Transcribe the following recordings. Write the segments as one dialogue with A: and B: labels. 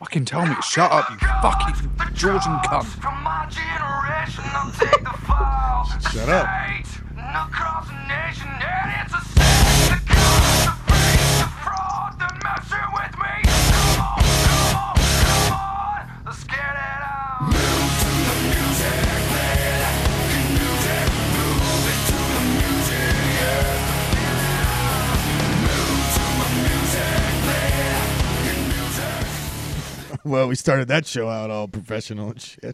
A: fucking tell me to shut up, you fucking Georgian cunt.
B: Shut up. Well, we started that show out all professional and shit.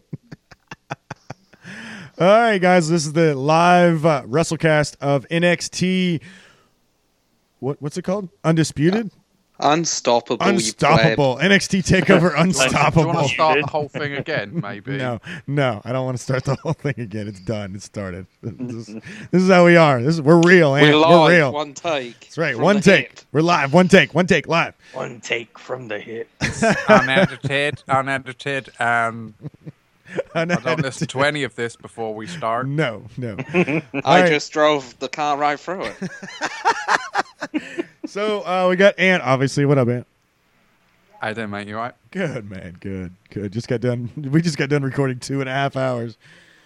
B: All right, guys, this is the live WrestleCast of NXT. What's it called? Undisputed?
C: Unstoppable.
B: Unstoppable. NXT TakeOver Unstoppable.
A: Do you want to start the whole thing again, maybe?
B: No, I don't want to start the whole thing again. It's done. It started. This is how we are. We're real,
C: We're live.
B: We're real.
C: One take.
B: That's right. One take.
C: Hip.
B: We're live. One take live.
D: One take from the hip.
A: Unedited. I don't listen to any of this before we start.
B: No.
C: I just drove the car right through it.
B: So we got Ant, obviously. What up, Ant?
A: Hey there, mate. You right?
B: Good, man. Good. Just got done. We just got done recording 2.5 hours.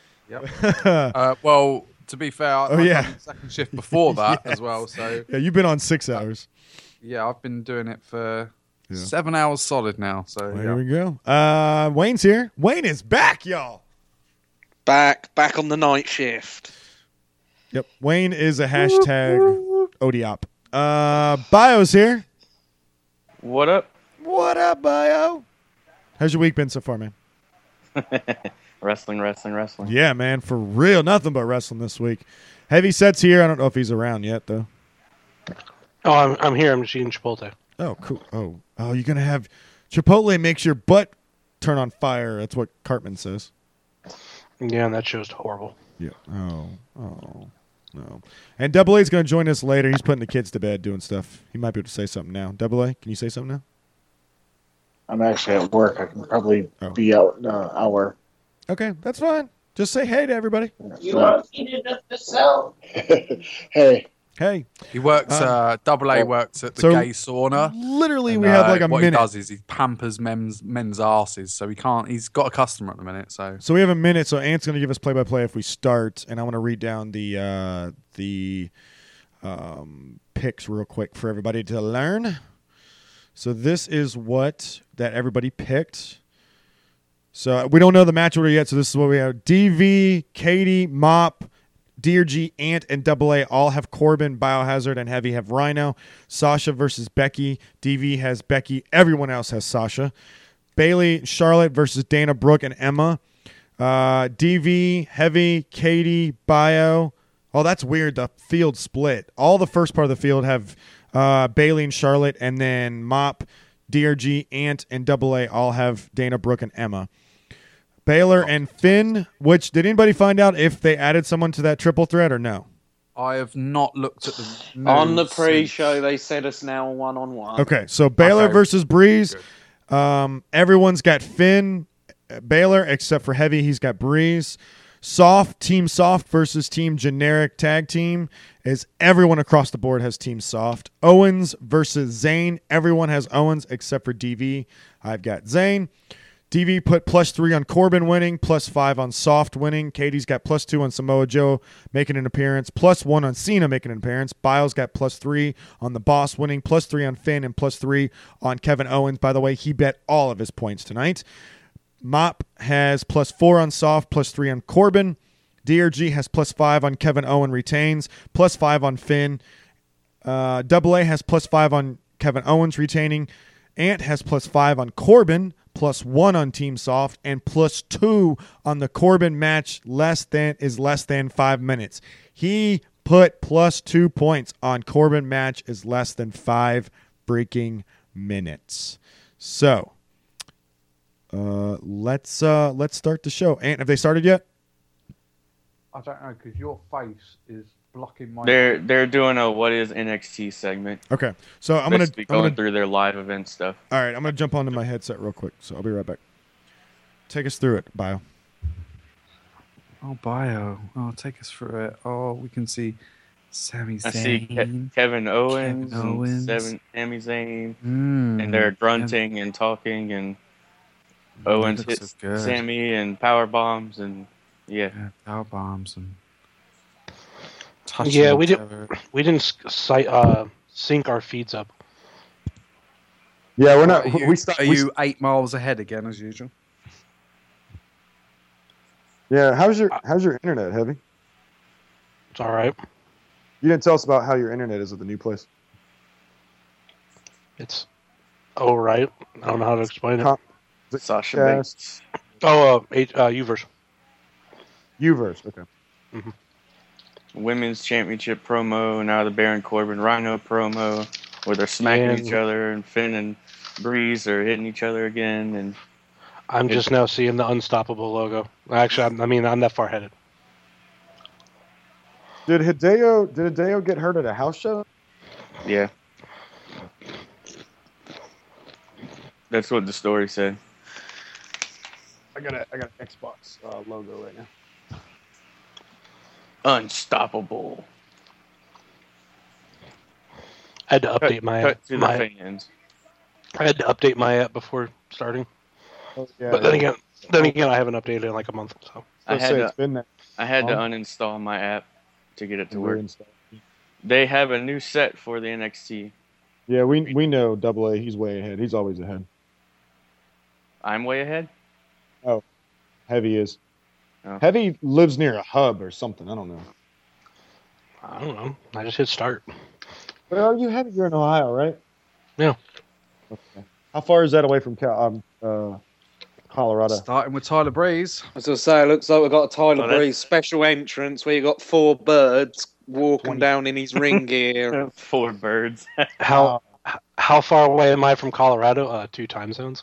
A: Yep. Well, to be fair, I've done the second shift before that as well. So
B: yeah, you've been on 6 hours.
A: Yeah, I've been doing it for 7 hours solid now. So
B: There we go. Wayne's here. Wayne is back, y'all.
C: Back on the night shift.
B: Yep. Wayne is a hashtag ODOP. Bio's here.
D: What up?
B: What up, Bio? How's your week been so far, man?
D: Wrestling.
B: Yeah, man, for real. Nothing but wrestling this week. Heavy Set's here. I don't know if he's around yet, though.
E: Oh, I'm here. I'm just eating Chipotle.
B: Oh, cool. Oh, you're going to have Chipotle makes your butt turn on fire. That's what Cartman says.
E: Yeah, and that show's horrible.
B: Yeah. Oh, no. And Double A's going to join us later. He's putting the kids to bed doing stuff. He might be able to say something now. Double A, can you say something now?
F: I'm actually at work. I can probably be out in an hour.
B: Okay, that's fine. Just say hey to everybody.
F: You are seated at the cell. Hey.
A: He works. Double A works at the gay sauna.
B: Literally, we have like a
A: what
B: minute.
A: What he does is he pampers men's asses, so he can't. He's got a customer at the minute, so
B: we have a minute. So Ant's going to give us play-by-play if we start, and I want to read down the picks real quick for everybody to learn. So this is what that everybody picked. So we don't know the match order yet. So this is what we have: DV, Katie, Mop, DRG, Ant, and Double A all have Corbin, Biohazard, and Heavy have Rhino. Sasha versus Becky. DV has Becky. Everyone else has Sasha. Bailey, Charlotte versus Dana Brooke and Emma. DV, Heavy, Katie, Bio. Oh, that's weird. The field split. All the first part of the field have Bailey and Charlotte, and then Mop, DRG, Ant, and Double A all have Dana Brooke and Emma. Baylor and Finn, which did anybody find out if they added someone to that triple threat or no?
A: I have not looked at the news
C: On the pre-show, they said us now 1-on-1.
B: Okay, so Baylor versus Breeze. Everyone's got Finn, Baylor, except for Heavy. He's got Breeze. Team Soft versus Team Generic Tag Team is everyone across the board has Team Soft. Owens versus Zayn. Everyone has Owens except for DV. I've got Zayn. DV put +3 on Corbin winning, +5 on Soft winning. Katie's got +2 on Samoa Joe making an appearance, +1 on Cena making an appearance. Biles got +3 on the Boss winning, +3 on Finn, and +3 on Kevin Owens. By the way, he bet all of his points tonight. Mop has +4 on Soft, +3 on Corbin. DRG has +5 on Kevin Owen retains, +5 on Finn. Double A has +5 on Kevin Owens retaining. Ant has +5 on Corbin, +1 on Team Soft, and +2 on the Corbin match less than 5 minutes. He put +2 points on Corbin match is less than 5 freaking minutes. So let's start the show. Ant, have they started yet?
A: I don't know because your face is blocking my.
D: They're doing a what is NXT segment.
B: Okay, so I'm gonna
D: through their live event stuff.
B: All right, I'm gonna jump onto my headset real quick, so I'll be right back. Take us through it, Bio.
A: Oh, Bio. Oh, take us through it. Oh, we can see Sami Zayn.
D: I see Kevin Owens. And Sami Zayn, and they're grunting and talking and Owens
A: looks
D: hits
A: so good.
D: Sammy and power bombs and yeah.
A: Yeah, power bombs and touching
E: Yeah, we
A: each
E: did.
A: other.
E: We didn't sync our feeds up.
B: Yeah, we're
A: What,
B: not.
A: Are you,
B: we stopped.
A: are you 8 miles ahead again as usual?
B: Yeah, how's your internet, Heavy?
E: It's all right.
B: You didn't tell us about how your internet is at the new place.
E: It's all right. I don't know how to explain it.
B: Com- Is it
D: Sasha
B: Comcast?
D: Banks.
E: Uverse.
B: Uverse. Okay.
D: Women's Championship promo, now the Baron Corbin Rhino promo, where they're smacking each other, and Finn and Breeze are hitting each other again, and
E: I'm just now seeing the Unstoppable logo. Actually, I'm that far headed.
B: Did Hideo get hurt at a house show?
D: yeah. That's what the story said.
B: I got an Xbox logo right now.
D: Unstoppable.
E: I had to update
D: Cut to the fans.
E: I had to update my app before starting.
B: Oh, yeah,
E: But then again, I haven't updated in like a month. So
D: I
B: it's been that
D: I had to
B: long.
D: uninstall my app to get it to work.
B: Reinstalled.
D: They have a new set for the NXT.
B: Yeah, we know Double A. He's way ahead. He's always ahead.
D: I'm way ahead.
B: Heavy is.
D: Oh.
B: Heavy lives near a hub or something. I don't know.
E: I don't know. I just hit start.
B: Where are you headed? You're in Ohio, right?
E: Yeah.
B: Okay. How far is that away from Colorado?
A: Starting with Tyler Breeze.
C: As I say, it looks like we've got a Tyler
D: Oh, that's-
C: Breeze special entrance where you got 4 birds walking down in his ring gear.
D: 4 birds.
E: How far away am I from Colorado? 2 time zones.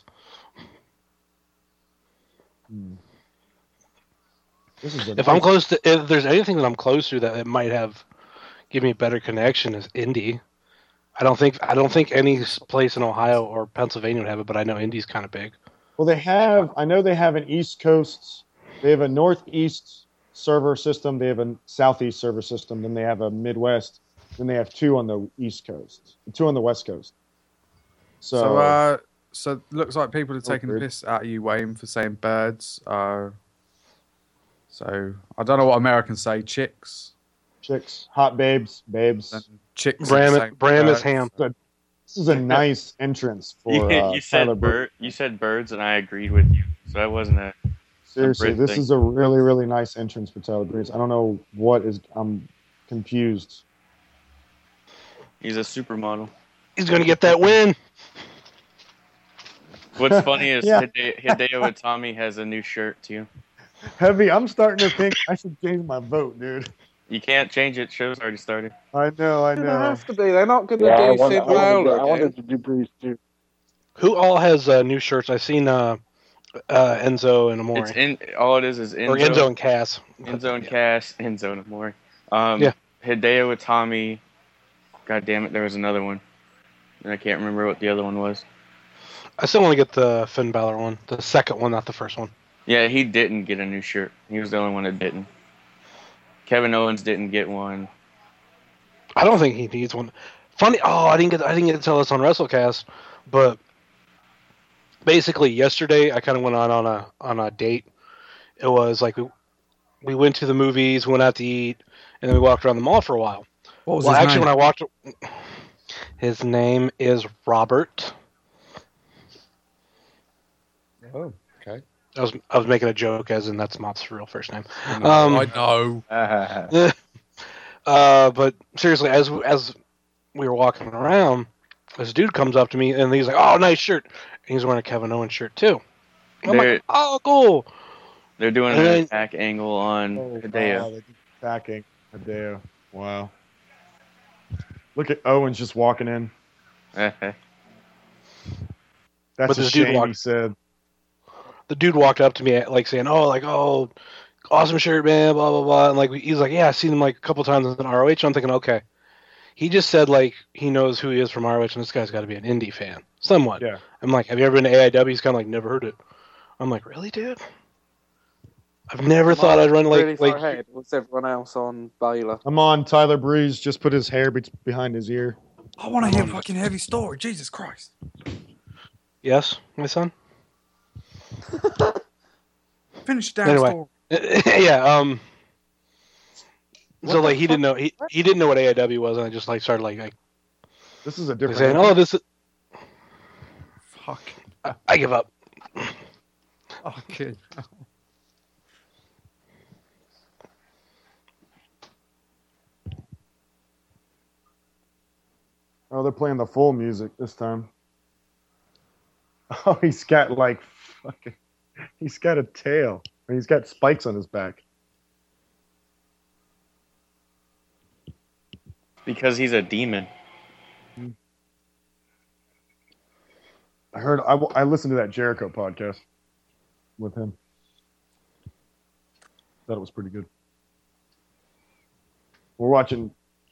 B: This is a
E: If I'm close to, if there's anything that I'm close to that it might have give me a better connection is Indy. I don't think any place in Ohio or Pennsylvania would have it, but I know Indy's kind of big.
B: Well, they have. I know they have an East Coast. They have a Northeast server system. They have a Southeast server system. Then they have a Midwest. Then they have 2 on the East Coast, 2 on the West Coast. So,
A: So looks like people are taking the
B: good.
A: piss out of you, Wayne, for saying birds. So I don't know what Americans say. Chicks.
B: chicks, hot babes.
A: And chicks. are saying
E: Bram is
A: birds.
E: ham.
B: This is a nice entrance for
D: you said
B: Tyler Breeze.
D: You said birds, and I agreed with you. So that wasn't a.
B: Seriously,
D: Brit
B: this
D: thing.
B: is a really, really nice entrance for Tyler Breeze. I don't know what is. I'm confused.
D: He's a supermodel.
E: He's gonna get that win.
D: What's funny is
B: Yeah.
D: Hideo Itami has a new shirt too.
B: Heavy, I'm starting to think I should change my vote, dude.
D: You can't change it. Show's already started.
B: I know.
C: They have to be. They're not going to do Finn
F: I
C: Balor
F: wanted
C: again.
F: to do Breeze too.
E: Who all has new shirts? I've seen Enzo and Amore.
D: It's in all it is Enzo,
E: Or Enzo and Cass.
D: Enzo and Cass, Enzo and Amore.
E: Yeah.
D: Hideo Itami. God damn it, there was another one, and I can't remember what the other one was.
E: I still want to get the Finn Balor one. The second one, not the first one.
D: Yeah, he didn't get a new shirt. He was the only one that didn't. Kevin Owens didn't get one.
E: I don't think he needs one. Funny. Oh, I didn't get to tell this on WrestleCast, but basically yesterday I kind of went on a date. It was like we went to the movies, went out to eat, and then we walked around the mall for a while.
A: What was
E: Well,
A: his
E: actually,
A: name?
E: when I walked, his name is Robert.
A: Oh, okay.
E: I was making a joke, as in that's Mott's real first name.
A: I know.
E: But seriously, as we were walking around, this dude comes up to me and he's like, "Oh, nice shirt," and he's wearing a Kevin Owens shirt too. I'm
D: They're,
E: like, "Oh, cool."
D: they're doing an
E: And-
D: attack angle on Hideo.
B: Wow, attacking Hideo. Wow. Look at Owens just walking in. That's
E: But
B: a
E: this dude
B: shame, he
E: walked-
B: said.
E: The dude walked up to me like saying, "Oh, awesome shirt, man," blah blah blah, and he's like, "Yeah, I've seen him like a couple times in ROH." I'm thinking, okay, he just said like he knows who he is from ROH, and this guy's got to be an indie fan, somewhat.
B: Yeah.
E: I'm like, "Have you ever been to AIW?" He's kind of like, "Never heard it." I'm like, "Really, dude? I've never thought I'd run
C: really far
E: like
C: ahead with everyone else on Baylor.
B: I'm on. Tyler Breeze just put his hair behind his ear.
A: I want to hear a fucking heavy story. Jesus Christ.
E: Yes, my son.
A: Finish down
E: Anyway.
A: story.
E: Yeah. So
B: What the
E: he didn't know he didn't know what AIW was, and I just started like
B: This is a different.
E: saying, "Oh, this is."
A: Fuck.
E: I give up.
A: Okay.
B: Oh, they're playing the full music this time. Oh, he's got he's got a tail. He's got spikes on his back.
D: Because he's a demon.
B: I listened to that Jericho podcast with him. Thought it was pretty good. We're watching.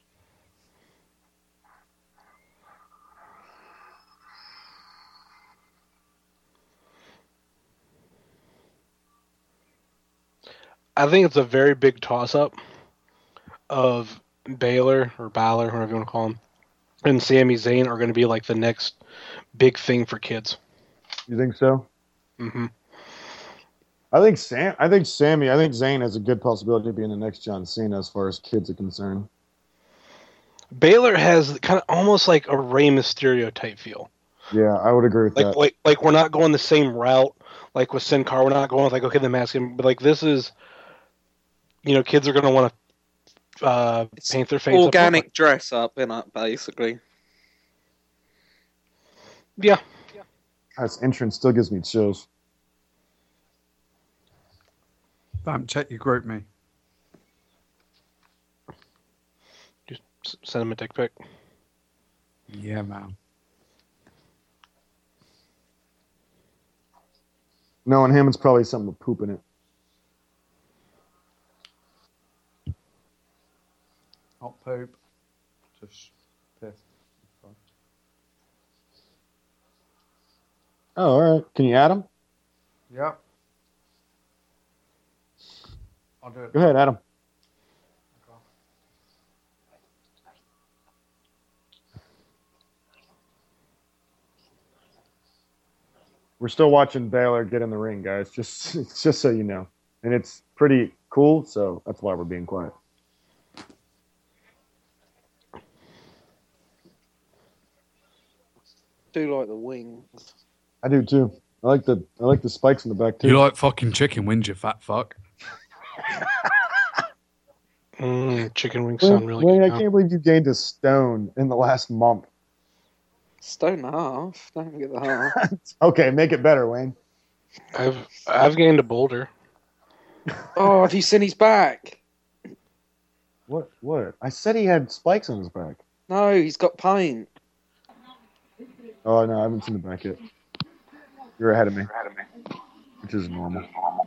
E: I think it's a very big toss-up of Balor, whatever you want to call him, and Sami Zayn are going to be like the next big thing for kids.
B: You think so?
E: Mm-hmm.
B: I think Zayn has a good possibility of being the next John Cena as far as kids are concerned.
E: Balor has kind of almost like a Rey Mysterio type feel.
B: Yeah, I would agree with that.
E: Like we're not going the same route like with Sin Cara. We're not going with like, okay, the mask, but like this is, kids are going to want to paint their face
C: organic dress up, basically.
E: Yeah.
B: His entrance still gives me chills.
A: Bam, check your group me.
E: Just send him a dick pic.
A: Yeah, man.
B: Knowing him, it's probably something with poop in it.
A: Not poop. Just piss.
B: Oh, all right. Can you add him?
A: Yep. I'll do it.
B: Go ahead, Adam. We're still watching Balor get in the ring, guys. Just so you know, and it's pretty cool. So that's why we're being quiet.
C: Do like the wings.
B: I do too. I like the spikes in the back too.
A: You like fucking chicken wings, you fat fuck.
E: Chicken wings sound really
B: Wayne,
E: good.
B: I can't believe you gained a stone in the last month.
C: Stone and a half. Don't get the half.
B: Okay, make it better, Wayne.
E: I've gained a boulder.
C: Oh, have you seen his back?
B: What? I said he had spikes on his back.
C: No, he's got paint.
B: Oh no, I haven't seen the back yet. You're ahead of me, which is normal.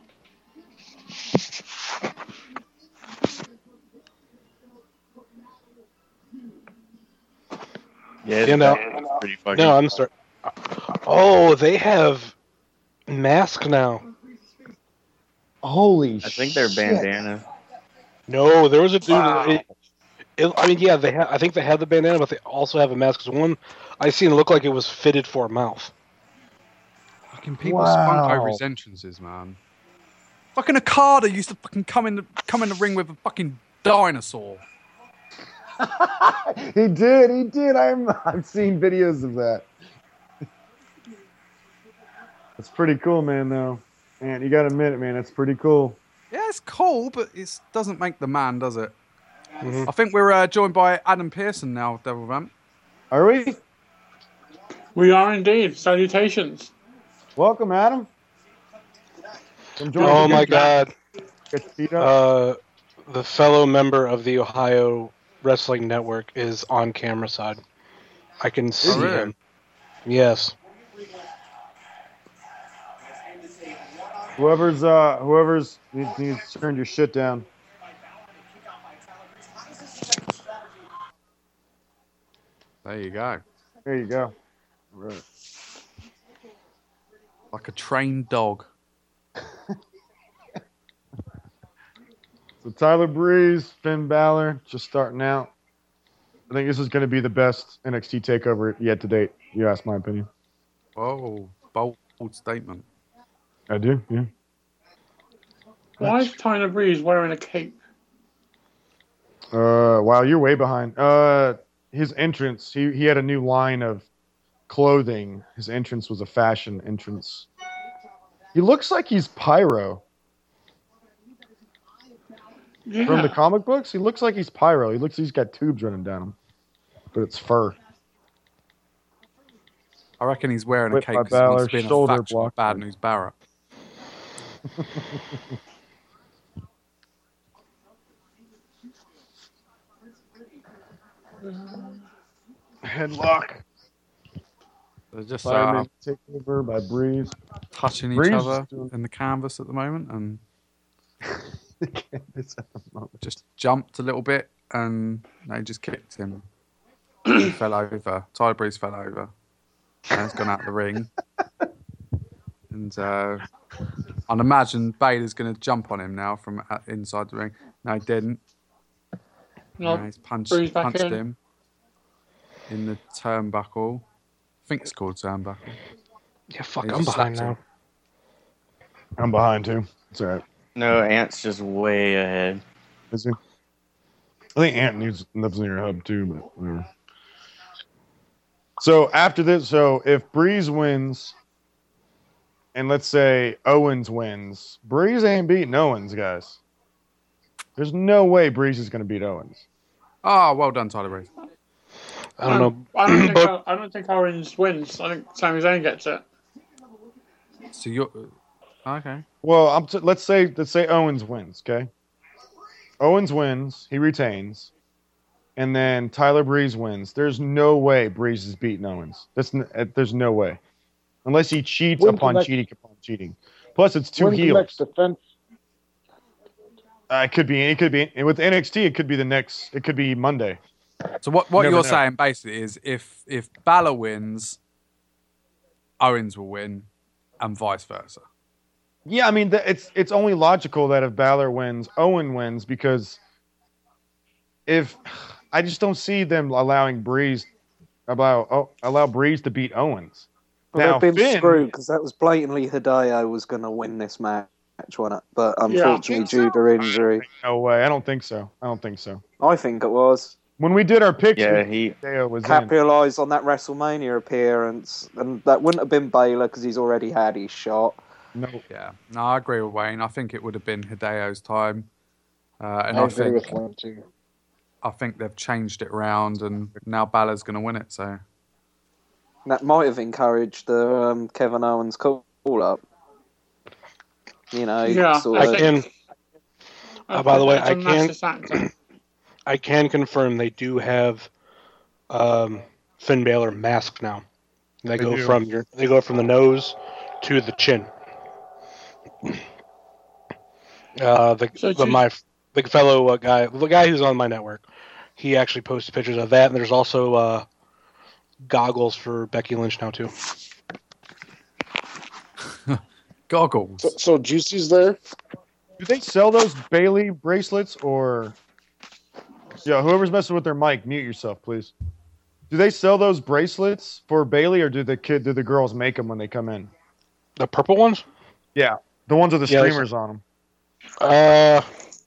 D: Yeah,
E: it's
D: pretty fucking.
E: No, I'm sorry. Oh, they have masks now.
B: Holy shit.
D: I think they're bandana.
E: No, there was a dude.
B: Wow.
E: I think they have the bandana, but they also have a mask. 'Cause one I seen looked like it was fitted for a mouth.
A: Fucking people spunk over his entrances, man. Fucking Okada used to fucking come in the ring with a fucking dinosaur.
B: He did. I've seen videos of that. That's pretty cool, man. Though, man, you gotta admit it, man. That's pretty cool.
A: Yeah, it's cool, but it doesn't make the man, does it?
E: Mm-hmm.
A: I think we're joined by Adam Pearson now, Devil Vamp.
B: Are we?
G: We are indeed. Salutations.
B: Welcome, Adam.
E: Oh my God!
B: Get feet up.
E: The fellow member of the Ohio Wrestling Network is on camera side. I can see him. Yes.
B: Whoever's needs to turn your shit down.
A: There you go.
B: There you go. All right.
A: Like a trained dog.
B: So Tyler Breeze, Finn Balor, just starting out. I think this is going to be the best NXT takeover yet to date. You asked my opinion.
A: Whoa, bold statement.
B: I do, yeah.
G: Why is Tyler Breeze wearing a cape?
B: Wow, you're way behind. His entrance, he had a new line of clothing. His entrance was a fashion entrance. He looks like he's Pyro.
G: Yeah.
B: From the comic books, he looks like he's Pyro. He looks like he's got tubes running down him. But it's fur.
A: I reckon he's wearing a
B: Whipped
A: cape
B: by
A: because he wants
B: Balor,
A: to be in a
B: shoulder
A: faction
B: block.
A: with Bad News Barrett.
B: Headlock.
A: They're just
B: Fireman takeover by Breeze.
A: touching
B: Breeze
A: each
B: is
A: other
B: doing-
A: in the canvas at the moment, and
B: It's at the moment.
A: just jumped a little bit, and they just kicked him. He fell over. Tyler Breeze fell over. And he's gone out the ring. And I'd imagine Baylor's going to jump on him now from inside the ring. No, he didn't.
G: No,
A: No, he's punched
G: Breeze back in.
A: him in the turnbuckle. I think it's called turnbuckle.
E: Yeah, fuck,
A: He
E: I'm
A: just
E: behind
A: slapped
E: now.
B: I'm behind too. It's all right.
D: No, Ant's just way ahead.
B: Is he? I think Ant lives near Hub too, but whatever. So after this, if Breeze wins, and let's say Owens wins, Breeze ain't beating Owens, guys. There's no way Breeze is going to beat Owens.
A: Oh, well done, Tyler Breeze.
E: I don't know.
G: I don't think Owens wins. I think Sami Zayn gets it.
A: So you're okay.
B: Well, let's say Owens wins. Okay, Owens wins, he retains, and then Tyler Breeze wins. There's no way Breeze is beating Owens. There's no way, unless he cheats
F: When's
B: upon
F: the next-
B: cheating. Plus, it's two
F: When's the
B: heels.
F: next defense?
B: It could be with NXT. It could be It could be Monday.
A: So what
B: Never
A: you're
B: know.
A: saying basically is if Balor wins, Owens will win, and vice versa.
B: Yeah, I mean it's only logical that if Balor wins, Owen wins, because I just don't see them allowing Breeze allow Breeze to beat Owens.
C: Well,
B: Now,
C: they've been
B: Finn-
C: screwed because that was blatantly Hideo was going to win this match, wasn't it? But unfortunately,
G: think
C: due to injury,
B: No way. I don't think so.
C: I think it was.
B: When we did our picks,
D: Yeah, he
B: Theo was in.
C: Capitalised on that WrestleMania appearance, and that wouldn't have been Baylor because he's already had his shot.
B: No,
A: Yeah, no, I agree with Wayne. I think it would have been Hideo's time, and
F: I
A: I
F: agree
A: think
F: with one too.
A: they've changed it around, and now Balor's going to win it. So
C: That might have encouraged the Kevin Owens call up. You know,
G: Yeah,
C: sort
E: I
C: of,
E: can. By the way,
G: That's a massive factor.
E: I can confirm they do have Finn Balor masked now. They go
B: do.
E: from the nose to the chin. My fellow guy, the guy who's on my network, he actually posted pictures of that, and there's also goggles for Becky Lynch now too.
A: goggles.
F: So Juicy's there.
B: do they sell those Bailey bracelets or? Yeah, whoever's messing with their mic, mute yourself, please. Do they sell those bracelets for Bailey, or do the girls make them when they come in?
E: The purple ones?
B: Yeah, the ones with the
E: Yeah,
B: streamers on them.
E: I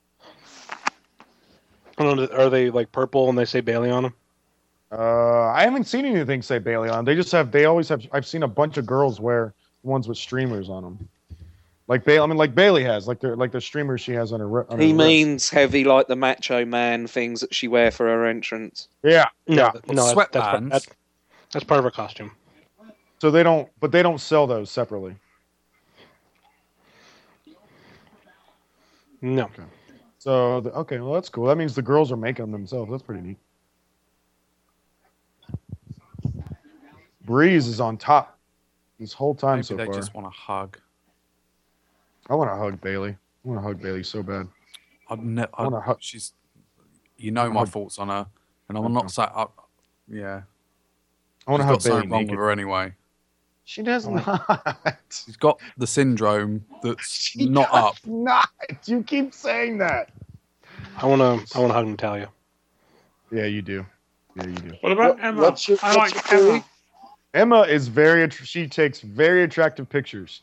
E: don't know, are they like purple and they say Bailey on them?
B: I haven't seen anything say Bailey on them. They always have. I've seen a bunch of girls wear ones with streamers on them. Like Bailey has, like the streamers she has on her. On
C: he
B: her
C: means heavy like the Macho Man things that she wear for her entrance.
B: wrist. Yeah,
E: No,
A: Sweatbands.
E: that's part of her costume.
B: so they don't sell those separately.
E: No.
B: So okay, well that's cool. That means the girls are making them themselves. That's pretty neat. Breeze is on top this whole time
A: Maybe
B: so
A: they
B: far.
A: just want a hug.
B: I want to hug Bailey. I want to hug Bailey so bad. wanna hug-
A: She's, you know, my thoughts on her, and I'm not saying, yeah.
B: I want to
A: She's
B: hug
A: got something
B: Bailey
A: wrong
B: naked.
A: with her anyway.
B: She does not.
A: She's got the syndrome that's
B: She
A: not
B: does
A: up.
B: Not. You keep saying that.
E: I wanna hug Natalia.
B: Yeah, you do. Yeah, you do.
G: What about
F: What-
G: Emma?
F: what's your
G: I like
F: theory?
G: Emma.
B: Emma is she takes very attractive pictures.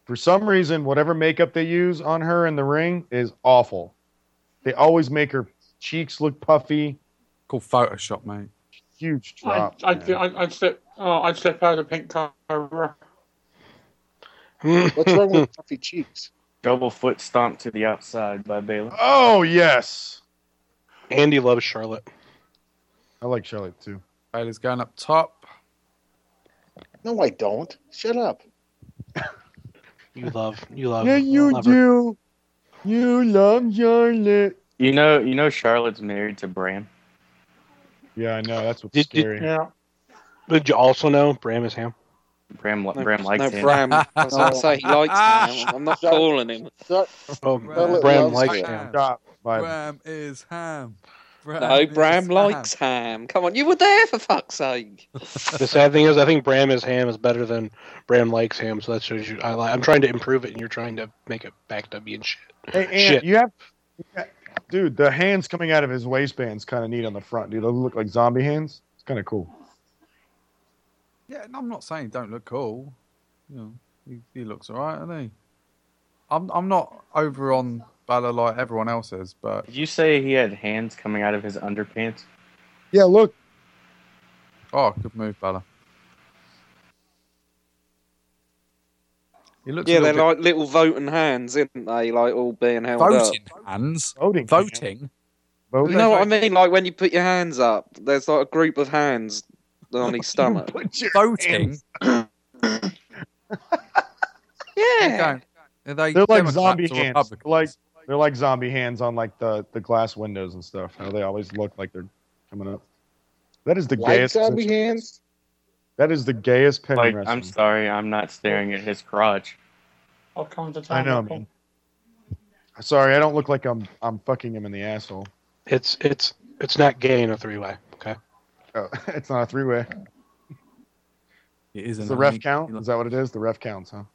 B: For some reason, whatever makeup they use on her in the ring is awful. They always make her cheeks look puffy.
A: Called Photoshop, mate.
B: Huge drop.
G: I'd slip out a pink cover.
F: What's wrong with puffy cheeks?
D: Double foot stomp to the outside by Baylor.
B: Oh, yes.
E: Andy loves Charlotte.
B: I like Charlotte, too.
A: Baylor's going up top.
F: No, I don't. Shut up.
E: You love.
B: Yeah, you
E: love her.
B: do. You love Charlotte.
D: You know Charlotte's married to Bram.
B: Yeah, I know. That's what's
E: Did-
B: scary.
G: Yeah.
E: Did you also know Bram is ham?
D: Bram likes
C: No,
D: him.
C: Bram. I was going to say he likes ham. I'm not calling him.
E: Oh,
F: Charlotte
E: Bram
F: loves
E: likes
F: ham.
E: ham.
B: Stop. Bye.
A: Bram is ham.
C: No, Bram likes ham. Come on, you were there for fuck's sake.
E: The sad thing is, I think Bram is ham is better than Bram likes ham. So that shows you. I'm trying to improve it, and you're trying to make it back to being shit.
B: Hey, Ant,
E: Shit.
B: you have... Dude, the hands coming out of his waistband's kind of neat on the front, dude. Those look like zombie hands. It's kind of cool.
A: Yeah, no, I'm not saying he don't look cool. You know, he looks alright, doesn't he? I'm not over on Balor like everyone else is, but
D: Did you say he had hands coming out of his underpants?
B: Yeah, look.
A: oh, good move, Balor. He looks
C: Yeah,
A: a
C: they're
A: little
C: like little voting hands, isn't they? Like all being
A: bit
C: held up.
A: voting hands.
B: Voting.
A: Voting.
B: Voting.
C: You know what I mean? Like when you put your hands up, there's like a group of hands on his stomach.
B: Put your
A: Voting.
B: hands-
C: Yeah.
A: Are they
B: They're like
A: Democrats
B: zombie
A: or
B: hands.
A: Republicans?
B: They're like zombie hands on like the glass windows and stuff. How they always look like they're coming up. That is the
F: Like
B: gayest.
F: zombie hands?
B: That is the gayest pin in
D: Like,
B: wrestling.
D: I'm sorry, I'm not staring at his crotch.
G: I'll come to
B: I
G: town.
B: know, man. Sorry, I don't look like I'm fucking him in the asshole.
E: It's not gay in a 3-way. Okay.
B: Oh, it's not a three-way.
A: It isn't.
B: Does the ref count? Is that what it is? The ref counts, huh?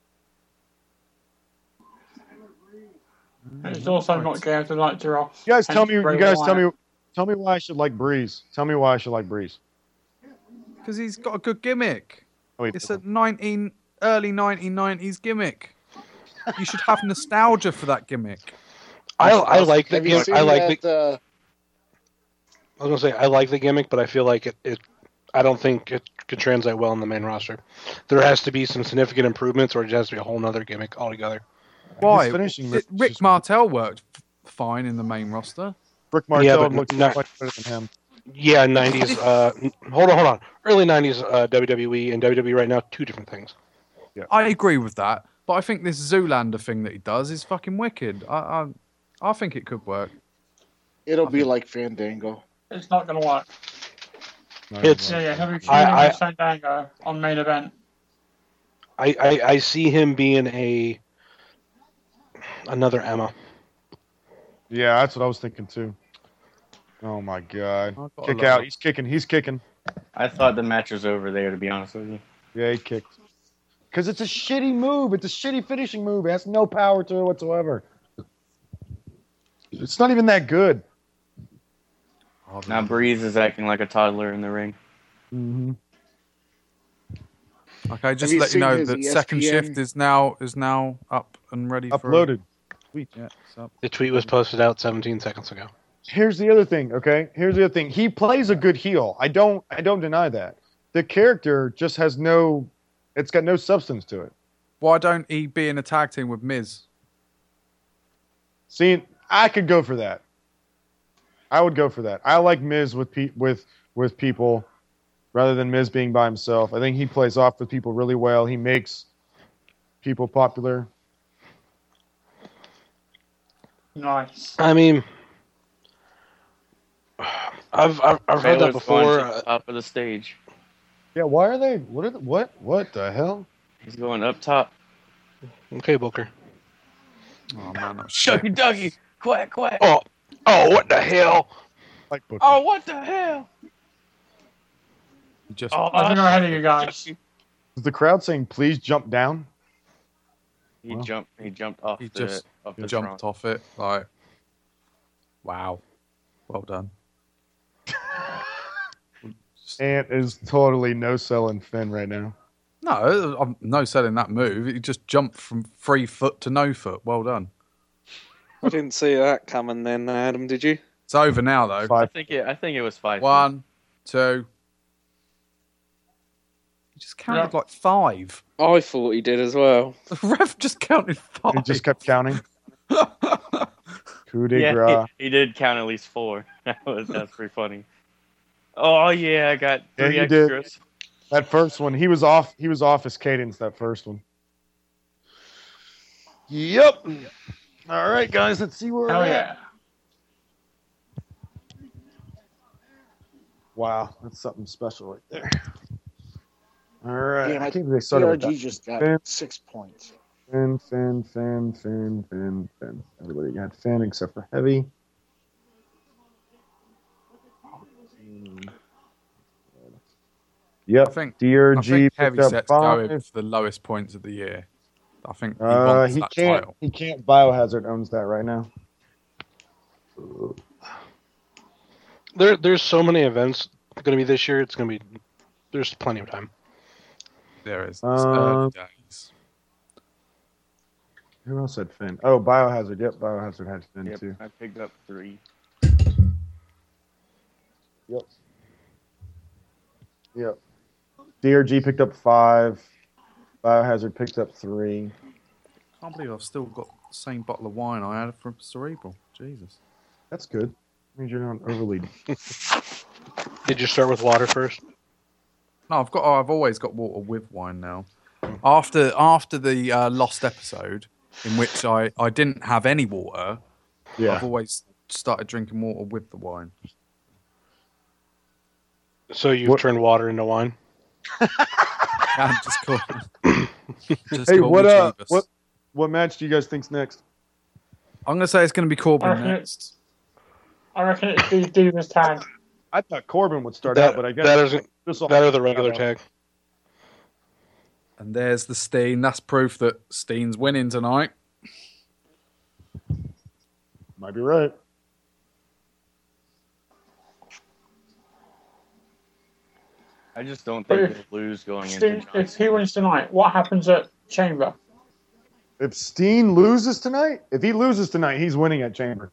G: It's also not gay to like giraffes.
B: You guys tell
G: And
B: me.
G: Bray
B: You guys
G: Wyatt.
B: tell me why I should like Breeze. Tell me why I should like Breeze.
A: Because he's got a good gimmick.
B: Oh, wait,
A: It's a early 1990s gimmick. You should have nostalgia for that gimmick.
E: I like the
F: Have you
E: gimmick.
F: seen
E: I like
F: that?
E: the. I was gonna say I like the gimmick, but I feel like it. I don't think it could translate well in the main roster. There has to be some significant improvements, or it has to be a whole nother gimmick altogether.
A: Why?
B: His finishing move is
A: Rick
B: just-
A: Martel worked fine in the main roster.
B: Rick Martel
E: but
B: looks
E: not-
B: much better than him.
E: Yeah, 90s. Hold on. Early 90s WWE and WWE right now, two different things.
A: I agree with that, but I think this Zoolander thing that he does is fucking wicked. I think it could work.
F: It'll be like Fandango.
G: It's not going to work.
B: No,
E: It's-
B: no.
G: Yeah, he'll be
E: I-
G: feuding with Fandango on main event.
E: I see him being another Emma.
B: Yeah, that's what I was thinking too. Oh my god!
A: I've got a
B: Kick
A: lot
B: out!
A: of-
B: He's kicking! He's kicking!
D: I thought the match was over there, to be honest with you.
B: Yeah, he kicked. Because it's a shitty move. It's a shitty finishing move. It has no power to it whatsoever. It's not even that good.
D: Now Breeze is acting like a toddler in the ring.
B: Mm-hmm.
A: Okay, just
F: you
A: let you
F: seen
A: know
F: his
A: that second
F: ESPN?
A: shift is now up and ready for
B: Uploaded. Sweet.
A: Yeah, it's up.
E: The tweet was posted out 17 seconds ago.
B: Here's the other thing, okay? Here's the other thing. He plays a good heel. I don't deny that. The character just has it's got no substance to it.
A: Why don't he be in a tag team with Miz?
B: See, I could go for that. I would go for that. I like Miz with people rather than Miz being by himself. I think he plays off with people really well. He makes people popular.
G: Nice.
E: I mean, I've heard that
D: Baylor's going
E: before.
D: to the top of the stage.
B: Yeah, why are they? What the hell?
D: He's going up top.
E: Okay, Booker.
A: Oh man, that's
D: Shucky ducky, quack quack.
E: Oh, what the hell?
B: Like Booker.
D: Oh, what the hell?
A: just
G: I think I'm ahead of you guys.
B: Is the crowd saying, "Please jump down"?
D: He
B: Wow.
D: jumped off
A: he
D: the
A: just
D: off the
A: jumped
D: throne.
A: off it. Like, wow, well done.
B: Ant is totally no selling Finn right now.
A: No, I'm no selling that move. He just jumped from 3 foot to no foot. Well done.
C: I didn't see that coming then, Adam, did you?
A: It's over now, though.
D: I think it was 5 feet.
A: 1, 2. He just counted like 5.
C: I thought he did as well.
A: The ref just counted 5.
B: He just kept counting. Coup de
D: Yeah,
B: grace.
D: he did count at least 4. That's pretty funny. Oh yeah, I got 3
B: he did.
D: extras.
B: That first one, he was off his cadence, that first one. Yep. All right, guys, let's see where
G: Oh
B: we're
G: yeah.
B: at. Wow, that's something special right there. All right.
F: Damn,
B: I
F: I
B: can't believe they started with
F: TRG
B: that.
F: just got
B: Finn.
F: 6 points.
B: Finn. Everybody got Finn except for Heavy. Yep.
A: I think
B: DRG
A: Heavy
B: picked up
A: Set's
B: 5.
A: going for the lowest points of the year. I think he wants that title.
B: He can't. Biohazard owns that right now.
E: There's so many events going to be this year. There's plenty of time.
A: There is. It's early days.
B: Who else had Finn? Oh, Biohazard. Yep, Biohazard had Finn
D: Yep,
B: too.
D: I picked up 3.
B: Yep. DRG picked up 5. Biohazard picked up 3.
A: Can't believe I've still got the same bottle of wine I had from Cerebral. Jesus.
B: That's good. Means you're not overly.
E: Did you start with water first?
A: No, I've always got water with wine now. After the lost episode, in which I didn't have any water,
B: Yeah.
A: I've always started drinking water with the wine.
E: So you've turned water into wine?
A: And just call, just
B: Hey,
A: call me Jeebus.
B: what match do you guys think's next?
A: I'm gonna say it's gonna be Corbin
G: I reckon
A: next.
G: I reckon it's the Divas tag.
B: I thought Corbin would start out, but I guess
E: that or the regular tag.
A: And there's the Steen. That's proof that Steen's winning tonight.
B: Might be right.
D: I just don't
G: But
D: think
G: if
D: they'll lose going into
G: Steen,
D: John.
G: if he wins tonight, what happens at Chamber?
B: If Steen loses tonight, he's winning at Chamber.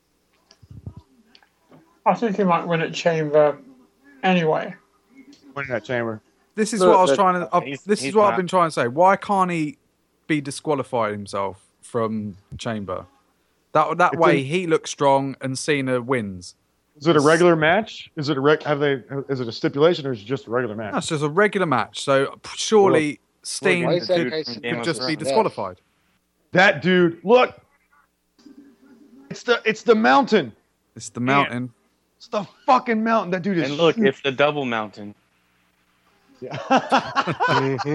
G: I think he might win at Chamber anyway.
B: Winning at Chamber.
A: This is
C: Look,
A: what I was
C: that-
A: trying to. This
D: he's
A: is what I've
D: not-
A: been trying to say. Why can't he be disqualified himself from Chamber? That way he looks strong and Cena wins.
B: Is it a regular match? Is it Is it a stipulation or is it just a regular match?
A: That's just a regular match. So surely Steen
F: Why is that guy
A: could just be
F: Yeah.
A: disqualified.
B: That dude, look. It's the mountain.
A: It's the mountain.
B: It's the fucking mountain. That dude is.
D: And look,
B: huge.
D: it's the double mountain.
B: Yeah.
E: Mm-hmm.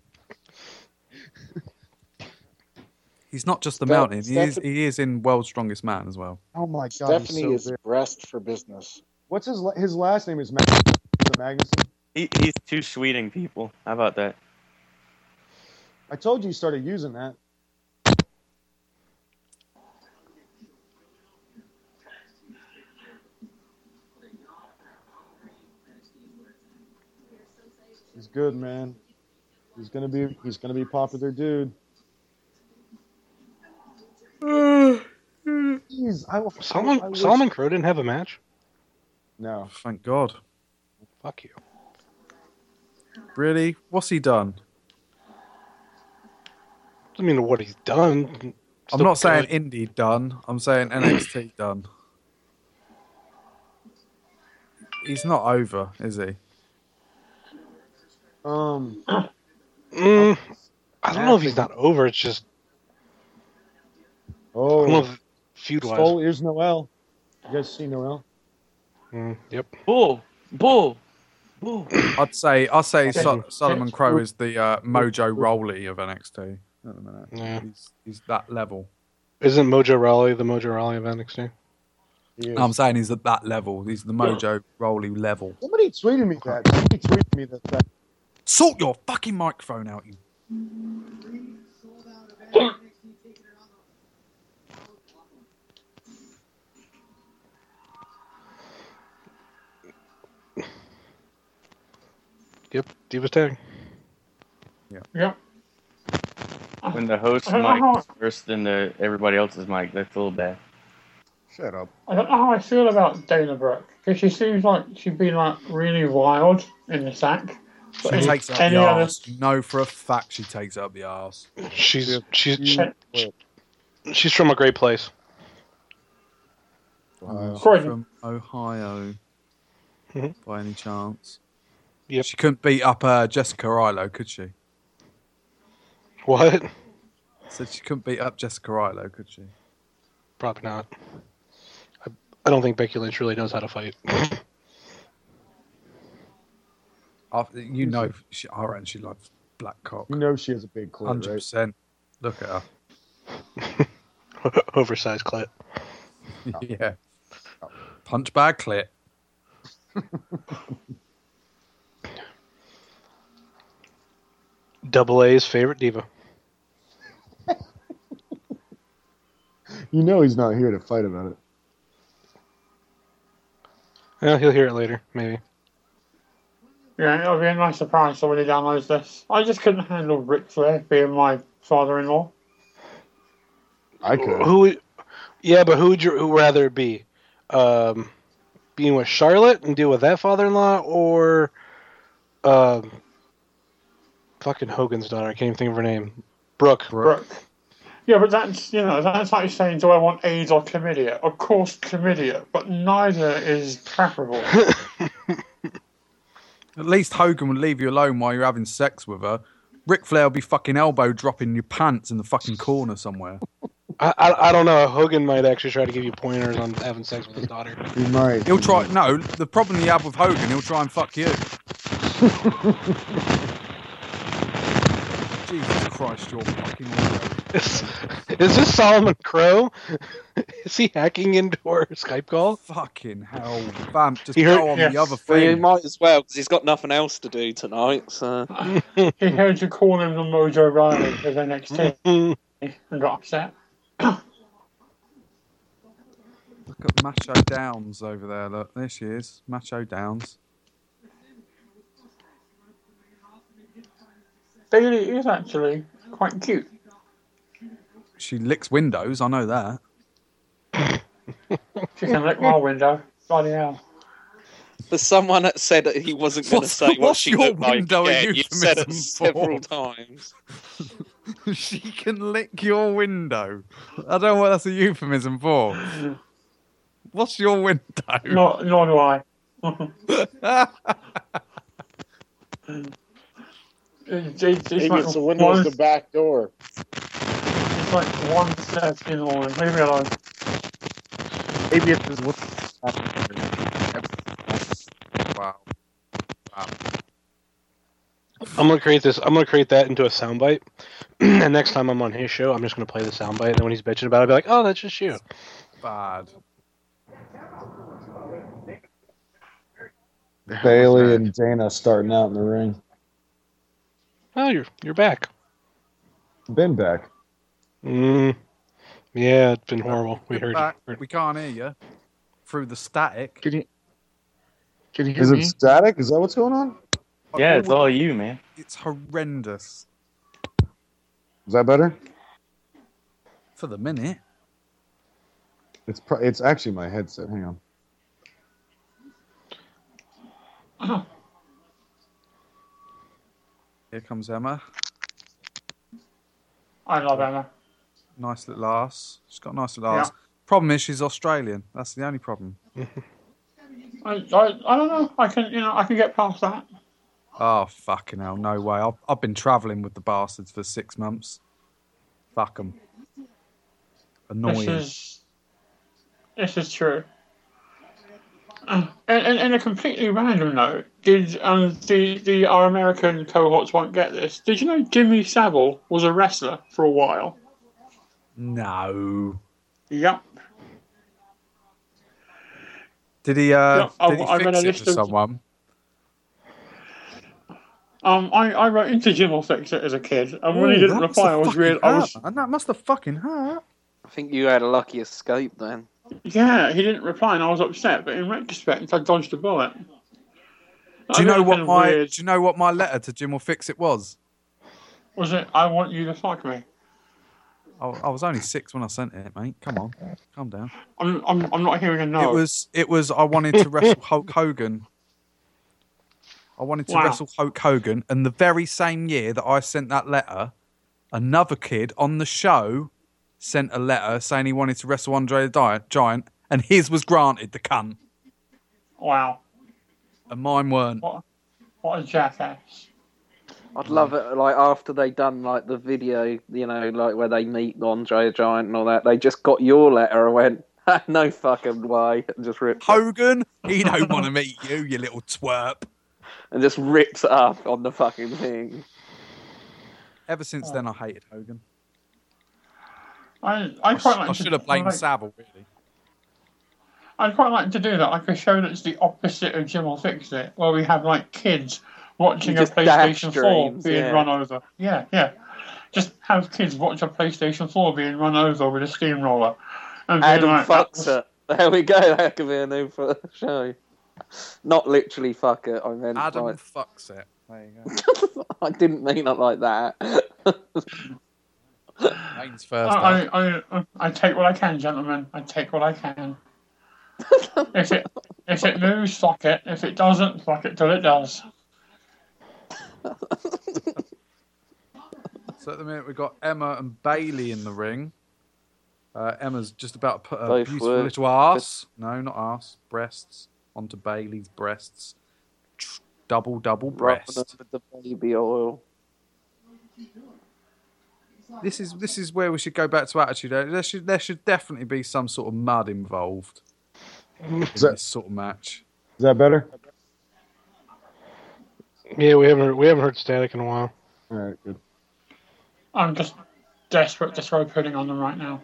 A: He's not just the
F: Steph-
A: mountain.
F: Steph-
A: He is in World's Strongest Man as well.
B: Oh my god.
F: Stephanie
B: he's
F: is
B: so big.
F: breast for business.
B: What's his last name? Is Magnuson?
D: He's too sweeting people. How about that?
B: I told you he started using that. He's good, man. He's gonna be popular, dude. Jeez, I wish-
E: Solomon Crow didn't have a match?
B: No.
A: Thank God.
E: Fuck you.
A: Really? What's he done?
E: I mean, what he's done.
A: I'm not saying indie done. I'm saying NXT done. He's not over, is he?
E: I don't know if he's not over. It's just I don't know
B: Oh,
E: if feud wise.
B: Stole, here's Noel. You guys see Noel?
E: Yep.
D: Bull.
A: I'd say Solomon Crow is the Mojo Rawley of NXT at the minute.
E: Yeah.
A: He's that level.
E: Isn't Mojo Rawley the Mojo Rawley of NXT?
B: He is.
A: I'm saying he's at that level. He's the Mojo Rawley level.
B: Somebody tweeted me that.
A: Sort your fucking microphone out, you.
E: Yep. Divas tag.
G: Yep.
D: When the host
G: I don't know
D: mic
G: how-
D: is worse than everybody else's mic, that's a little bad.
A: Shut up.
G: I don't know how I feel about Dana Brooke because she seems like she'd be like really wild in the sack.
A: She
G: But in
A: takes up
G: any
A: the
G: other-
A: arse. You know for a fact she takes up the arse.
E: She's
G: She-
E: she's from a great place.
A: She's
G: Croydon.
A: from Ohio,
E: Mhm.
A: by any chance?
E: Yep.
A: She couldn't beat up Jessica Ilo, could she?
E: What?
A: Said she couldn't beat up Jessica Ilo, could she?
E: Probably not. I don't think Becky Lynch really knows how to fight.
A: You know, I reckon she loves black cock.
B: You know she has a big clit, right?
A: 100%. Look at her.
E: Oversized clit.
A: Yeah. Punch bag clit.
E: Double A's favorite diva.
B: You know he's not here to fight about it.
E: Well, he'll hear it later, maybe.
G: Yeah, it'll be a nice surprise for when he downloads this. I just couldn't handle Ric Flair being my father-in-law.
B: I could.
E: Yeah, but who would you rather be? Being with Charlotte and deal with that father-in-law, or fucking Hogan's daughter? I can't even think of her name. Brooke.
G: Brooke. Yeah, but that's like saying, do I want AIDS or chlamydia? Of course, chlamydia, but neither is preferable.
A: At least Hogan would leave you alone while you're having sex with her. Ric Flair will be fucking elbow dropping your pants in the fucking corner somewhere.
E: I don't know. Hogan might actually try to give you pointers on having sex with his daughter.
B: He might.
A: He'll try. No, the problem you have with Hogan, he'll try and fuck you. Jesus Christ, you're fucking awful.
E: Is this Solomon Crow? Is he hacking into our Skype call?
A: Fucking hell. Bam, just
E: You
A: go
E: heard-
A: on
G: Yes.
A: the other
C: Well, he
A: thing.
C: might as well because he's got nothing else to do tonight. So
G: He heard you call him the Mojo Riley of NXT and got upset.
A: Look at Macho Downs over there. Look, there she is. Macho Downs.
G: Bailey is actually quite cute.
A: She licks windows, I know that.
G: She can lick my window. Bloody hell.
C: for someone that said that he wasn't going to
A: What's-
C: say what
A: what's
C: she
A: your
C: looked like
A: window a
C: again, you've said it
A: euphemism
C: several
A: for?
C: times.
A: She can lick your window. I don't know what that's a euphemism for. What's your window?
G: Nor do I. It's
F: Maybe
G: like
F: it's the window
G: one,
F: is the back door.
G: it's like 1:30 in the morning. Leave me alone.
F: Maybe it's his window.
A: Wow.
E: I'm gonna create this. I'm gonna create that into a soundbite, and next time I'm on his show, I'm just gonna play the soundbite. And then when he's bitching about it, I'll be like, "Oh, that's just you."
A: Bad.
F: Bailey and Dana starting out in the ring.
E: Oh, you're back.
F: Been back.
E: Yeah, it's been horrible. We heard.
A: Back. We can't hear you through the static.
F: Can you hear
B: Is
F: me?
B: it static? Is that what's going on?
D: Yeah, it's all you, man.
A: It's horrendous
B: Is that better?
A: for the minute.
B: It's actually my headset. Hang on.
A: Here comes Emma.
G: I love Emma.
A: Nice little ass. She's got a nice little ass. Problem is she's Australian. That's the only problem.
G: I don't know. I can get past that.
A: Oh, fucking hell. No way. I've been travelling with the bastards for 6 months. Fuck them. Annoying.
G: This is true. And a completely random note, did our American cohorts won't get this? Did you know Jimmy Savile was a wrestler for a while?
A: No.
G: Yep.
A: Did he,
G: I read
A: fix
G: a
A: it
G: list
A: for
G: of-
A: someone?
G: I wrote into Jim will fix it as a kid, and when he didn't reply, I was weird.
A: And that must have fucking hurt.
C: I think you had a lucky escape then.
G: Yeah, he didn't reply, and I was upset. But in retrospect, I dodged a bullet.
A: Do you know what
G: Weird.
A: my letter to Jim will fix it was?
G: Was it I want you to fuck me?
A: I was only 6 when I sent it, mate. Come on, calm down.
G: I'm not hearing a no.
A: It was. I wanted to wrestle Hulk Hogan. I wanted to wrestle Hulk Hogan, and the very same year that I sent that letter, another kid on the show sent a letter saying he wanted to wrestle Andre the Giant, and his was granted. The cunt.
G: Wow.
A: And mine weren't.
G: What a jackass.
C: I'd love it, like, after they done, like, the video, you know, like, where they meet Andre the Giant and all that, they just got your letter and went, no fucking way, and just ripped
A: Hogan, he don't want to meet you, you little twerp.
C: and just rips it up on the fucking thing.
A: Ever since then, I hated Hogan.
G: I quite like
A: I should have blamed Savile, really.
G: I'd quite like to do that, like a show that's the opposite of Jim will Fix It, where we have, like, kids watching a
C: Just dash
G: PlayStation 4
C: streams,
G: being
C: yeah.
G: run over. Yeah. Just have kids watch a PlayStation 4 being run over with a steamroller. And being
C: Adam
G: like,
C: fucks it. There we go, that could be a new show. Not literally fuck it, I meant
A: Adam
C: like...
A: fucks it. There you go.
C: I didn't mean it like that.
A: Main's first up.
G: I take what I can, gentlemen. I take what I can. If it moves, fuck it. If it doesn't, fuck it till it does.
A: So at the minute we've got Emma and Bailey in the ring. Emma's just about to put her
C: Both
A: beautiful
C: work.
A: little arse. No, not arse. Breasts onto Bailey's breasts. Double
C: Rubbing
A: breast.
C: them with the baby oil.
A: This is where we should go back to Attitude Era. There should definitely be some sort of mud involved in this sort of match.
B: Is that better?
E: Yeah, we haven't heard static in a while.
B: All right, good.
G: I'm just desperate to throw pudding on them right now.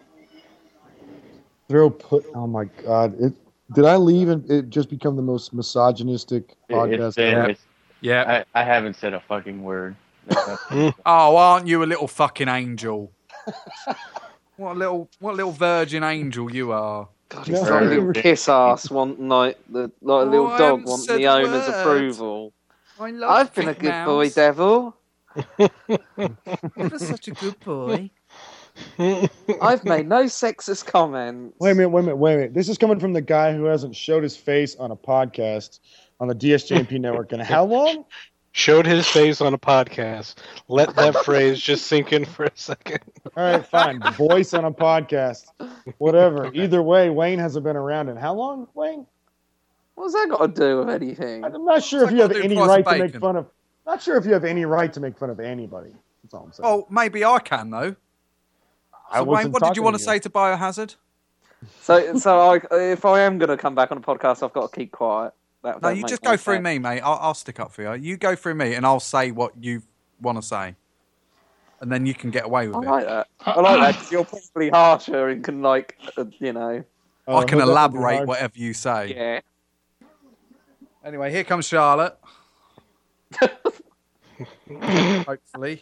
B: Oh my God! Did I leave and it just become the most misogynistic podcast ever?
A: Yeah.
D: I haven't said a fucking word.
A: Oh, aren't you a little fucking angel? What a little virgin angel you are.
C: God, he's like a little kiss ass wanting like a little
A: I
C: dog
A: haven't
C: wanting
A: said
C: the
A: a
C: owner's
A: word.
C: approval.
A: I love
C: I've been a good boy, Devil.
A: You're such a good boy.
C: I've made no sexist comments.
B: Wait a minute. This is coming from the guy who hasn't showed his face on a podcast on the DSJP network in how long?
E: Showed his face on a podcast. Let that phrase just sink in for a second.
B: All right, fine. Voice on a podcast. Whatever. Either way, Wayne hasn't been around in how long, Wayne?
C: What's that got to do with anything?
B: I'm not sure
A: It's
B: if you
A: like
B: have
A: doing
B: any
A: price
B: right
A: of
B: to make
A: bacon.
B: fun of. Not sure if you have any right to make fun of anybody. That's all I'm saying.
A: Oh, maybe I can though.
B: I
A: So Wayne,
B: wasn't
A: what did you
B: talking
A: want to
B: to
A: say to Biohazard?
C: So if I am going to come back on a podcast, I've got to keep quiet.
A: No, you just go through me, mate. I'll stick up for you. You go through me, and I'll say what you want to say, and then you can get away with
C: I
A: it.
C: like that. I like that 'cause you're probably harsher and can
A: I can elaborate whatever you say.
C: Yeah.
A: Anyway, here comes Charlotte. Hopefully.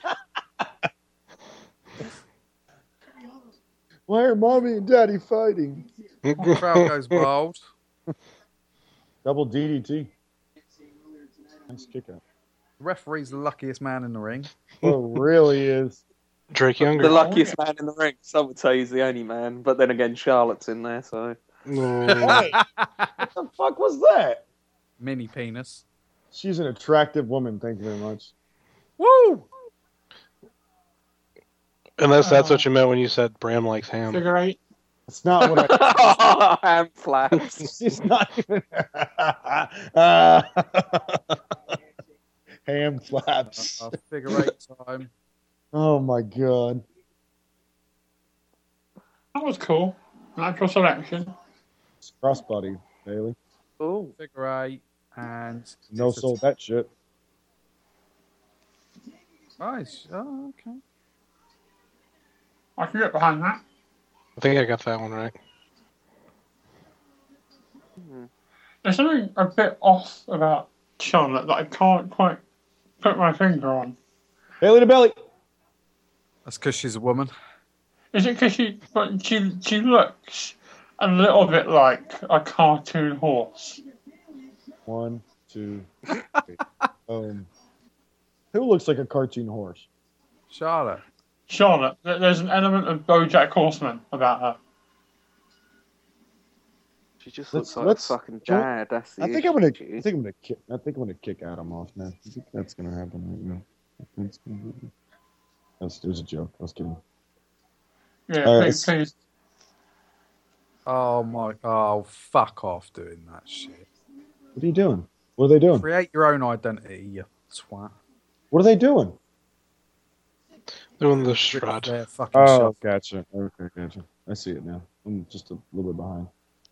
B: Why are mommy and daddy fighting?
A: Crowd goes wild.
B: Double DDT. Nice kick out.
A: The referee's the luckiest man in the ring.
B: Oh, really is.
E: Drake
C: The
E: Younger.
C: luckiest man in the ring. Some would say he's the only man, but then again, Charlotte's in there, so.
E: No.
B: What the fuck was that?
A: Mini penis.
B: She's an attractive woman. Thank you very much.
A: Woo!
E: Unless that's what you meant when you said Bram likes ham.
G: Figure eight.
B: That's not what I.
C: Ham flaps.
B: She's not even. Ham flaps.
A: Figure eight time.
B: Oh my god.
G: That was cool. Natural selection.
B: It's crossbody, Bailey.
C: Oh,
A: Figure eight. And.
B: No sold that shit.
A: Nice. Oh, okay.
G: I can get behind that.
E: I think I got that one right.
G: There's something a bit off about Charlotte that I can't quite put my finger on.
B: Bailey to belly.
A: That's because she's a woman.
G: Is it because she looks a little bit like a cartoon horse?
B: 1, 2, 3. Who looks like a cartoon horse?
A: Charlotte.
G: Charlotte. There's an element of BoJack Horseman about her.
C: She just
F: Let's-
C: looks like
F: let's-
C: a fucking Jad. That's the
F: I think
C: issue.
F: I'm gonna kick Adam off, man. I think that's gonna happen right now. That's gonna happen. It was a joke. I was kidding.
G: Yeah,
F: All right,
G: please.
A: Oh, fuck off doing that shit.
F: What are you doing? What are they doing?
A: Create your own identity, you twat.
F: What are they doing?
E: Doing the strut.
A: Their fucking
F: Oh,
A: shot.
F: gotcha. Okay, gotcha. I see it now. I'm just a little bit behind.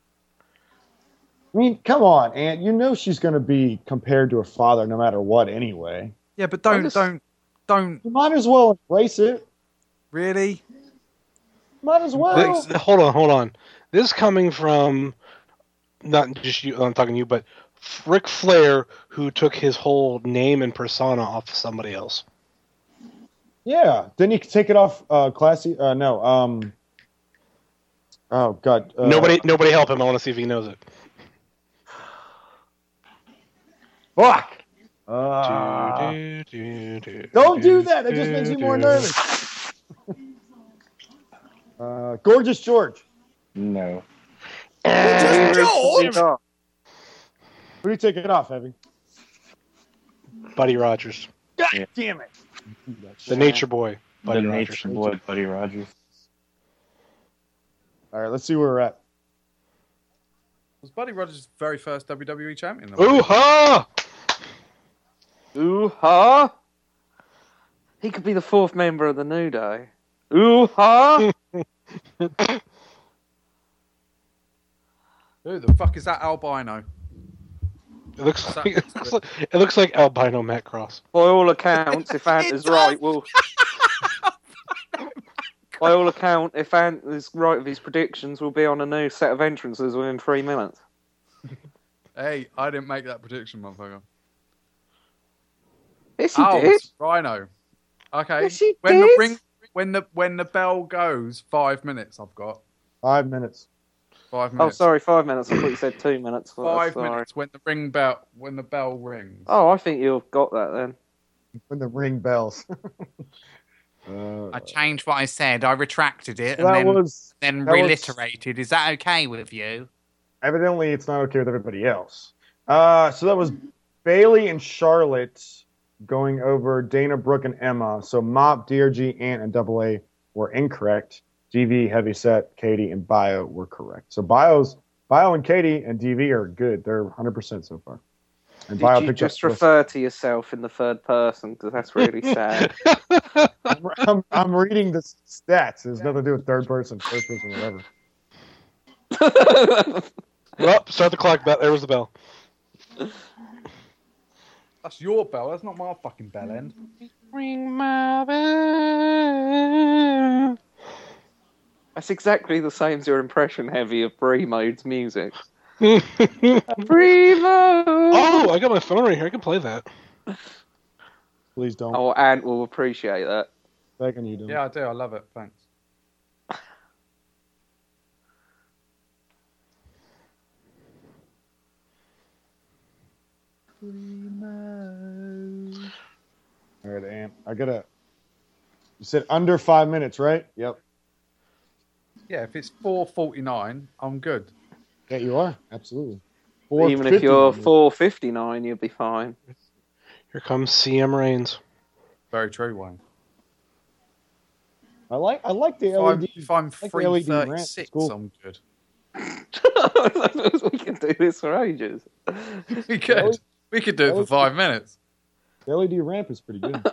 F: I mean, come on, Aunt. You know she's going to be compared to her father no matter what anyway.
A: Yeah, but
C: I
A: don't
C: just-
F: You might as well embrace it.
A: really.
F: Might as well.
E: Hold on. This is coming from not just you. I'm talking to you, but Ric Flair, who took his whole name and persona off of somebody else.
F: Yeah. Didn't he take it off Classy? No. Oh, God.
E: Nobody help him. I want to see if he knows it.
F: Fuck. Don't do that. That just makes me more nervous. Gorgeous George.
D: No.
C: George!
F: Who do you take it off, Heavy?
E: Buddy Rogers,
F: God damn it.
E: the Nature Boy.
D: The
E: Buddy
D: Nature
E: Rogers.
D: Boy, Buddy Rogers.
F: All right, let's see where we're at.
A: Was Buddy Rogers' very first WWE champion?
E: Ooh ha!
C: Ooh ha! He could be the fourth member of the New Day. Ooh ha!
A: Who the fuck is that albino?
E: It looks like albino Matt Cross.
C: By all accounts, if Ant is right, we'll. By all accounts, if Ant is right with his predictions, we'll be on a new set of entrances within 3 minutes.
A: Hey, I didn't make that prediction, motherfucker.
C: Yes, he did.
A: It's Rhino. Okay.
C: Yes, he
A: when
C: did.
A: the ring, when the bell goes, 5 minutes. I've got
F: 5 minutes.
A: 5
C: Oh,
A: minutes.
C: sorry, 5 minutes. I thought you said 2 minutes. Oh,
A: 5
C: sorry.
A: minutes when the bell rings.
C: Oh, I think you've got that then.
F: When the ring bells.
H: I changed what I said. I retracted it and
F: that
H: then
F: was
H: reiterated. Is that okay with you?
F: evidently it's not okay with everybody else. So that was Bailey and Charlotte going over Dana Brooke and Emma. So Mop, DRG, Ant, and Double A were incorrect. DV, Heavyset, Katie, and Bio were correct. So Bio and Katie and DV are good. They're 100% so far. And Bio
C: Did you
F: picked up
C: just refer to yourself in the third person? Because that's really sad.
F: I'm reading the stats. It has nothing to do with third person, first person, whatever.
E: Well, start the clock. There was the bell.
A: That's your bell. That's not my fucking bell end.
E: Ring my bell.
C: That's exactly the same as your impression, Heavy, of Bree Mode's music.
E: Oh,
C: Bree Mode!
E: I got my phone right here. I can play that.
F: Please don't.
C: Oh, Ant will appreciate that.
F: Begging you, don't.
A: Yeah, I do. I love it. Thanks.
F: All right, Ant. You said under 5 minutes, right? Yep.
A: Yeah, if it's 4:49, I'm good.
F: Yeah, you are. Absolutely.
C: Even if you're 4:59, you'll be fine.
E: Here comes CM Reigns.
A: Very true, Wayne.
F: I like the
A: If I'm,
F: LED.
A: if I'm
F: like the LED ramp.
A: 3:36,
F: It's cool.
A: I'm good.
C: We can do this for ages.
A: We could. We could do it for 5 minutes.
F: The LED ramp is pretty good.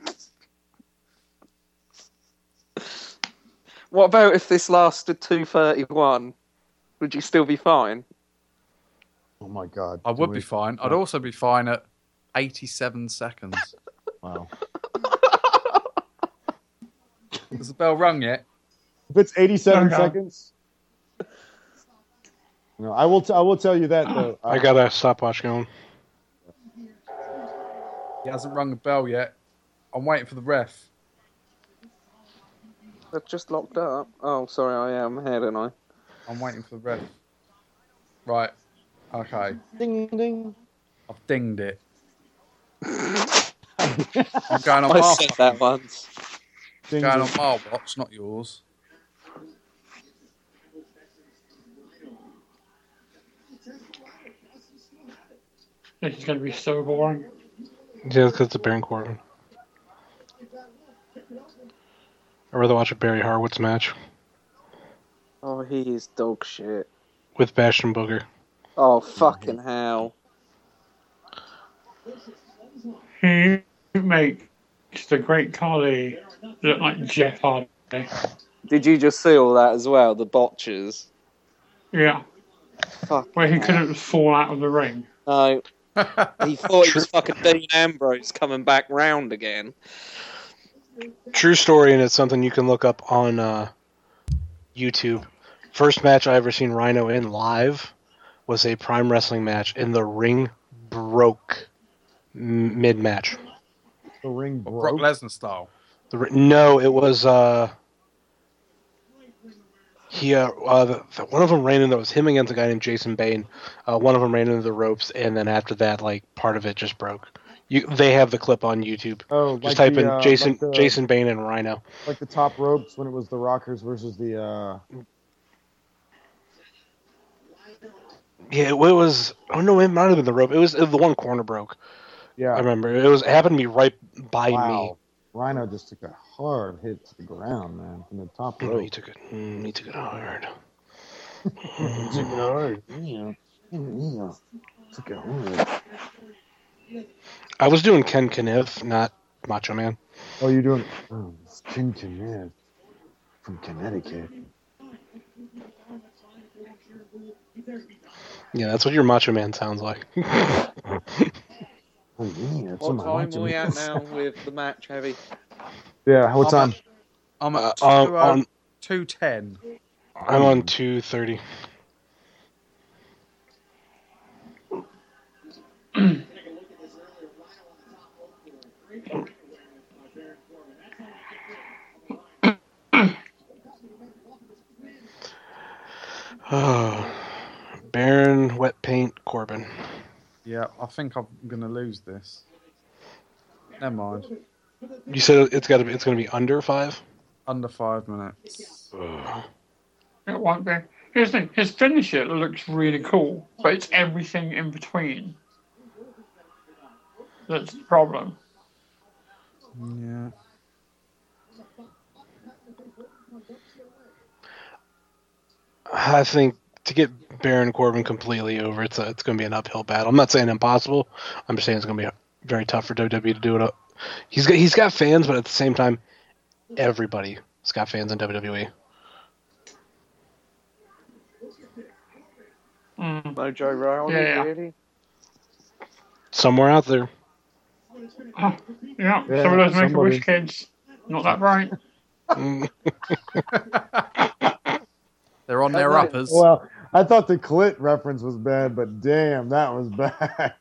C: What about if this lasted 2:31? Would you still be fine?
F: Oh my god.
A: I would be fine. I'd also be fine at 87 seconds.
F: Wow.
A: Has the bell rung yet?
F: If it's 87
G: No.
F: seconds. No, I will tell you that though.
E: I got a stopwatch going.
A: He hasn't rung the bell yet. I'm waiting for the ref.
C: They've just locked up. Oh, sorry, I am ahead, and I.
A: I'm waiting for the ref. Right. Okay.
F: Ding ding.
A: I've dinged it. I'm going on
C: I
A: half.
C: said that once.
A: Going on my watch, not yours.
G: This is going to be so boring.
E: Yeah, because it's a Baron Corbin. I'd rather watch a Barry Horowitz match
C: Oh, he is dog shit.
E: with Bastion Booger.
C: Oh, fucking hell.
G: He makes the Great Khali look like Jeff Hardy.
C: Did you just see all that as well? The botches?
G: Yeah,
C: Fuck.
G: where he couldn't fall out of the ring.
C: No. He thought he was fucking Dean Ambrose coming back round again.
E: True story, and it's something you can look up on YouTube. First match I ever seen Rhino in live was a Prime Wrestling match, and the ring broke mid-match.
F: The ring
A: Brock
F: broke.
A: Lesnar style.
E: No, it was one of them ran into, it was him against a guy named Jason Bane. One of them ran into the ropes, and then after that, like, part of it just broke. They have the clip on YouTube.
F: Oh,
E: Just
F: like
E: type in Jason
F: like the,
E: Jason Bane and Rhino.
F: Like the top ropes when it was the Rockers versus the.
E: Yeah, it was. Oh no, it might have been the rope. It was the one corner broke.
F: Yeah.
E: I remember. It happened to be right by
F: Wow.
E: me.
F: Rhino just took a hard hit to the ground, man, from the top
E: No,
F: rope.
E: he took it. He took it hard.
F: He took it hard. Yeah. Took it hard.
E: I was doing Ken Kniff, not Macho Man.
F: Oh, you're doing. Oh, it's King Kenneth from Connecticut.
E: Yeah, that's what your Macho Man sounds like.
F: Oh, yeah, that's
C: What
F: my
C: time
F: Macho
C: are we
F: Man.
C: at now with the match, Heavy?
F: Yeah, what time?
A: I'm at
E: on
A: 2:10.
E: I'm on 2:30. Baron Wet Paint Corbin.
A: Yeah, I think I'm gonna lose this. Never mind.
E: You said it's going to be under 5?
A: Under 5 minutes.
G: It won't be. Here's the thing, his finisher looks really cool, but it's everything in between that's the problem.
A: Yeah.
E: I think to get Baron Corbin completely over, it's going to be an uphill battle. I'm not saying impossible. I'm just saying it's going to be very tough for WWE to do it. He's got fans, but at the same time, everybody's got fans in WWE.
C: Mojo Rawley,
G: Yeah.
C: really?
E: Somewhere out there.
G: Oh, yeah,
F: Yeah,
G: some of those
F: somebody.
G: Make-A-Wish kids, not that bright.
A: They're on their uppers.
F: Well, I thought the clit reference was bad, but damn, that was bad.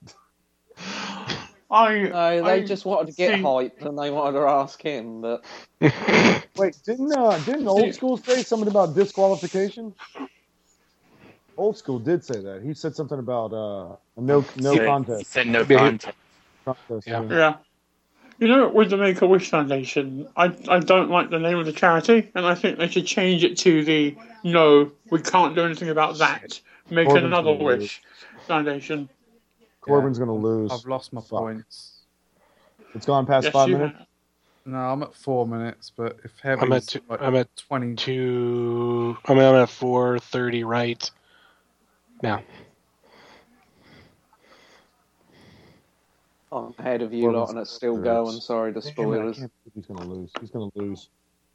C: No, they just wanted to get
G: see-
C: hyped and they wanted to ask him, but
F: Wait, didn't Old School say something about disqualification? Old School did say that. He said something about no contest.
D: Said no contest.
E: Yeah.
G: Yeah. You know, with the Make-A-Wish Foundation, I don't like the name of the charity, and I think they should change it to the no, we can't do anything about that. Make
F: Corbin's
G: another
F: gonna
G: wish Foundation.
F: Corbin's gonna lose.
A: I've lost my
F: Fuck.
A: points.
F: It's gone past
G: Yes,
F: 5
G: you
F: minutes.
G: have.
A: No, I'm at 4 minutes, but if Heavy's
E: I'm at I'm at
A: 20.
E: 2. I mean, I'm at 4:30 right now.
C: I'm ahead of you lot and it's still going. Sorry, the
F: Damn it, I
C: spoilers.
F: can't believe he's gonna lose. He's gonna lose.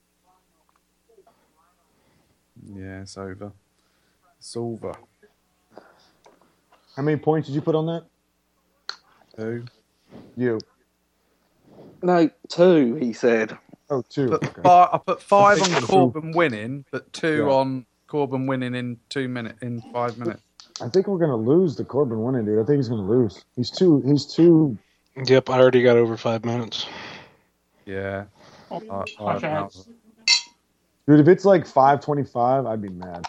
A: Yeah, it's over. It's over.
F: How many points did you put on that?
A: 2.
F: You.
C: No, 2, he said.
F: Oh, 2.
A: But
F: Okay.
A: I put 5
F: I'm
A: on
F: thinking
A: Corbin winning, but 2
F: Yeah.
A: on Corbin winning in 5 minutes.
F: I think we're gonna lose the Corbin winning, dude. I think he's gonna lose. He's too.
E: Yep, I already got over 5 minutes.
A: Yeah.
G: Oh,
A: I
G: okay.
A: know.
F: Dude, if it's like 5:25, I'd be mad.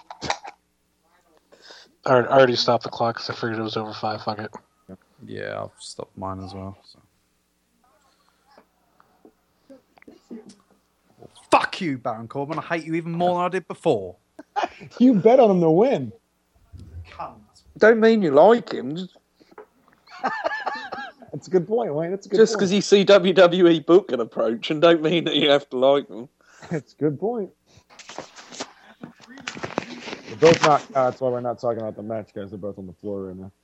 E: I already stopped the clock because I figured it was over 5. Fuck it.
A: Yeah, I've stopped mine as well. So. Fuck you, Baron Corbin. I hate you even more than I did before.
F: You bet on him to win.
A: Cunt.
C: Don't mean you like him.
F: That's a good point, Wayne. That's a good
C: Just
F: point.
C: because you see WWE booking approach, and don't mean that you have to like them.
F: That's a good point. They're both not. That's why we're not talking about the match, guys. They're both on the floor right now.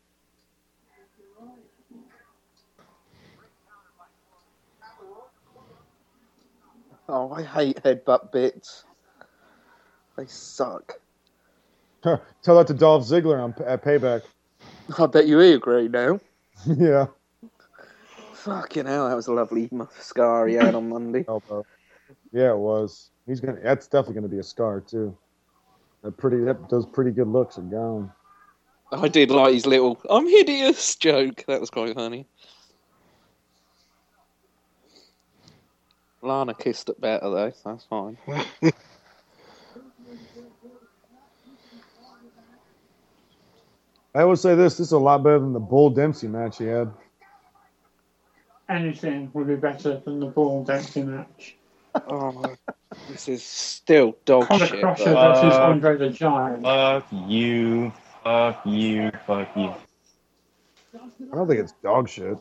C: Oh, I hate headbutt bits. They suck.
F: Tell that to Dolph Ziggler at Payback.
C: I bet you he agree now.
F: Yeah.
C: Fucking hell, that was a lovely scar he had on Monday.
F: Elbow. Yeah, it was. That's definitely gonna be a scar too. Those pretty good looks are gone.
C: I did like his little "I'm hideous" joke. That was quite funny. Lana kissed it better though, so that's fine.
F: I would say this is a lot better than the Bull Dempsey match he had.
G: Anything would be better than the Bull Dempsey match.
C: Oh, this is still dog
G: Conor
C: shit.
G: Crusher
C: though.
G: versus Andre the Giant.
D: Fuck you. Fuck you. Fuck you.
F: I don't think it's dog shit.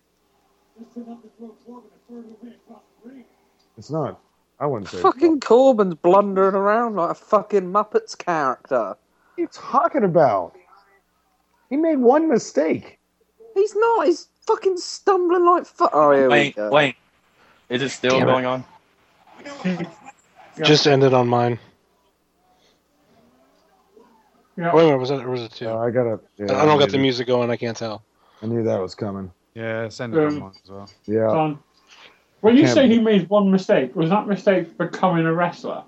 F: It's not. I wouldn't say.
C: Fucking Corbin's blundering around like a fucking Muppets character.
F: What are you talking about? He made one mistake.
C: He's not. He's fucking stumbling like fuck. Oh, here we go.
D: Wait. Is it still going on?
E: Just ended on mine.
G: Yeah.
E: Wait a minute, was it two?
F: I gotta. Yeah,
E: I don't got the music going. I can't tell.
F: I knew that was coming.
A: Yeah, send it on mine as well.
F: Yeah.
G: John, when you
F: Can't
G: say
F: be-
G: he made one mistake, was that mistake becoming a wrestler?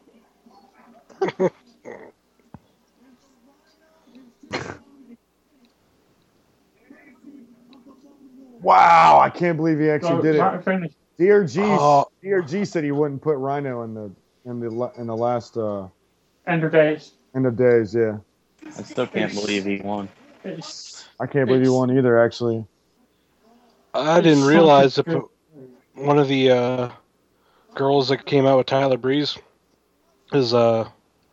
F: Wow! I can't believe he actually did it.
G: Finish.
F: DRG said he wouldn't put Rhino in the last
G: End of days.
F: end of days. Yeah.
D: I still can't believe he won.
G: It's,
F: I can't believe he won either. Actually.
E: I didn't realize that one of the girls that came out with Tyler Breeze is one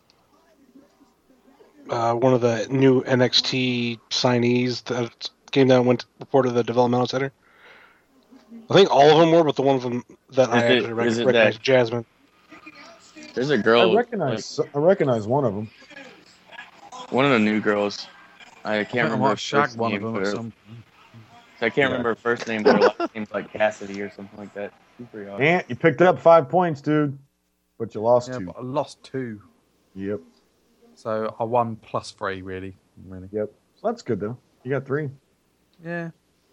E: of the new NXT signees that came down and went reported to the developmental center. I think all of them were, but the one of them that I actually recognize, Jasmine.
D: There's a girl.
F: I recognize one of them.
D: One of the new girls. I can't remember her
A: Shag
D: first
A: one
D: name.
A: of them or
D: but
A: something.
D: I can't remember her first name, but her last name's like Cassidy or something like that. She's pretty awesome.
F: Ant, you picked up 5 points, dude, but you lost
A: Yeah,
F: 2.
A: but I lost 2.
F: Yep.
A: So I won +3, really.
F: Yep. So that's good though. You got 3.
A: Yeah.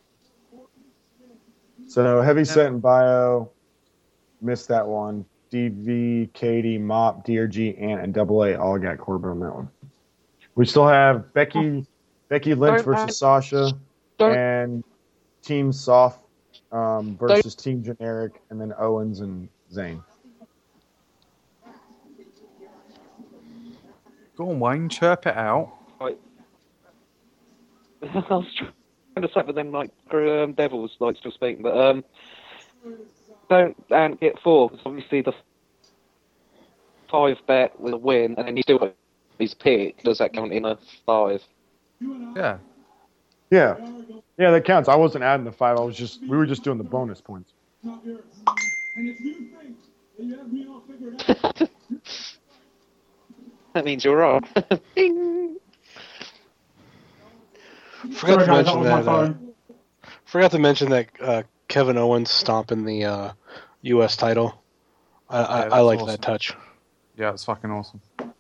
F: So heavy set and bio, missed that one. DV, Katie, Mop, DRG, Ant, and Double A all got Corbin on that one. We still have Becky Lynch versus Sasha, and Team Soft versus Team Generic, and then Owens and Zayn.
A: Go on, Wayne, chirp it out.
C: I was trying to say, but then like Devils like still speaking, but don't get 4 because obviously the 5 bet with a win, and then he still got his pick. Does that count in a 5?
A: Yeah.
F: Yeah, that counts. I wasn't adding the 5. We were just doing the bonus points.
C: That means you're wrong.
E: Forgot to
G: Sorry, guys,
E: mention
G: that was my
E: that.
G: phone.
E: Forgot to mention that Kevin Owens stomping the U.S. title. I like
A: awesome.
E: that touch.
A: Yeah, it's fucking awesome.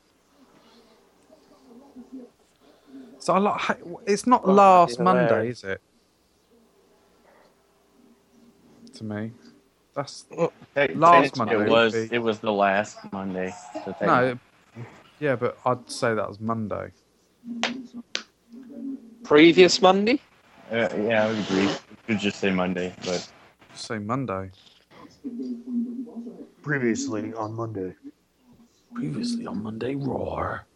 A: So I like. It's not last Monday, is it? To me, that's last Monday.
D: It was the last Monday. So
A: no. Yeah, but I'd say that was Monday.
C: Previous Monday?
D: Yeah, I would agree. You could just say Monday, but
A: Just say Monday.
F: Previously on Monday.
A: Previously on Monday, Roar.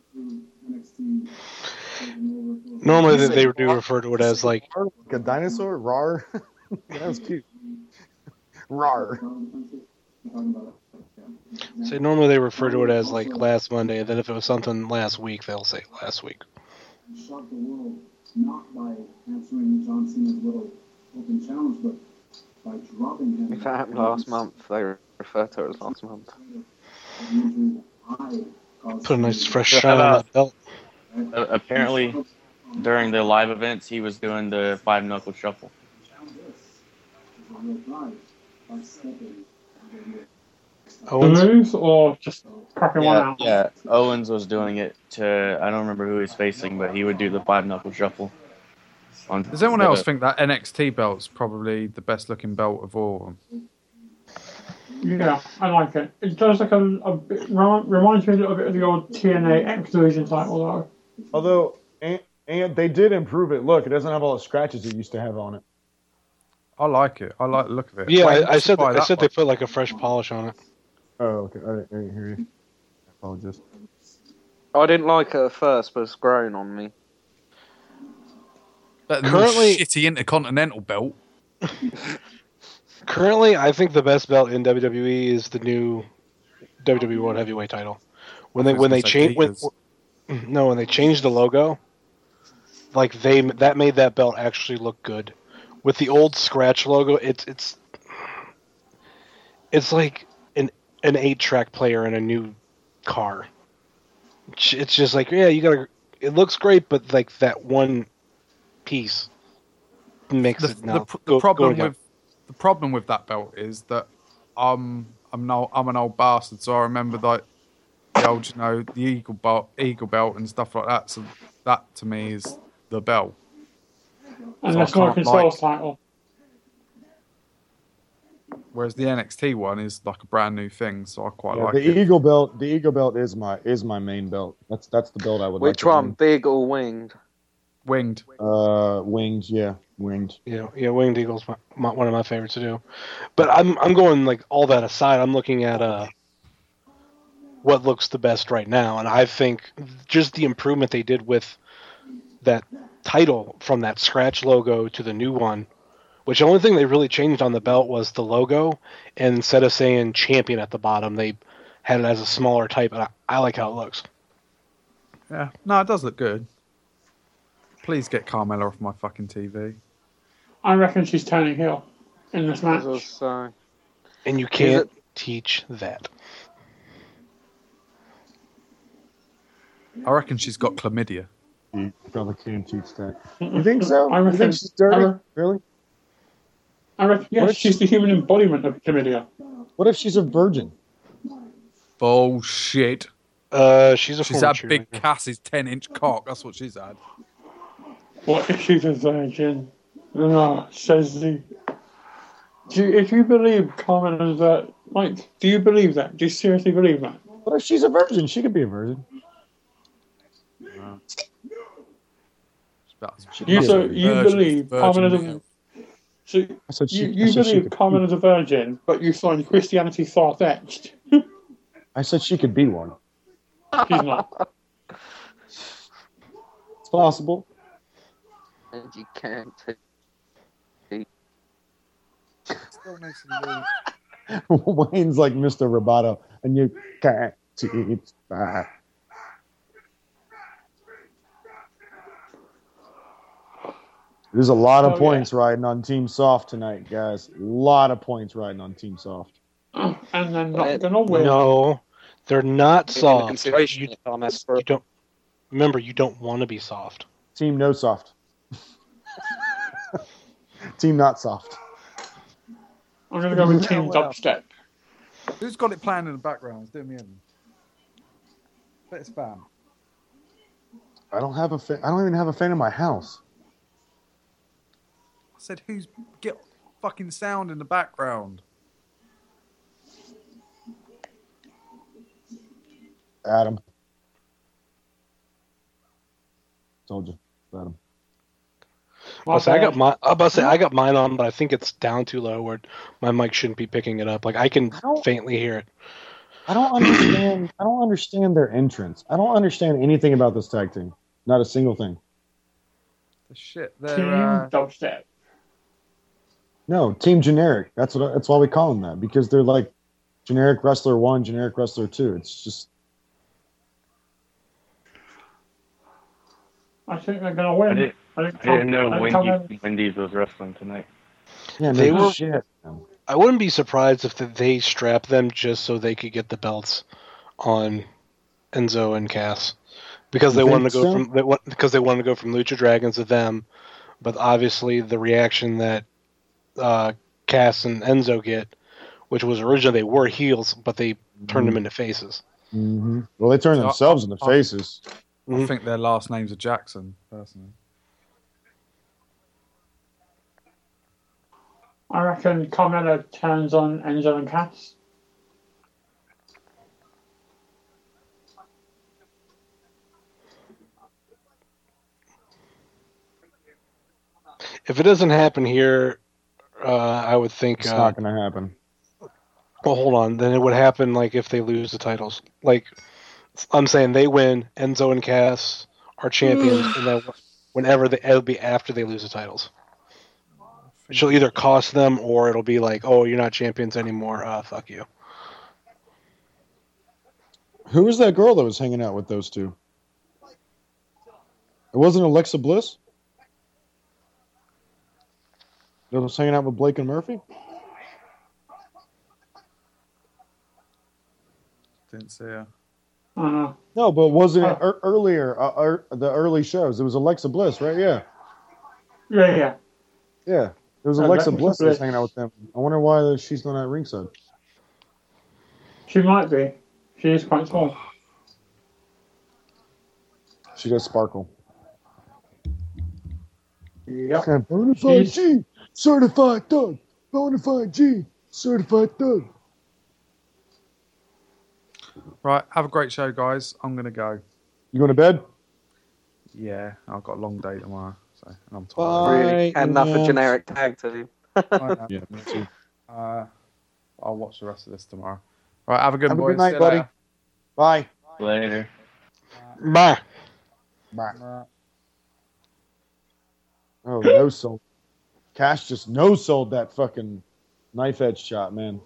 E: Normally they do refer to it as like
F: a dinosaur. Rar. That was cute. Rar.
E: So normally they refer to it as like last Monday, and then if it was something last week, they'll say last week.
I: Shocked the world not by answering John Cena's little open challenge, but by dropping him.
C: If that happened last month, they refer to it as last month.
E: Put a nice fresh shine on that belt.
D: Apparently, during the live events, he was doing the 5-knuckle shuffle.
E: Owens?
G: Moves or just cracking one out?
D: Yeah, Owens was doing it to, I don't remember who he's facing, but he would do the 5-knuckle shuffle.
A: Does anyone else think that NXT belt's probably the best looking belt of all of them?
G: Yeah, I like it. It does like a bit, reminds me a little bit of the old TNA X Division title, though.
F: Although, and they did improve it. Look, it doesn't have all the scratches it used to have on it.
A: I like it. I like the look of it.
E: Yeah,
A: Wait,
E: I said
A: buy that
E: they
A: one.
E: put like a fresh polish on it.
F: Oh, okay. I didn't hear you. I apologize.
C: I didn't like it at first, but it's grown on me.
A: Better than
E: Currently-
A: the shitty Intercontinental belt.
E: Currently, I think the best belt in WWE is the new WWE World Heavyweight title. When they changed when they changed the logo, like that made that belt actually look good. With the old scratch logo, it's like an 8-track player in a new car. It's just like, yeah, it looks great, but like that one piece makes it not
A: The problem with that belt is that I'm an old bastard, so I remember like the old, the eagle belt and stuff like that. So that to me is the belt.
G: And
A: So
G: that's
A: I
G: not a
A: can't
G: controls title.
A: Whereas the NXT one is like a brand new thing, so I quite
F: Yeah,
A: like
F: the
A: it.
F: Eagle belt. The Eagle belt is my main belt. That's the belt I would like.
C: Which one, big or winged?
A: Winged.
F: Winged. Yeah, winged.
E: Yeah, Winged Eagle's one of my favorites to do. But I'm going like all that aside. I'm looking at what looks the best right now, and I think just the improvement they did with that title from that scratch logo to the new one, which the only thing they really changed on the belt was the logo, and instead of saying champion at the bottom, they had it as a smaller type, and I like how it looks.
A: Yeah, no, it does look good. Please get Carmella off my fucking TV.
G: I reckon she's turning heel in this match.
E: And you can't teach that.
A: I reckon she's got chlamydia.
F: You probably can't teach that. You think so?
G: I
F: You
G: reckon,
F: think she's dirty? Really?
G: I reckon, yes,
F: What if
G: she's the human embodiment of chlamydia.
F: What if she's a virgin?
A: Bullshit.
E: She's
A: had Big Cass's 10-inch cock. That's what she's had.
G: What if she's a virgin? No, says the. If you believe Carmen is that, do you believe that? Do you seriously believe that?
F: What if she's a virgin? She could be a virgin.
G: You believe Carmen is a. So you believe Carmen is a virgin, but you find Christianity far-fetched.
F: I said she could be one.
G: She's not.
F: It's possible.
C: And you can't take.
F: Wayne's like Mr. Roboto, and you can't teach that. There's a lot of points riding on Team Soft tonight, guys. A lot of points riding on Team Soft.
G: And they're not going to win.
E: No, they're not soft.
C: You
E: don't remember. You don't want to be soft.
F: Team No Soft. Team Not Soft.
G: I'm going to go with Team Dubstep.
A: Who's got it playing in the background? It's doing me in. Bet it's spam.
F: I don't have a fan. I don't even have a fan in my house.
A: I said, get fucking sound in the background?
F: Adam. Told you, Adam.
E: I got mine on, but I think it's down too low where my mic shouldn't be picking it up. Like I can faintly hear it.
F: I don't understand. I don't understand their entrance. I don't understand anything about this tag team. Not a single thing.
A: The shit.
G: Team Dubstep.
F: No, Team Generic. That's why we call them that, because they're like generic wrestler 1, generic wrestler 2. It's just.
G: I think they're gonna win.
D: I didn't know Wendy's was wrestling tonight.
F: Yeah,
E: They were.
F: shit.
E: I wouldn't be surprised if they strap them just so they could get the belts on Enzo and Cass, because they wanted to go from Lucha Dragons to them, but obviously the reaction that Cass and Enzo get, which was originally they were heels, but they turned them into faces.
F: Mm-hmm. Well, they turned themselves into faces.
A: I think their last names are Jackson, personally.
G: I reckon Carmella turns on Enzo and Cass.
E: If it doesn't happen here, I would think
F: it's not going to happen.
E: Well, hold on. Then it would happen like if they lose the titles. Like I'm saying, they win. Enzo and Cass are champions, and then it'll be after they lose the titles. She'll either cost them, or it'll be like, "Oh, you're not champions anymore. Fuck you."
F: Who was that girl that was hanging out with those two? It wasn't Alexa Bliss that was hanging out with Blake and Murphy?
A: Didn't see her.
F: No, but wasn't it earlier, the early shows? It was Alexa Bliss, right? Yeah.
G: Yeah.
F: Yeah. It was Alexa Bliss that was hanging out with them. I wonder why she's not at ringside.
G: She might be. She is quite small.
F: She does sparkle.
G: Yep.
F: Bonafide G, certified thug. Bonafide G, certified thug.
A: Right, have a great show, guys. I'm going to go.
F: You going to bed?
A: Yeah, I've got a long day tomorrow, and I'm tired.
C: Really, enough a generic tag team.
F: Yeah, me too.
A: I'll watch the rest of this tomorrow. Right, have a good
F: Have a
A: boys.
F: good night, buddy. Bye.
D: Later.
E: Bye.
F: Bye. Oh, no sold. Cash just no sold that fucking knife edge shot, man.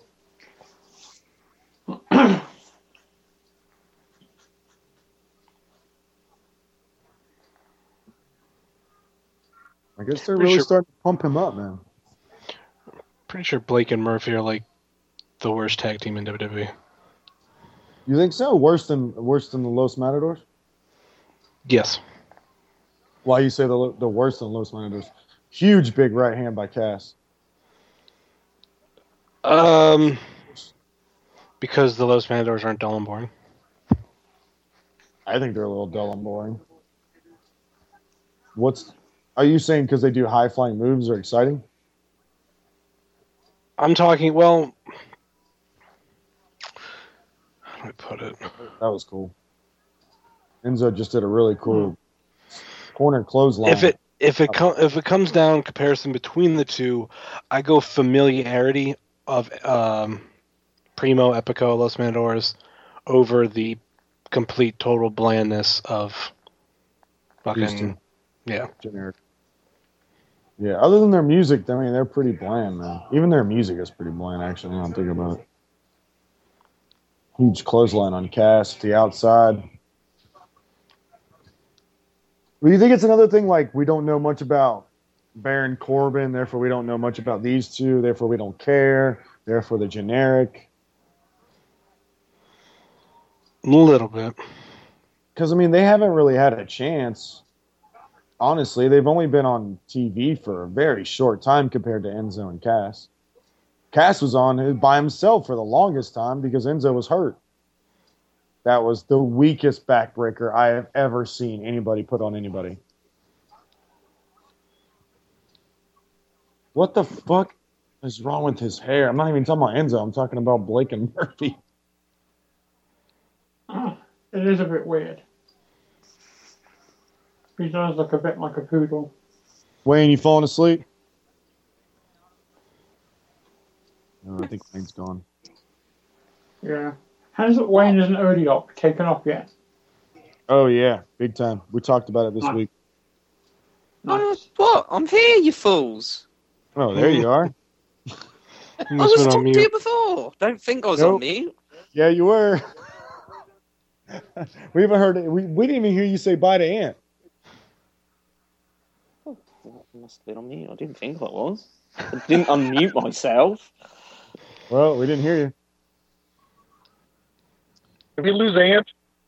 F: I guess they're really starting to pump him up, man.
E: Pretty sure Blake and Murphy are like the worst tag team in WWE.
F: You think so? Worse than the Los Matadors?
E: Yes.
F: Why you say the worse than Los Matadors? Huge big right hand by Cass.
E: Because the Los Matadors aren't dull and boring.
F: I think they're a little dull and boring. Are you saying because they do high flying moves are exciting?
E: I'm talking, well, how do I put it?
F: That was cool. Enzo just did a really cool corner clothesline.
E: If it comes down comparison between the two, I go familiarity of Primo, Epico, Los Matadors over the complete total blandness of fucking
F: generic. Yeah, other than their music, I mean, they're pretty bland, man. Even their music is pretty bland, actually, now I'm thinking about it. Huge clothesline on Cass, the outside. Well, you think it's another thing, like, we don't know much about Baron Corbin, therefore we don't know much about these two, therefore we don't care, therefore they're generic?
E: A little bit.
F: Because, I mean, they haven't really had a chance. Honestly, they've only been on TV for a very short time compared to Enzo and Cass. Cass was on by himself for the longest time because Enzo was hurt. That was the weakest backbreaker I have ever seen anybody put on anybody. What the fuck is wrong with his hair? I'm not even talking about Enzo. I'm talking about Blake and Murphy.
G: It is a bit weird. He does look a bit like a poodle.
F: Wayne, you falling asleep? No, I think Wayne's gone.
G: Yeah. Has Wayne as an Odiok taken off yet?
F: Oh, yeah. Big time. We talked about it this week.
C: Nice. What? I'm here, you fools.
F: Oh, there you are.
E: You
C: I
E: must
C: was
E: have been on
C: talking to you
E: mute.
C: before. Don't think I was
F: Nope.
C: on mute.
F: Yeah, you were. We haven't heard it. We didn't even hear you say bye to Ant.
C: I must have been on mute. I didn't think I was. I didn't unmute myself.
F: Well, we didn't hear you.
J: Did we lose Ant?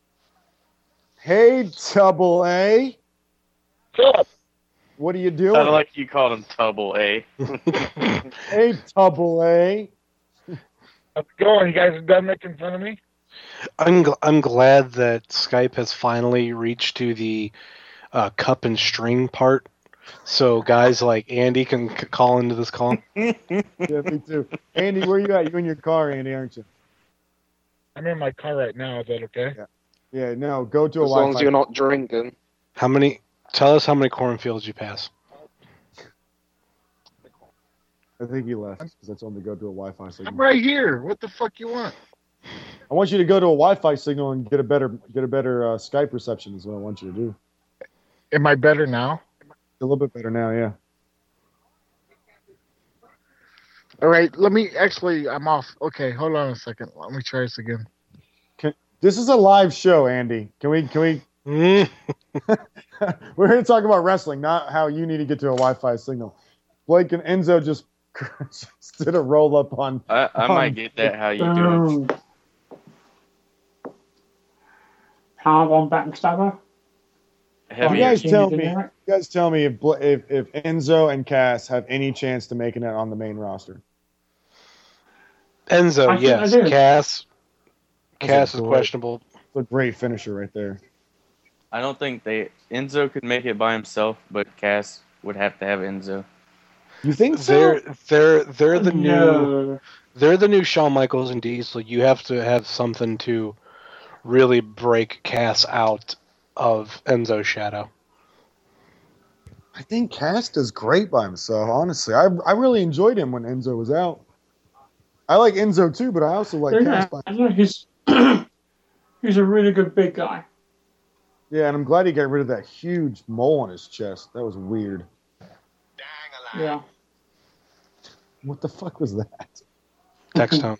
F: Hey, Double A.
J: What's up?
F: What are you doing?
D: Sounded like you called him Tubble A.
F: Hey, Double A.
J: How's it going? You guys done making fun of me?
E: I'm glad that Skype has finally reached to the cup and string part, so guys like Andy can call into this call.
F: Yeah, me too. Andy, where you at? You in your car, Andy, aren't you?
J: I'm in my car right now. Is that okay?
F: Yeah, no, go to a
C: As long
F: Wi-Fi.
C: as you're not drinking.
E: Tell us how many cornfields you pass.
F: I think he left because I told him to go to a Wi-Fi signal.
J: I'm right here. What the fuck you want?
F: I want you to go to a Wi-Fi signal and get a better Skype reception is what I want you to do.
J: Am I better now?
F: A little bit better now, yeah.
J: All right, I'm off. Okay, hold on a second. Let me try this again.
F: This is a live show, Andy. Can we? We're here to talk about wrestling, not how you need to get to a Wi-Fi signal. Blake and Enzo just did a roll up on.
D: I might get that how you do it.
G: Power one backstabber.
D: Heavy.
F: You guys tell
G: Change
F: me.
G: it
F: You
G: there.
F: guys tell me if Enzo and Cass have any chance to making it on the main roster.
E: Enzo,
G: I think
E: yes.
G: I do.
E: Cass
F: That's
E: is
F: a great-
E: questionable.
F: It's a great finisher right there.
D: I don't think Enzo could make it by himself, but Cass would have to have Enzo.
F: You think so?
E: They're the new
G: No.
E: they're the new Shawn Michaels and Diesel. You have to have something to really break Cass out of Enzo's shadow.
F: I think Cass does great by himself. Honestly, I really enjoyed him when Enzo was out. I like Enzo too, but I also like Cass.
G: I know he's he's a really good big guy.
F: Yeah, and I'm glad he got rid of that huge mole on his chest. That was weird.
G: Yeah.
F: What the fuck was that?
E: Text him.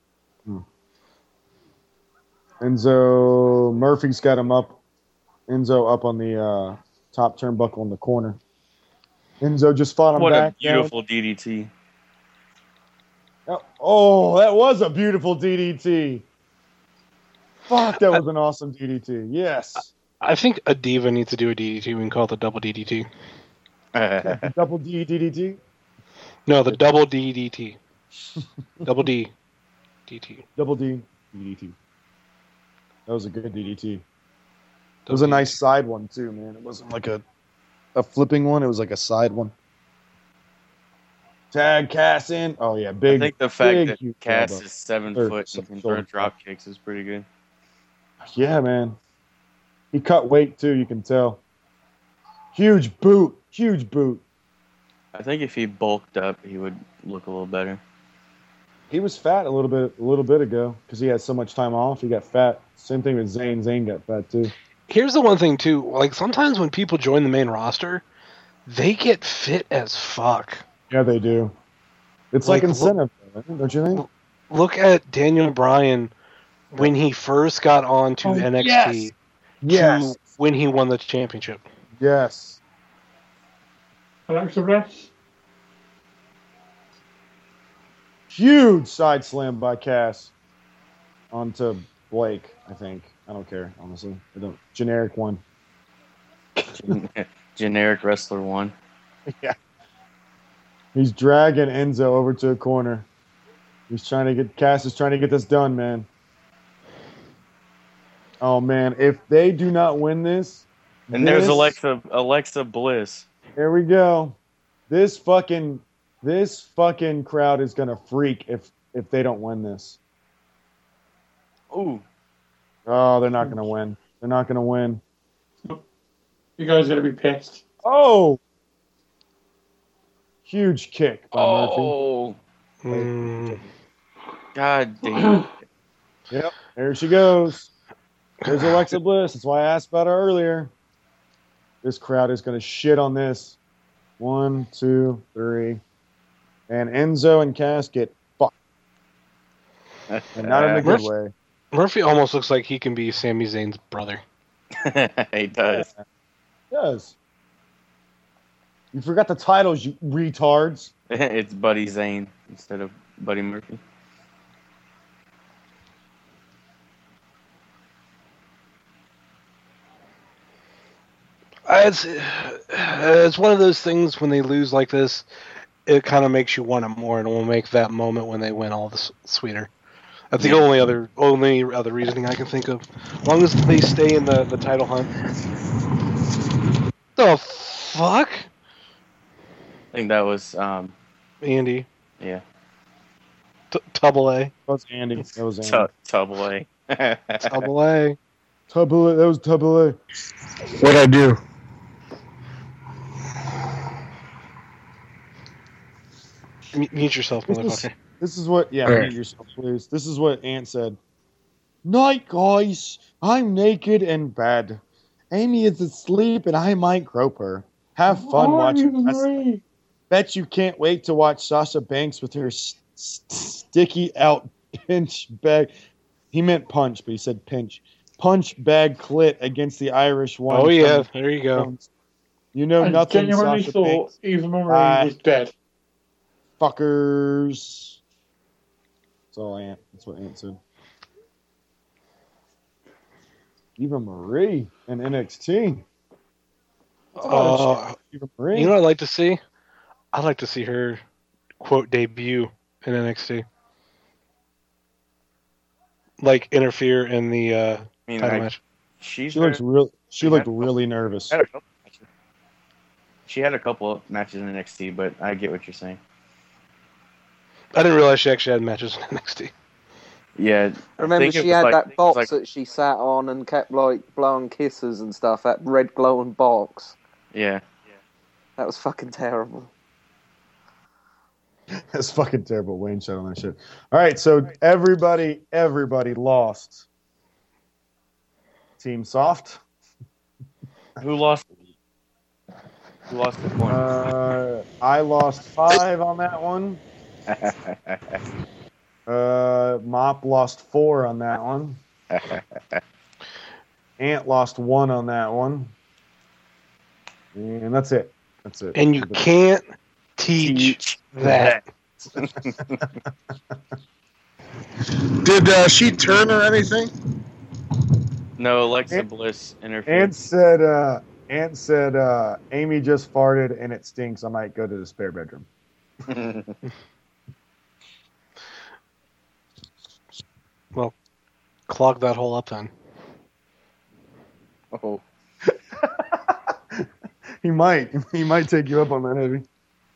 F: Enzo Murphy's got him up. Enzo up on the top turnbuckle in the corner. Enzo just fought him
D: What
F: back.
D: a beautiful DDT.
F: Down. Oh, that was a beautiful DDT. Fuck, that was an awesome DDT. Yes.
E: I think a diva needs to do a DDT. We can call it the double DDT.
F: Double D DDT.
E: No, the double DDT. Double D DT.
F: Double D DDT. That was a good DDT. It was a nice side one too, man. It wasn't like a flipping one. It was like a side one. Tag Cass in. Oh yeah, big.
D: I think the fact
F: big,
D: that
F: huge
D: Cass
F: elbow.
D: is 7
F: Or
D: foot and can
F: shoulder
D: throw drop kicks is pretty good.
F: Yeah, man. He cut weight too. You can tell. Huge boot. Huge boot.
D: I think if he bulked up, he would look a little better.
F: He was fat a little bit ago because he had so much time off. He got fat. Same thing with Zayn. Zayn got fat too.
E: Here's the one thing too. Like sometimes when people join the main roster, they get fit as fuck.
F: Yeah, they do. It's like
E: Like,
F: incentive, don't you think?
E: Look at Daniel Bryan when he first got on to NXT
F: Yes.
E: to when he won the championship.
F: Yes.
G: Alexa Bliss.
F: Huge side slam by Cass onto Blake, I think. I don't care, honestly. I don't. Generic one.
D: Generic wrestler one.
F: Yeah. He's dragging Enzo over to a corner. Cass is trying to get this done, man. Oh, man. If they do not win this.
D: And there's Alexa Bliss.
F: Here we go. This fucking crowd is going to freak if they don't win this.
D: Ooh.
F: Oh, they're not going to win. They're not going to win.
G: You guys are gonna be pissed.
F: Oh! Huge kick by Murphy.
D: Oh.
E: Mm.
D: God damn.
F: Yep, there she goes. There's Alexa Bliss. That's why I asked about her earlier. This crowd is going to shit on this. 1, 2, 3. And Enzo and Cass get and not in a good way.
E: Murphy almost looks like he can be Sami Zayn's brother.
D: He does.
F: Yeah, he does. You forgot the titles, you retards.
D: It's Buddy Zane instead of Buddy Murphy.
E: It's one of those things when they lose like this, it kind of makes you want it more, and it will make that moment when they win all the sweeter. That's the only other reasoning I can think of. As long as they stay in the title hunt. The fuck?
D: I think that was
E: Andy.
D: Yeah.
E: Double A.
F: That was Andy. That was Andy.
D: Double A.
E: Double A.
F: Double A. That was Double A.
J: What'd I do?
E: Mute yourself, motherfucker.
F: This is what,
J: All right.
F: mute yourself, please. This is what Ant said. Night, guys. I'm naked and bed. Amy is asleep and I might grope her. Have fun watching wrestling. Bet you can't wait to watch Sasha Banks with her sticky out pinch bag. He meant punch, but he said pinch. Punch bag clit against the Irish one.
E: Oh, yeah. There you go.
F: You know
G: I
F: nothing,
G: genuinely
F: Sasha
G: thought
F: Banks.
G: Eva Marie was dead.
F: Fuckers. That's all Ant. That's what Ant said. Eva Marie in NXT. Eva Marie.
E: You know what I'd like to see? I'd like to see her, quote, debut in NXT. Like, interfere in the title match.
F: She looked really nervous.
D: She had a couple of matches in NXT, but I get what you're saying.
E: I didn't realize she actually had matches in NXT.
D: Yeah.
C: I remember she had that box that she sat on and kept like blowing kisses and stuff. That red glowing box.
D: Yeah.
C: That was fucking terrible.
F: That's fucking terrible. Wayne shot on that shit. All right, so everybody lost. Team Soft.
D: Who lost? Who lost the point?
F: I lost 5 on that one. Mop lost 4 on that one. Ant lost 1 on that one. And that's it. That's it.
E: And you can't teach that.
J: Did she turn or anything?
D: No, Alexa Bliss interfered.
F: Ant said, Amy just farted and it stinks. I might go to the spare bedroom.
E: Well, clog that hole up then.
D: Oh.
F: He might take you up on that, heavy.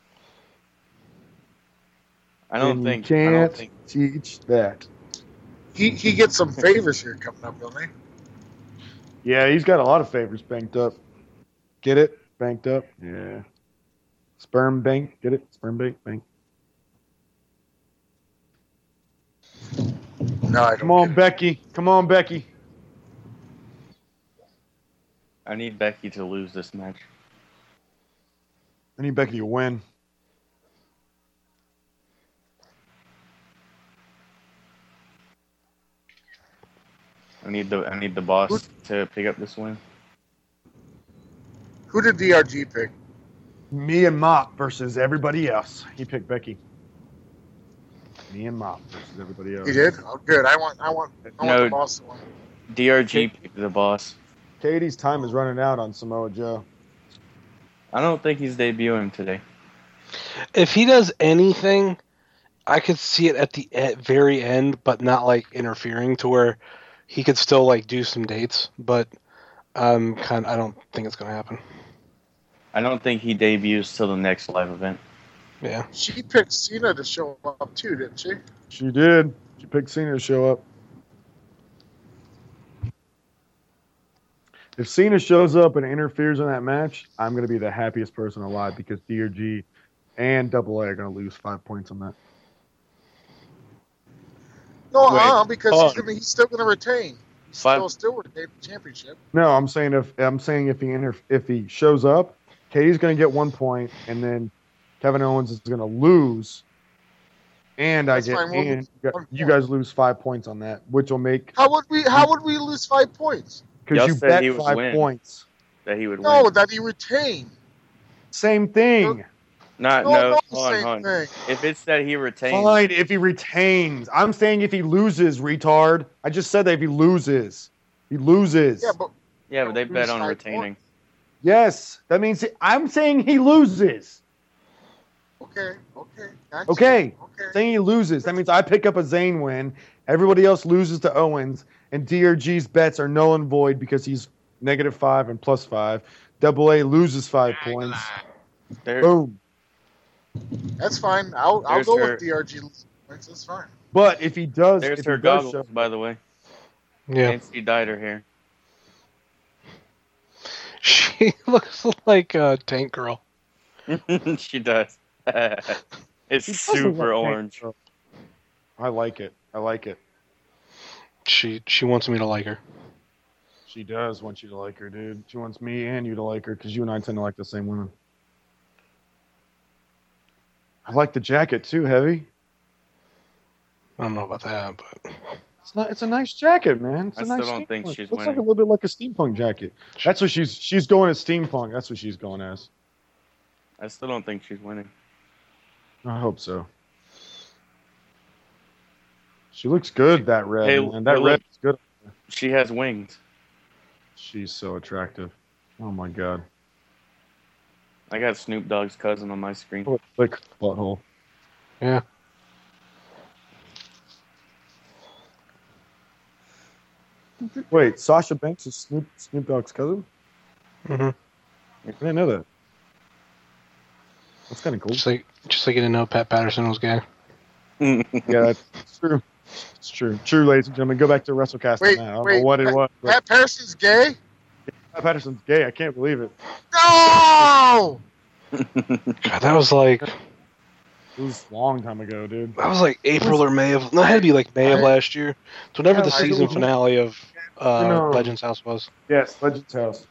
D: I don't think
F: teach that.
J: He gets some favors here coming up, don't he?
F: Yeah, he's got a lot of favors banked up. Get it? Banked up? Yeah. Sperm bank. Get it? Sperm bank.
J: No, I don't.
F: Come on, Becky. Come on, Becky.
D: I need Becky to lose this match.
F: I need Becky to win.
D: I need the boss to pick up this win.
J: Who did DRG pick?
F: Me and Mop versus everybody else. He picked Becky. Me and Mop versus everybody else.
J: He did? Oh, good. I want
D: No.
J: the boss to win.
D: DRG picked the boss.
F: Katie's time is running out on Samoa Joe.
D: I don't think he's debuting today.
E: If he does anything, I could see it at the very end, but not like interfering to where he could still like do some dates. But I don't think it's going to happen.
D: I don't think he debuts till the next live event.
E: Yeah.
J: She picked Cena to show up too, didn't she?
F: She did. She picked Cena to show up. If Cena shows up and interferes in that match, I'm going to be the happiest person alive because DRG and Double A are going to lose 5 points on that.
J: No, because he's still going to retain. He's still retain the championship.
F: No, I'm saying if he shows up, Katie's going to get 1 point, and then Kevin Owens is going to lose And
J: That's fine. We'll
F: and
J: lose 1
F: you
J: point.
F: guys lose 5 points on that, which will make
J: How would we lose 5 points?
F: because
D: Y'all
F: you
D: said
F: bet
D: he would
F: 5
D: win.
F: points.
D: That he would
J: No,
D: win.
J: that he retained.
F: Same thing.
D: Not
J: No,
D: hold
J: same
D: on.
J: thing.
D: If it's that he retains,
F: Fine if he retains. I'm saying if he loses, retard. I just said that if he loses. He loses.
J: Yeah, but
D: yeah, but they
J: lose
D: bet on
J: 5
D: retaining.
F: Yes. That means I'm saying he loses.
J: okay. Gotcha.
F: Okay.
J: Okay.
F: Saying he loses. That means I pick up a Zayn win. Everybody else loses to Owens. And DRG's bets are null and void because he's -5 and +5. Double A loses 5 points.
D: There,
F: Boom.
J: That's fine. I'll
D: There's
J: go
D: her-
J: with DRG points. That's fine.
F: But if he does,
D: there's
F: if
D: her
F: he does
D: goggles,
F: show,
D: by the way.
E: Yeah.
D: Nancy dyed her hair.
E: She looks like a Tank Girl.
D: She does. It's
F: She does look
D: super
F: like Tank
D: orange.
F: Girl. I like it. I like it.
E: She wants me to like her.
F: She does want you to like her, dude. She wants me and you to like her because you and I tend to like the same women. I like the jacket too, Heavy.
E: I don't know about that, but
F: It's a nice jacket, man. It's
D: I
F: a
D: still
F: nice
D: don't think
F: steampunk.
D: she's
F: Looks like a
D: winning.
F: little bit like a steampunk jacket. That's what she's going as steampunk. That's what she's going as.
D: I still don't think she's winning.
F: I hope so. She looks good, that red.
D: Hey,
F: man. That
D: hey,
F: red
D: look.
F: is good.
D: She has wings.
F: She's so attractive. Oh my god.
D: I got Snoop Dogg's cousin on my screen.
F: Click butthole.
E: yeah.
F: Wait, Sasha Banks is Snoop Dogg's cousin?
E: Mhm.
F: I didn't know that. That's kind of cool.
E: Just like you didn't know Pat Patterson was gay.
F: Yeah, that's true. It's true. True, ladies and gentlemen. Go back to WrestleCast
J: Wait,
F: on that. I don't
J: wait,
F: know what it was. But
J: Pat Patterson's gay?
F: Pat Patterson's gay. I can't believe it.
J: No!
E: God, that was like
F: It was a long time ago, dude.
E: April or May of. No, it had to be like May of last year. It's whenever the
F: Yeah,
E: season finale of
F: know.
E: Legends House was.
F: Yes, Legends House.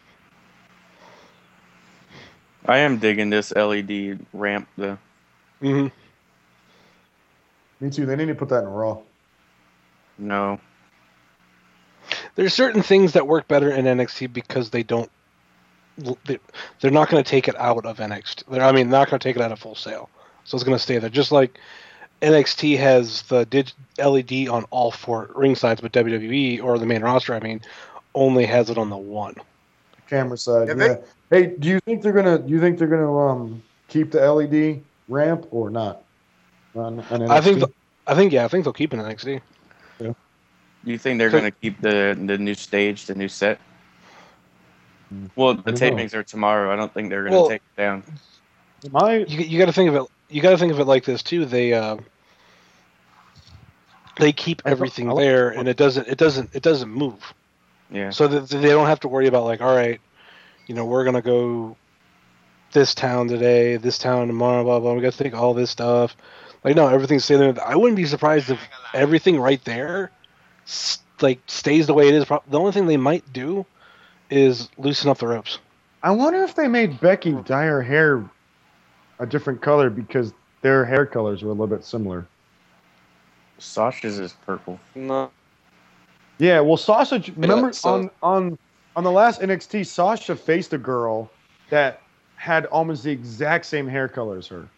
D: I am digging this LED ramp, though.
E: Mm-hmm.
F: Me too. They need to put that in Raw.
D: No.
E: There's certain things that work better in NXT because they don't. They're not going to take it out of NXT. They're not going to take it out of Full Sail. So it's going to stay there. Just like NXT has the LED on all 4 ring sides, but WWE, or the main roster, only has it on the one.
F: Camera side.
J: Yeah,
F: Yeah. Hey, do you think they're gonna keep the LED ramp or not? On
E: I think
F: NXT?
E: I think they'll keep it in NXT.
D: Do you think they're going to keep the new stage, the new set? Well, the
F: I don't know.
D: tapings are tomorrow. I don't think they're going to take it down.
E: You got to think of it. You got to think of it like this too. They keep everything there, and it doesn't move.
D: Yeah.
E: So that they don't have to worry about like, all right, we're gonna go this town today, this town tomorrow, blah blah. We got to think all this stuff. Like no, everything's staying there. I wouldn't be surprised if everything right there, stays the way it is. The only thing they might do is loosen up the ropes.
F: I wonder if they made Becky dye her hair a different color because their hair colors were a little bit similar.
D: Sasha's is purple.
C: No.
F: Yeah, well, Sasha. Remember
C: so-
F: on the last NXT, Sasha faced a girl that had almost the exact same hair color as her.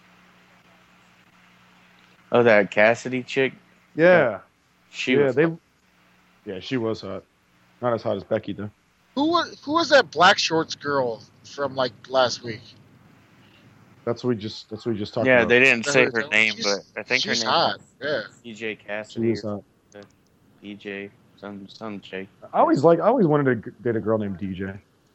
D: Oh, that Cassidy chick?
F: Yeah,
D: She was.
F: Yeah, she was hot. Not as hot as Becky though.
J: Who was that black shorts girl from like last week?
F: That's what we just talked
D: Yeah,
F: about.
D: they didn't say her name,
J: She's-
D: but I think her
J: she's
D: name
J: hot.
D: was
J: Yeah.
D: DJ
F: She
D: Cassidy
F: is
D: or
F: hot.
D: DJ, some chick.
F: I always wanted to date a girl named DJ.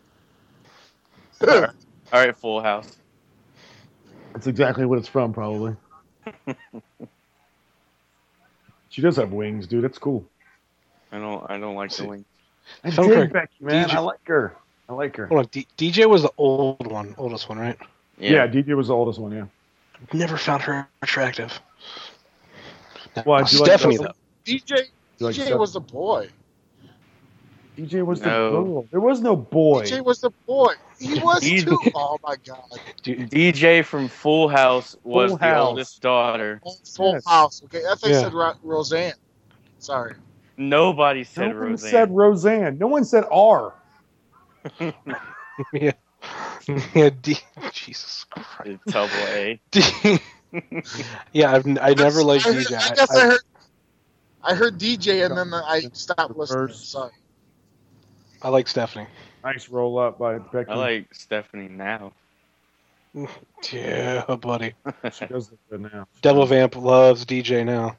D: All right, Full House.
F: That's exactly what it's from, probably. She does have wings, dude. That's cool.
D: I don't like the wing.
F: I
E: If I'm
F: dig
E: correct,
F: Becky, man.
E: DJ
F: I like her.
E: Hold on, DJ was the oldest one, right?
F: Yeah, DJ was the oldest one. Yeah.
E: Never found her attractive.
F: Well, do you like
E: Stephanie
F: Stephanie?
E: though.
J: DJ
F: You like
J: DJ
F: Steph-
J: was the boy.
F: DJ was the
D: No.
F: girl. There was no boy.
J: DJ was the boy. He was
D: DJ.
J: too. Oh my god.
D: DJ from Full House was
F: Full
D: the
F: House.
D: oldest daughter.
J: Full
F: Yes.
J: House. Okay, I think
E: Yeah.
J: said Roseanne. Sorry.
D: Nobody
F: No
D: said
F: one
D: Roseanne.
F: said Roseanne. No one said R.
E: Yeah. Yeah. Jesus Christ.
D: Double A.
E: Yeah, I never liked
J: I
E: DJ.
J: guess I heard DJ and then I stopped listening.
F: Reverse.
J: Sorry.
E: I like Stephanie.
F: Nice roll up by Becky.
D: I like Stephanie now.
E: Yeah, buddy.
F: She does look good now.
E: Devil Vamp loves DJ now.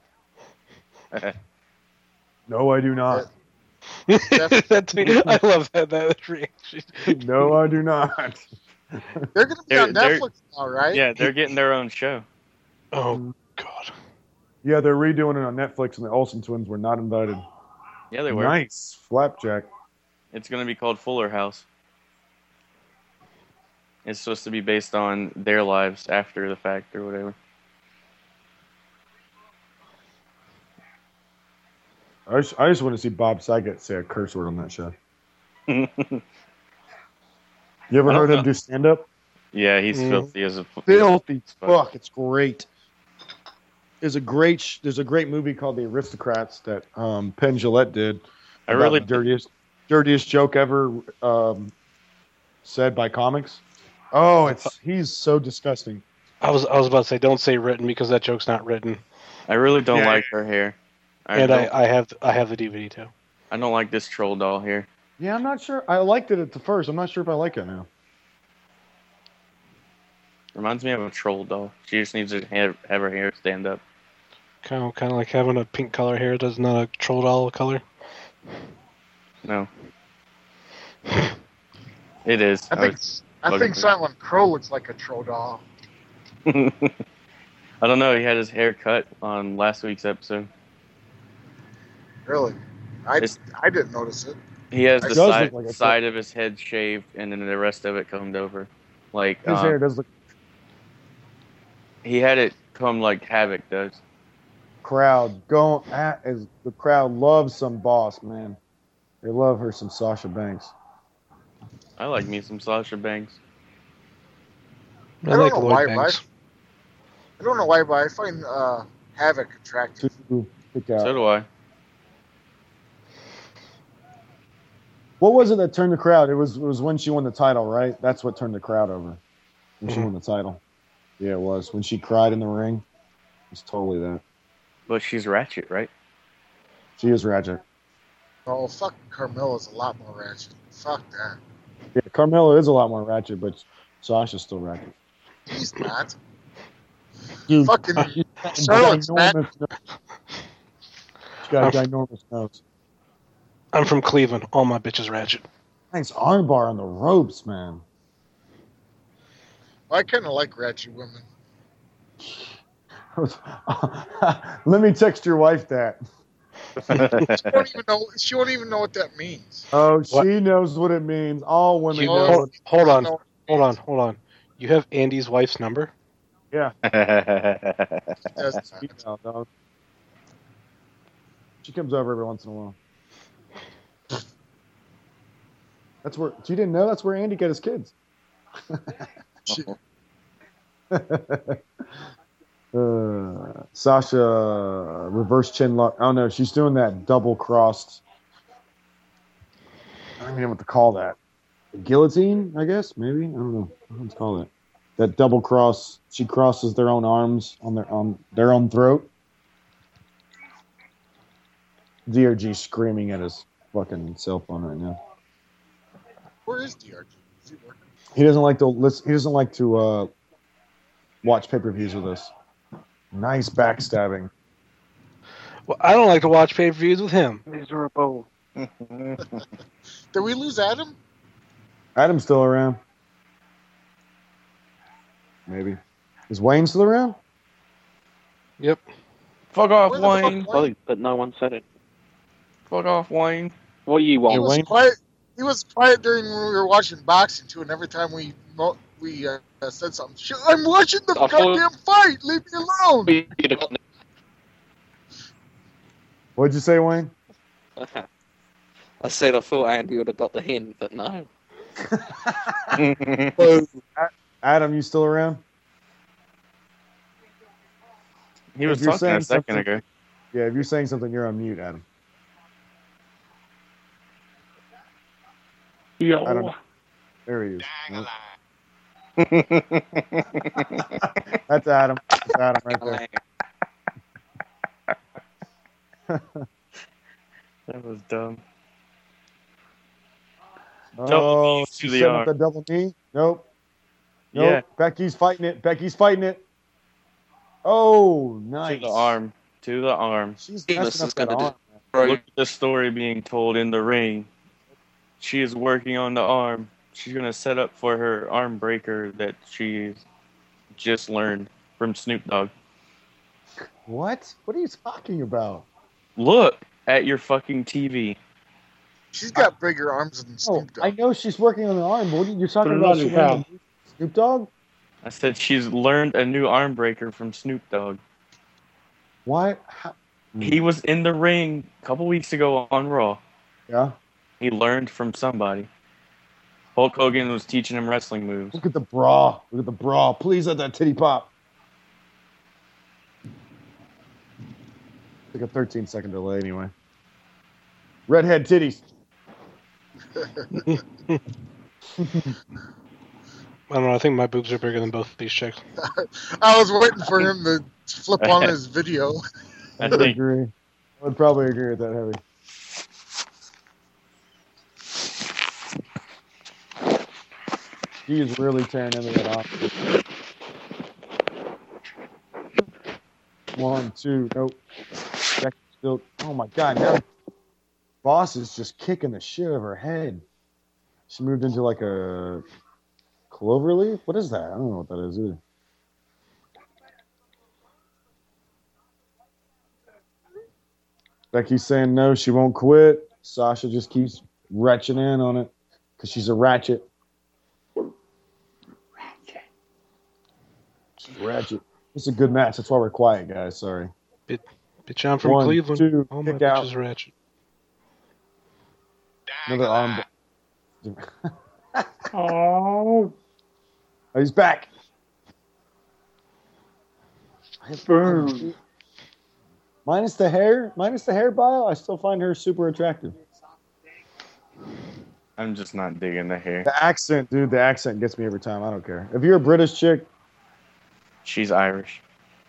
F: No, I do not.
E: That's me. I love that reaction.
F: No, I do not.
J: They're going to be on
D: They're-
J: Netflix now, right?
D: Yeah, they're getting their own show.
E: Oh God.
F: Yeah, they're redoing it on Netflix, and the Olsen twins were not invited.
D: Yeah, they were.
F: Nice flapjack.
D: It's going to be called Fuller House. It's supposed to be based on their lives after the fact or whatever.
F: I just want to see Bob Saget say a curse word on that show. You ever
D: I don't
F: heard him
D: know.
F: do stand up?
D: Yeah, he's filthy as a
F: Filthy
D: fuck.
F: fuck. It's great. There's a great movie called The Aristocrats that Penn Jillette did.
D: I
F: about
D: really
F: the dirtiest joke ever said by comics. Oh, he's so disgusting.
E: I was about to say, don't say written because that joke's not written.
D: I really don't
F: Yeah.
D: like her hair.
E: I have the DVD too.
D: I don't like this troll doll here.
F: Yeah, I'm not sure. I liked it at the first. I'm not sure if I like it now.
D: Reminds me of a troll doll. She just needs to have her hair stand up.
E: Kind of like having a pink color hair. Does not a troll doll color.
D: No. It is.
J: I think Silent Crow looks like a troll doll.
D: I don't know. He had his hair cut on last week's episode.
J: Really? I
D: It's-
J: didn't notice it.
D: He has
F: It
D: the
F: does
D: side,
F: look like a
D: side of his head shaved, and then the rest of it combed over. Like
F: His hair does look.
D: he had it come like Havoc does.
F: Crowd the crowd loves some boss, man. They love her some Sasha Banks.
D: I like me some Sasha Banks.
E: I
J: don't
E: like
J: know
E: Lloyd
J: why,
E: Banks.
J: I don't know why, but I find Havoc attractive.
F: To pick out.
D: So do I.
F: What was it that turned the crowd? It was when she won the title, right? That's what turned the crowd over. When she won the title. Yeah, it was. When she cried in the ring. It was totally that.
D: But she's Ratchet, right?
F: She is Ratchet.
J: Oh, fuck, Carmella's a lot more ratchet. Fuck that.
F: Yeah, Carmella is a lot more Ratchet, but Sasha's still Ratchet.
J: He's not.
F: Dude,
J: Fucking
F: she's got a
J: Charlotte's not.
F: ginormous nose. She's got a ginormous nose.
E: I'm from Cleveland. All my bitches ratchet.
F: Nice armbar on the ropes, man.
J: I kind of like ratchet women.
F: Let me text your wife that.
J: She won't even know what that means.
F: Oh, she knows what it means. All women
J: She
F: know.
J: knows.
E: Hold on.
J: No.
E: Hold on. You have Andy's wife's number?
F: Yeah.
J: That's
F: Female, dog. She comes over every once in a while. That's where you didn't know. That's where Andy got his kids. Sasha reverse chin lock. Oh no, she's doing that double crossed. I don't even know what to call that. Guillotine, I guess. Maybe I don't know what to call it. That double cross. She crosses their own arms on their own throat. DRG screaming at his fucking cell phone right now.
J: Where is DRG? Is he working?
F: He doesn't like to listen. He doesn't like to watch pay-per-views with us. Nice backstabbing.
E: Well, I don't like to watch pay-per-views with him.
C: Miserable.
J: Did we lose Adam?
F: Adam's still around. Maybe. Is Wayne still around?
E: Yep.
D: Fuck off,
J: Where the fuck
D: Wayne.
C: Well, but no one said it.
D: Fuck off, Wayne.
C: What you
J: He
C: want?
J: was
F: Wayne?
J: quiet. He was quiet during when we were watching boxing too, and every time we said something, I'm watching the goddamn fight. Leave me alone.
F: What'd you say, Wayne?
C: I said I thought Andy would have got the hint, but no.
F: Adam, you still around?
D: He was
F: If you're
D: talking a
F: saying
D: second
F: something-
D: ago.
F: Yeah, if you're saying something, you're on mute, Adam.
G: Yo.
F: Adam. There he is. That's Adam. That's Adam right there.
D: That was dumb.
F: Oh,
D: Double knees to
F: she's
D: the
F: setting
D: arm.
F: up the double knee. Nope.
D: Yeah.
F: Becky's fighting it. Becky's fighting it. Oh, nice.
D: To the arm. To the arm.
F: She's
C: Sheamus
F: messing up
C: is
F: that
C: gonna
F: arm.
D: Look at the story being told in the ring. She is working on the arm. She's going to set up for her arm breaker that she just learned from Snoop Dogg.
F: What? What are you talking about?
D: Look at your fucking TV.
J: She's got bigger arms than
F: Oh,
J: Snoop Dogg.
F: I know she's working on the arm, but what are you talking
G: But
F: about?
G: not
F: She
G: how.
F: learned the Snoop Dogg?
D: I said she's learned a new arm breaker from Snoop Dogg.
F: Why? How?
D: He was in the ring a couple weeks ago on Raw.
F: Yeah.
D: He learned from somebody. Hulk Hogan was teaching him wrestling moves.
F: Look at the bra. Look at the bra. Please let that titty pop. Like a 13-second delay anyway. Redhead titties.
E: I don't know. I think my boobs are bigger than both of these chicks.
J: I was waiting for him to flip on his video.
D: I think
F: agree. I would probably agree with that, Heavy. He is really tearing into that off. 1, 2, nope. Becky still. Oh my God! Now, Boss is just kicking the shit out of her head. She moved into like a clover leaf. What is that? I don't know what that is either. Becky's saying no, she won't quit. Sasha just keeps retching in on it because she's a ratchet. She's ratchet. It's a good match. That's why we're quiet, guys. Sorry.
E: Bitch, I'm from
F: 1,
E: Cleveland.
F: 2,
E: Oh, my
F: kick
E: bitch
F: out.
E: is ratchet.
F: Another arm.
G: Oh,
F: Oh, he's back.
G: boom.
F: Minus the hair, bio, I still find her super attractive.
D: I'm just not digging the hair.
F: The accent, dude, the accent gets me every time. I don't care. If you're a British chick,
D: She's Irish.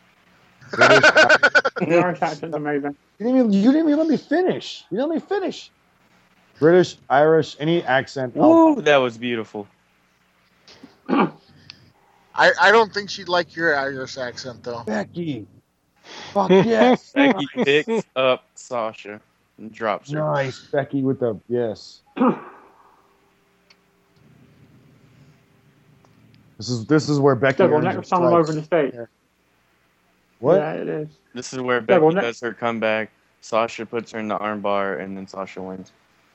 G: The Irish accent's amazing.
F: you didn't even let me finish. You didn't let me finish. British, Irish, any accent.
D: Woo, that was beautiful.
J: I don't think she'd like your Irish accent, though.
F: Becky. Fuck yes.
D: Becky picks up Sasha and drops her.
F: Nice. Becky with the, yes. This is where Becky
G: Devil,
F: earns her
G: next time I'm over in
F: stripes.
G: the States.
F: What?
G: Yeah, it is.
D: This is where
G: Yeah,
D: Becky
G: well,
D: does her comeback. Sasha puts her in the armbar, and then Sasha wins.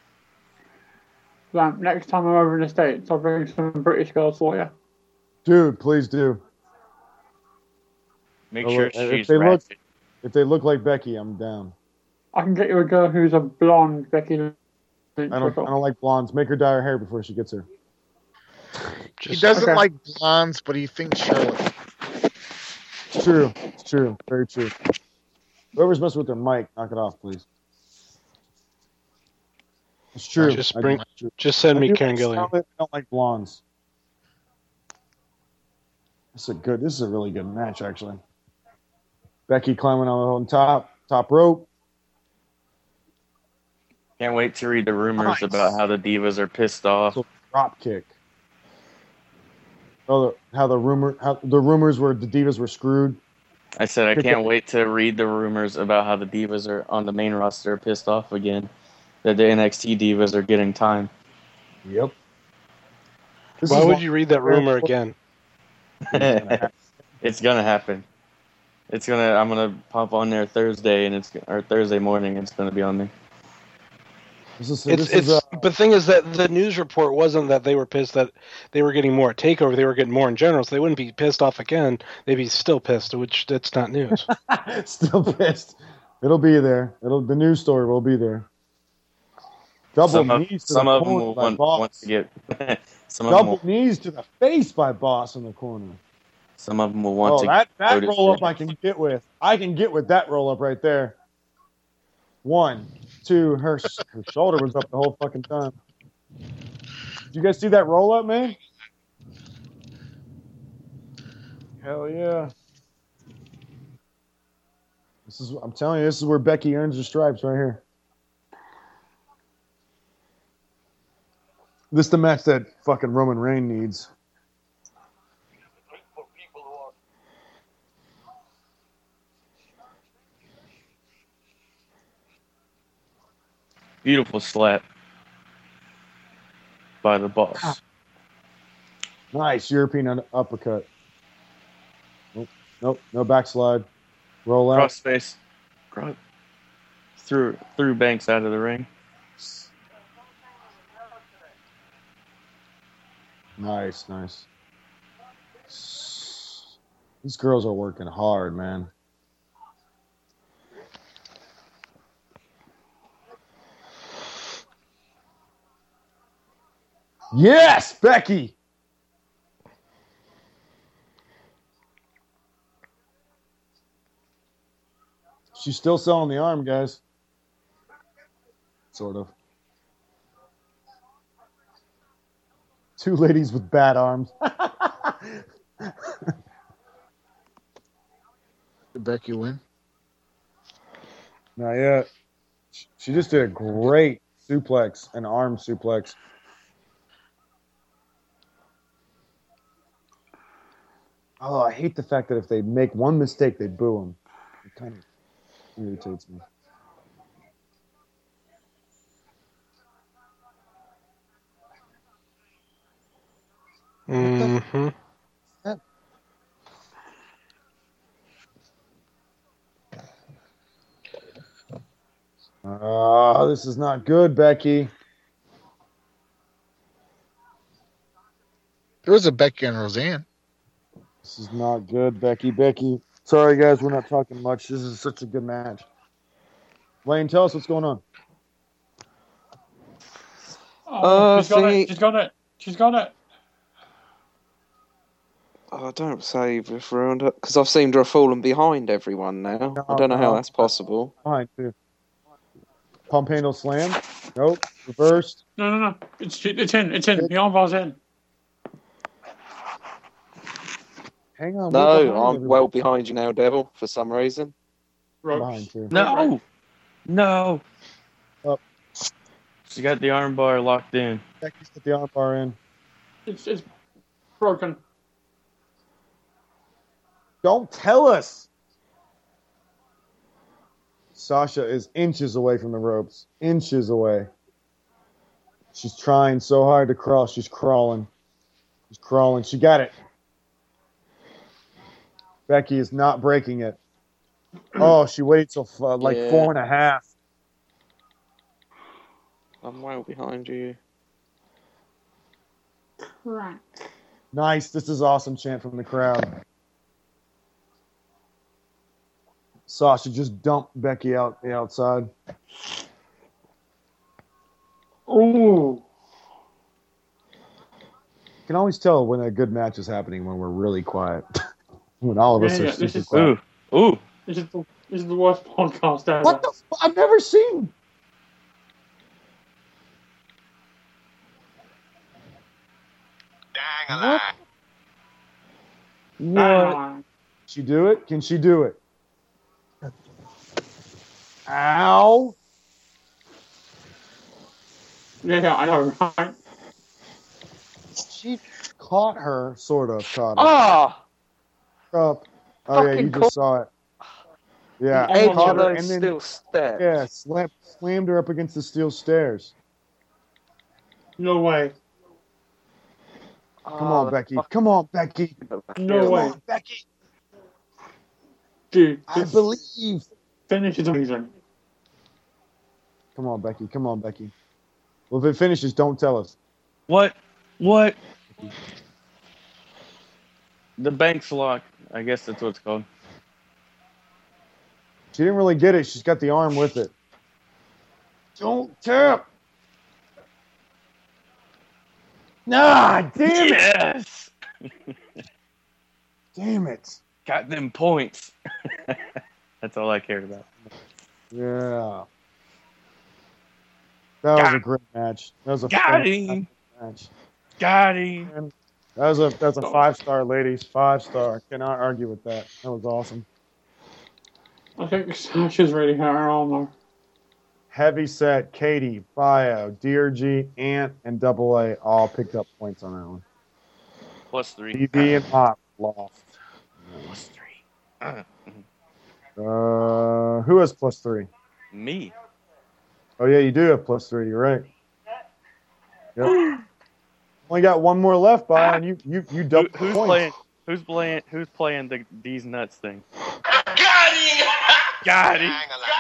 G: Next time I'm over in the States, I'll bring some British girls for you.
F: Dude, please do.
D: Make
F: Oh,
D: sure
F: if
D: she's
F: they look-
D: ratchet.
F: If they look like Becky, I'm down.
G: I can get you a girl who's a blonde Becky Lynch.
F: I don't like blondes. Make her dye her hair before she gets her.
J: He doesn't like blondes, but he thinks Charlotte.
F: It's true. It's true. Very true. Whoever's messing with their mic, knock it off, please. It's true.
E: Just
F: I-
E: bring-
F: it's true.
E: Just send
F: I
E: me
F: do
E: Karen
F: like
E: Gillian.
F: Charlotte, I don't like blondes. This is a really good match, actually. Becky climbing on top rope.
D: Can't wait to read the rumors
F: Nice.
D: about how the Divas are pissed off.
F: Drop kick. Oh, how the rumors were the Divas were screwed.
D: I said I can't wait to read the rumors about how the Divas are on the main roster pissed off again. That the NXT Divas are getting time.
F: Yep.
E: Why would you read that rumor again?
D: It's gonna happen. I'm gonna pop on there Thursday, or Thursday morning. It's gonna be on there.
E: But the thing is that the news report wasn't that they were pissed that they were getting more at TakeOver. They were getting more in general, so they wouldn't be pissed off again. They'd be still pissed, which that's not news.
F: Still pissed. It'll be there. The news story will be there. Double knees to
D: some
F: the
D: of them
F: corner
D: will
F: by
D: want
F: Boss.
D: to get. some of them
F: Double
D: will,
F: knees to the face by Boss in the corner.
D: some of them will want
F: Oh,
D: to.
F: that
D: go to
F: roll up
D: shit.
F: I can get with. I can get with that roll up right there. 1, 2. Her shoulder was up the whole fucking time. Did you guys see that roll up, man? Hell yeah. I'm telling you, this is where Becky earns her stripes right here. This is the match that fucking Roman Reigns needs.
D: Beautiful slap by the Boss.
F: Nice European uppercut. Nope, no backslide. Roll out.
D: Crossface. Threw Banks out of the ring.
F: Nice. These girls are working hard, man. Yes, Becky. She's still selling the arm, guys. Sort of. 2 ladies with bad arms.
J: Did Becky win?
F: Not yet. She just did a great suplex, an arm suplex. Oh, I hate the fact that if they make one mistake, they boo them. It kind of irritates me.
E: Mm-hmm.
F: This is not good, Becky.
J: There was a Becky and Roseanne.
F: This is not good, Becky. Sorry, guys, we're not talking much. This is such a good match. Wayne, tell us what's going on.
G: She's got it.
C: Oh, don't say we've ruined it, because I've seemed to have fallen behind everyone now. I don't know how that's possible.
F: Behind, too. Pump handle slam. Nope. Reversed.
G: No. It's in. The armbar's in.
F: Hang on.
C: No, I'm well behind you now, Devil, for some reason.
F: Behind, too.
D: No.
F: Up.
D: She got the armbar locked in.
F: Becky's got the armbar in.
G: It's broken.
F: Don't tell us. Sasha is inches away from the ropes. Inches away. She's trying so hard to cross. She's crawling. She got it. Becky is not breaking it. Oh, she waits till 4.5.
C: I'm well behind you.
G: Right.
F: Nice. This is awesome chant from the crowd. Sasha just dumped Becky out the outside.
G: Ooh.
F: You can always tell when a good match is happening when we're really quiet. When all of us are super quiet.
D: Ooh.
G: This is the worst podcast ever.
F: What the I've never seen.
J: Dang
F: What? She do it? Can she do it? Ow.
G: Yeah, I know, right?
F: She caught her, sort of caught her.
C: Ah!
F: Up. Oh, yeah, you just saw it. Yeah,
C: The edge
F: caught
C: of
F: her
C: those
F: and then,
C: steel steps.
F: yeah, slammed her up against the steel stairs.
G: No way.
F: Come on, Becky. Come on, Becky.
G: No way.
F: On, Becky.
G: Dude,
F: I believe.
G: Finish is amazing.
F: Come on, Becky. Come on, Becky. Well, if it finishes, don't tell us.
D: What? The Banks lock. I guess that's what it's called.
F: She didn't really get it. She's got the arm with it. Don't tap. Nah, damn it!
D: Yes!
F: Damn it!
D: Got them points. That's all I cared about.
F: Yeah. That was a great match. That was a fantastic match.
D: Got him.
F: That's a 5-star, ladies. 5-star. Cannot argue with that. That was awesome.
G: I think Sasha's ready her armor.
F: Heavy set, Katie, Bio, DRG, Ant, and Double A all picked up points on that one.
D: +3.
F: DB and Mop lost.
D: +3.
F: Who has +3?
D: Me.
F: Oh yeah, you do have +3. You're right. Yep. Only got one more left, Bio, and you doubled points.
D: Who's playing these nuts thing?
J: Got him!
D: Got him!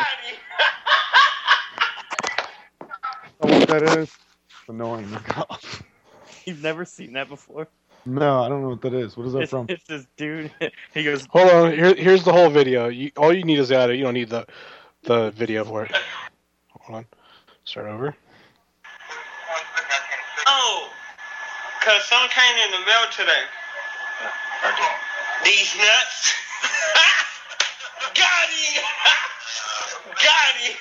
F: Know what that is? It's annoying.
D: You've never seen that before?
F: No, I don't know what that is. What is that from?
D: It's this dude. He goes,
E: Hold on. Here's the whole video. All you need is that. You don't need the video for it. Hold on. Start over.
K: Oh, because some came in the mail today. These nuts. Got him! Got him!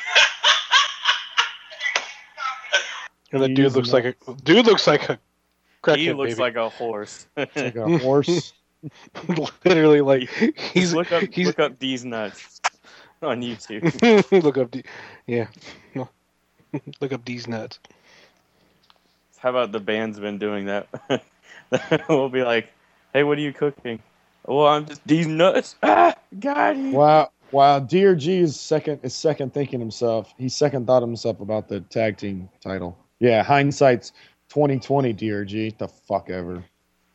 E: And the dude looks like a crackhead.
D: he looks
E: baby.
D: like a horse.
F: Like a horse.
E: Literally, like he's
D: look up these nuts on YouTube.
E: look up look up these nuts.
D: How about the band's been doing that? We'll be like, hey, what are you cooking? Oh, I'm just these nuts. Ah, got him.
F: Wow, DRG is second thinking himself. He second thought himself about the tag team title. Yeah, hindsight's 2020, DRG. The fuck ever.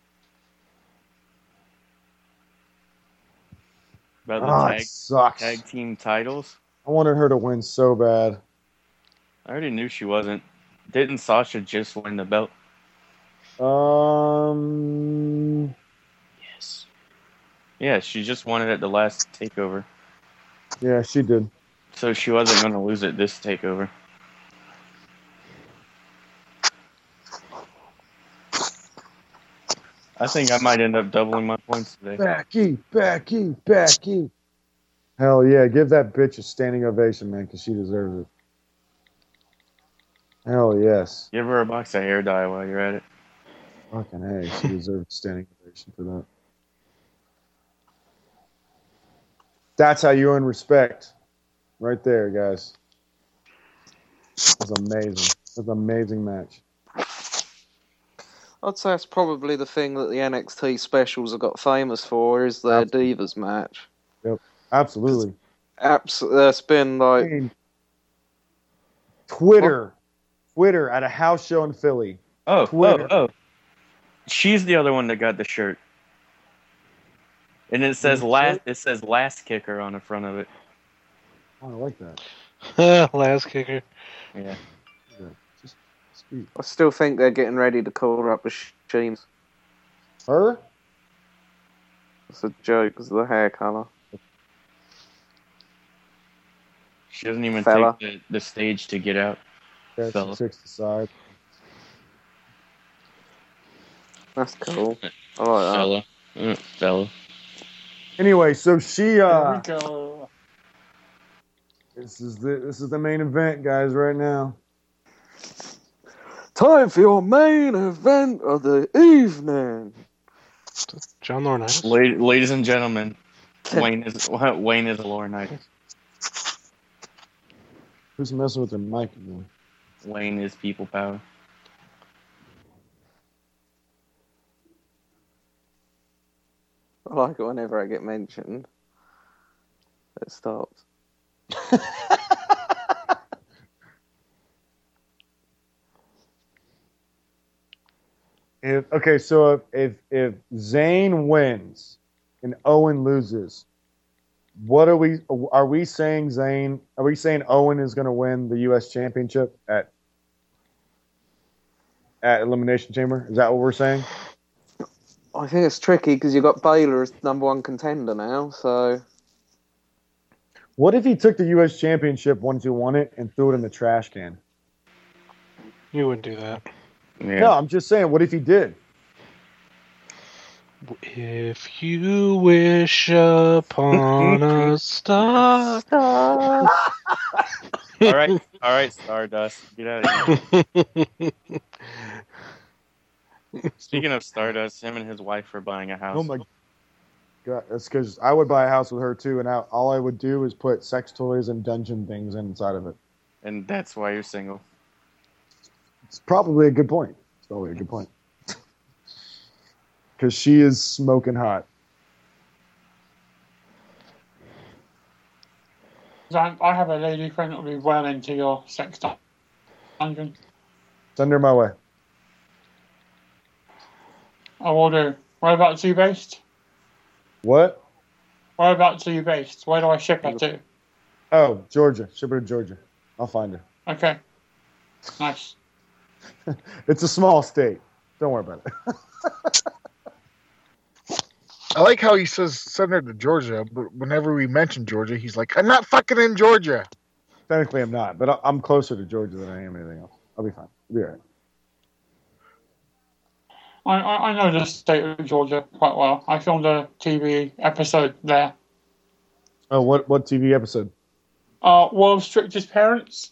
D: About the
F: sucks.
D: tag team titles.
F: I wanted her to win so bad.
D: I already knew she wasn't. Didn't Sasha just win the belt?
F: Yes.
D: Yeah, she just won it at the last takeover.
F: Yeah, she did.
D: So she wasn't going to lose it this takeover. I think I might end up doubling my points today.
F: Becky. Hell yeah, give that bitch a standing ovation, man, because she deserves it. Hell yes.
D: Give her a box of hair dye while you're at it.
F: Fucking hey, she deserves a standing ovation for that. That's how you earn respect. Right there, guys. That's amazing. That's an amazing match.
C: I'd say that's probably the thing that the NXT specials have got famous for is their Divas match.
F: Yep, absolutely.
C: That's been like
F: Twitter at a house show in Philly.
D: Oh. She's the other one that got the shirt. And it says last kicker on the front of it.
F: Oh, I like that.
E: Last kicker.
D: Yeah.
C: I still think they're getting ready to call her up with Sheamus.
F: Her?
C: It's a joke because of the hair colour.
D: She doesn't even take the stage to get out.
F: Yeah, she takes the side.
C: That's cool. I like that.
D: Fella.
F: Anyway, so she
G: There we go.
F: This is the main event, guys, right now.
C: Time for your main event of the evening.
E: John Laurinaitis.
D: Ladies and gentlemen, Wayne is Laurinaitis.
F: Who's messing with their mic again?
D: Wayne is people power.
C: I like it whenever I get mentioned. It stops.
F: If Zayn wins and Owen loses, what are we saying Zayn? Are we saying Owen is going to win the U.S. Championship at Elimination Chamber? Is that what we're saying?
C: I think it's tricky because you've got Baylor as number one contender now. So,
F: what if he took the U.S. Championship once he won it and threw it in the trash can?
E: You wouldn't do that.
D: Yeah.
F: No, I'm just saying. What if he did?
E: If you wish upon a star.
D: All right, Stardust, get out of here. Speaking of Stardust, him and his wife are buying a house.
F: Oh my God, that's because I would buy a house with her too, and all I would do is put sex toys and dungeon things inside of it.
D: And that's why you're single.
F: It's probably a good point. Because she is smoking hot.
G: I have a lady friend that will be well into your sex dungeon.
F: Send her my way.
G: I will do. Whereabouts are you based?
F: What?
G: Whereabouts are you based? Where do I ship her to?
F: Oh, Georgia. Ship her to Georgia. I'll find her.
G: Okay. Nice.
F: It's a small state. Don't worry about it.
J: I like how he says send her to Georgia, but whenever we mention Georgia, he's like, I'm not fucking in Georgia.
F: Technically, I'm not, but I'm closer to Georgia than I am anything else. I'll be fine. I'll be all right.
G: I know the state of Georgia quite well. I filmed a TV episode there.
F: Oh, what TV episode?
G: World's Strictest Parents.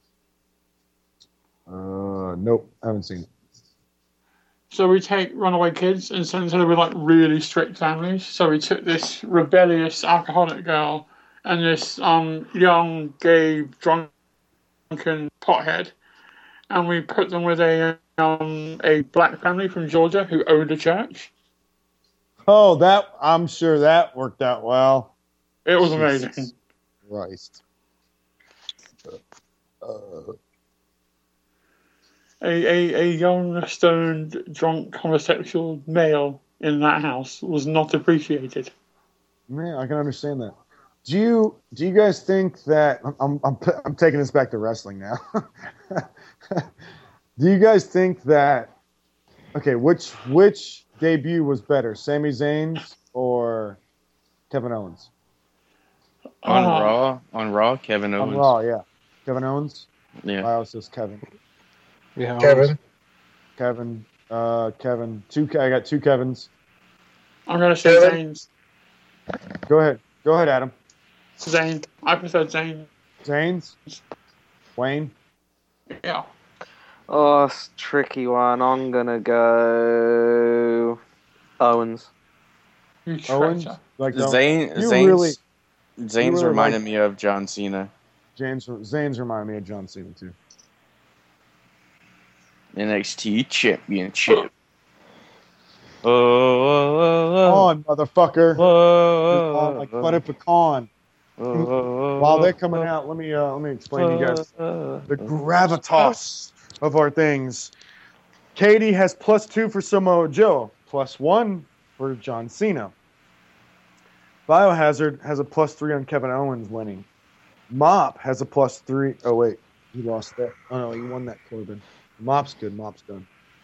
F: Nope, I haven't seen it.
G: So we take runaway kids and send them with like really strict families. So we took this rebellious alcoholic girl and this young gay drunken pothead, and we put them with a black family from Georgia who owned a church.
F: Oh, I'm sure that worked out well.
G: It was amazing.
F: Christ.
G: A young, stoned, drunk, homosexual male in that house was not appreciated.
F: Man, I can understand that. Do you guys think that I'm taking this back to wrestling now? Do you guys think that which debut was better, Sami Zayn's or Kevin Owens?
D: On Raw, Kevin Owens.
F: On Raw, yeah, Kevin Owens.
D: Yeah,
F: I also says Kevin.
E: Yeah,
F: Kevin. I got two Kevins.
G: I'm gonna say Zayn's.
F: Go ahead, Adam.
G: Zayn. I prefer Zayn.
F: Zayn's. Wayne.
G: Yeah.
C: Oh, it's a tricky one. I'm gonna go Owens.
F: Owens. Like
D: Zayn's reminded me of John Cena.
F: Zayn's reminded me of John Cena too.
D: NXT Championship.
F: On, motherfucker. On like butter pecan. While they're coming out, let me explain to you guys the gravitas of our things. Katie has +2 for Samoa Joe, +1 for John Cena. Biohazard has a +3 on Kevin Owens winning. Mop has a +3. Oh wait, he lost that. Oh no, he won that Corbin. Mop's good. Mop's done.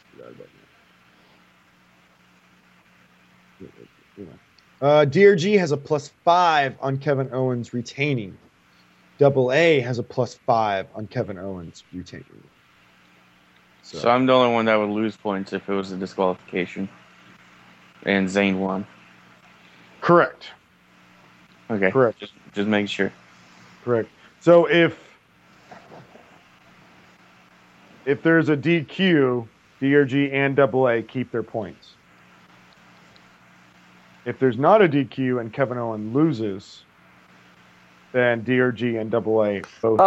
F: DRG has a +5 on Kevin Owens retaining. Double A has a +5 on Kevin Owens retaining.
D: So I'm the only one that would lose points if it was a disqualification. And Zayn won.
F: Correct.
D: Okay.
F: Correct.
D: Just make sure.
F: Correct. So if there's a DQ, DRG and Double A keep their points. If there's not a DQ and Kevin Owens loses, then DRG and Double A both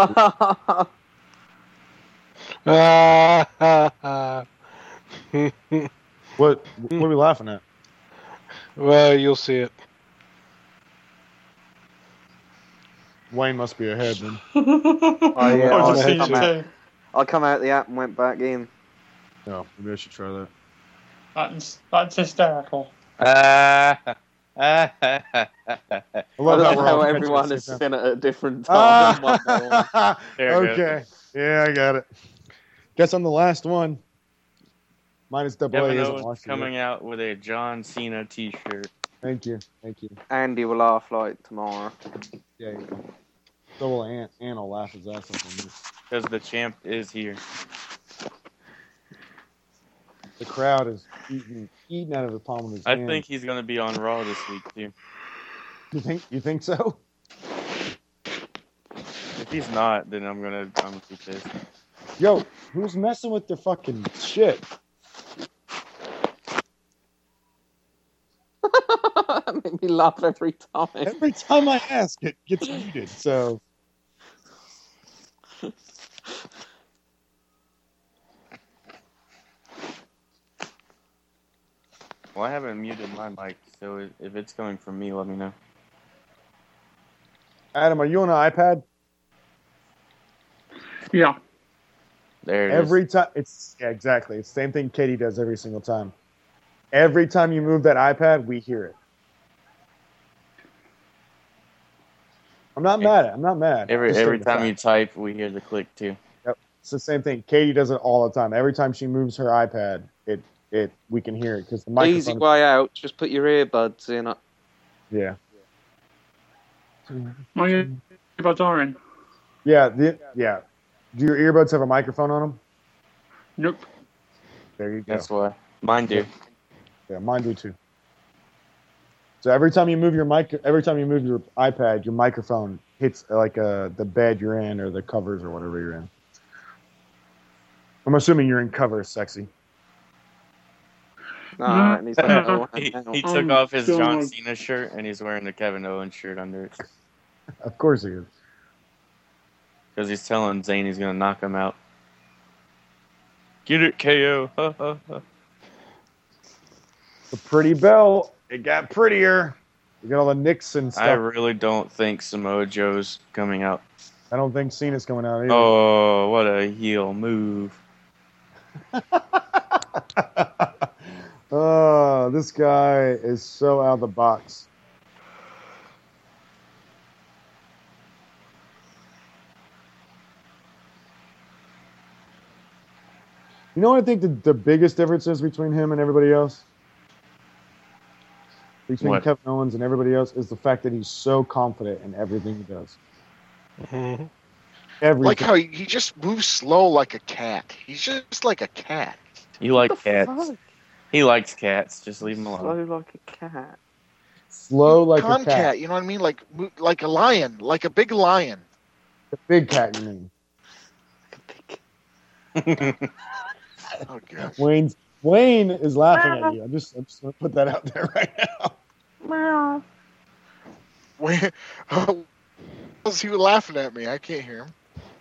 F: What are we laughing at?
E: Well, you'll see it.
F: Wayne must be ahead then.
C: Oh yeah, I come out the app and went back in.
F: No, maybe I should try that.
G: That's hysterical.
C: I love how everyone has seen it at different times.
F: Okay. Yeah, I got it. Guess I'm the last one. Minus Double A.
D: Kevin Owens coming out with a John Cena t-shirt.
F: Thank you.
C: Andy will laugh like tomorrow.
F: Yeah, you go. So will Ant. Ant will laugh his ass off on this.
D: Because the champ is here.
F: The crowd is eating out of the palm of his hand.
D: I think he's gonna be on Raw this week too.
F: You think so?
D: If he's not, then I'm gonna be pissed.
F: Yo, who's messing with their fucking shit?
C: That made me laugh every time.
F: Every time I ask, it gets muted. So.
D: Well, I haven't muted my mic, so if it's coming from me, let me know.
F: Adam, are you on an iPad?
G: Yeah.
D: There it
F: every
D: is.
F: time, exactly. It's the same thing Katie does every single time. Every time you move that iPad, we hear it. I'm not mad.
D: Every time you type, we hear the click too.
F: Yep. It's the same thing. Katie does it all the time. Every time she moves her iPad, we can hear it because the microphone.
C: Easy way out. Just put your earbuds in it.
F: Yeah.
G: My earbuds are in.
F: Yeah. Yeah. Do your earbuds have a microphone on them?
G: Nope.
F: There you go.
D: That's why mine do.
F: Yeah, mine do too. So every time you move your iPad, your microphone hits like the bed you're in or the covers or whatever you're in. I'm assuming you're in covers, sexy.
D: He took off his John Cena shirt and he's wearing the Kevin Owens shirt under it.
F: Of course he is.
D: Because he's telling Zayn he's going to knock him out. Get it, KO.
F: The pretty belt. It got prettier. You got all the Nixon stuff.
D: I really don't think Samoa Joe's coming out.
F: I don't think Cena's coming out either.
D: Oh, what a heel move.
F: Oh, this guy is so out of the box. You know what I think the biggest difference is between him and everybody else? Between
D: What?
F: Kevin Owens and everybody else is the fact that he's so confident in everything he does.
E: Mm-hmm.
F: Everything.
J: Like how he just moves slow like a cat. He's just like a cat.
D: You like cats. He likes cats. Just leave him alone.
C: Slow like a cat.
F: Slow like a
J: Con
F: cat.
J: You know what I mean? Like a lion, like a big lion.
F: A big cat, you mean?
J: Oh god.
F: Wayne is laughing at you. I'm just gonna put that out there right now.
C: Meow.
J: Wait, oh, was he laughing at me? I can't hear him.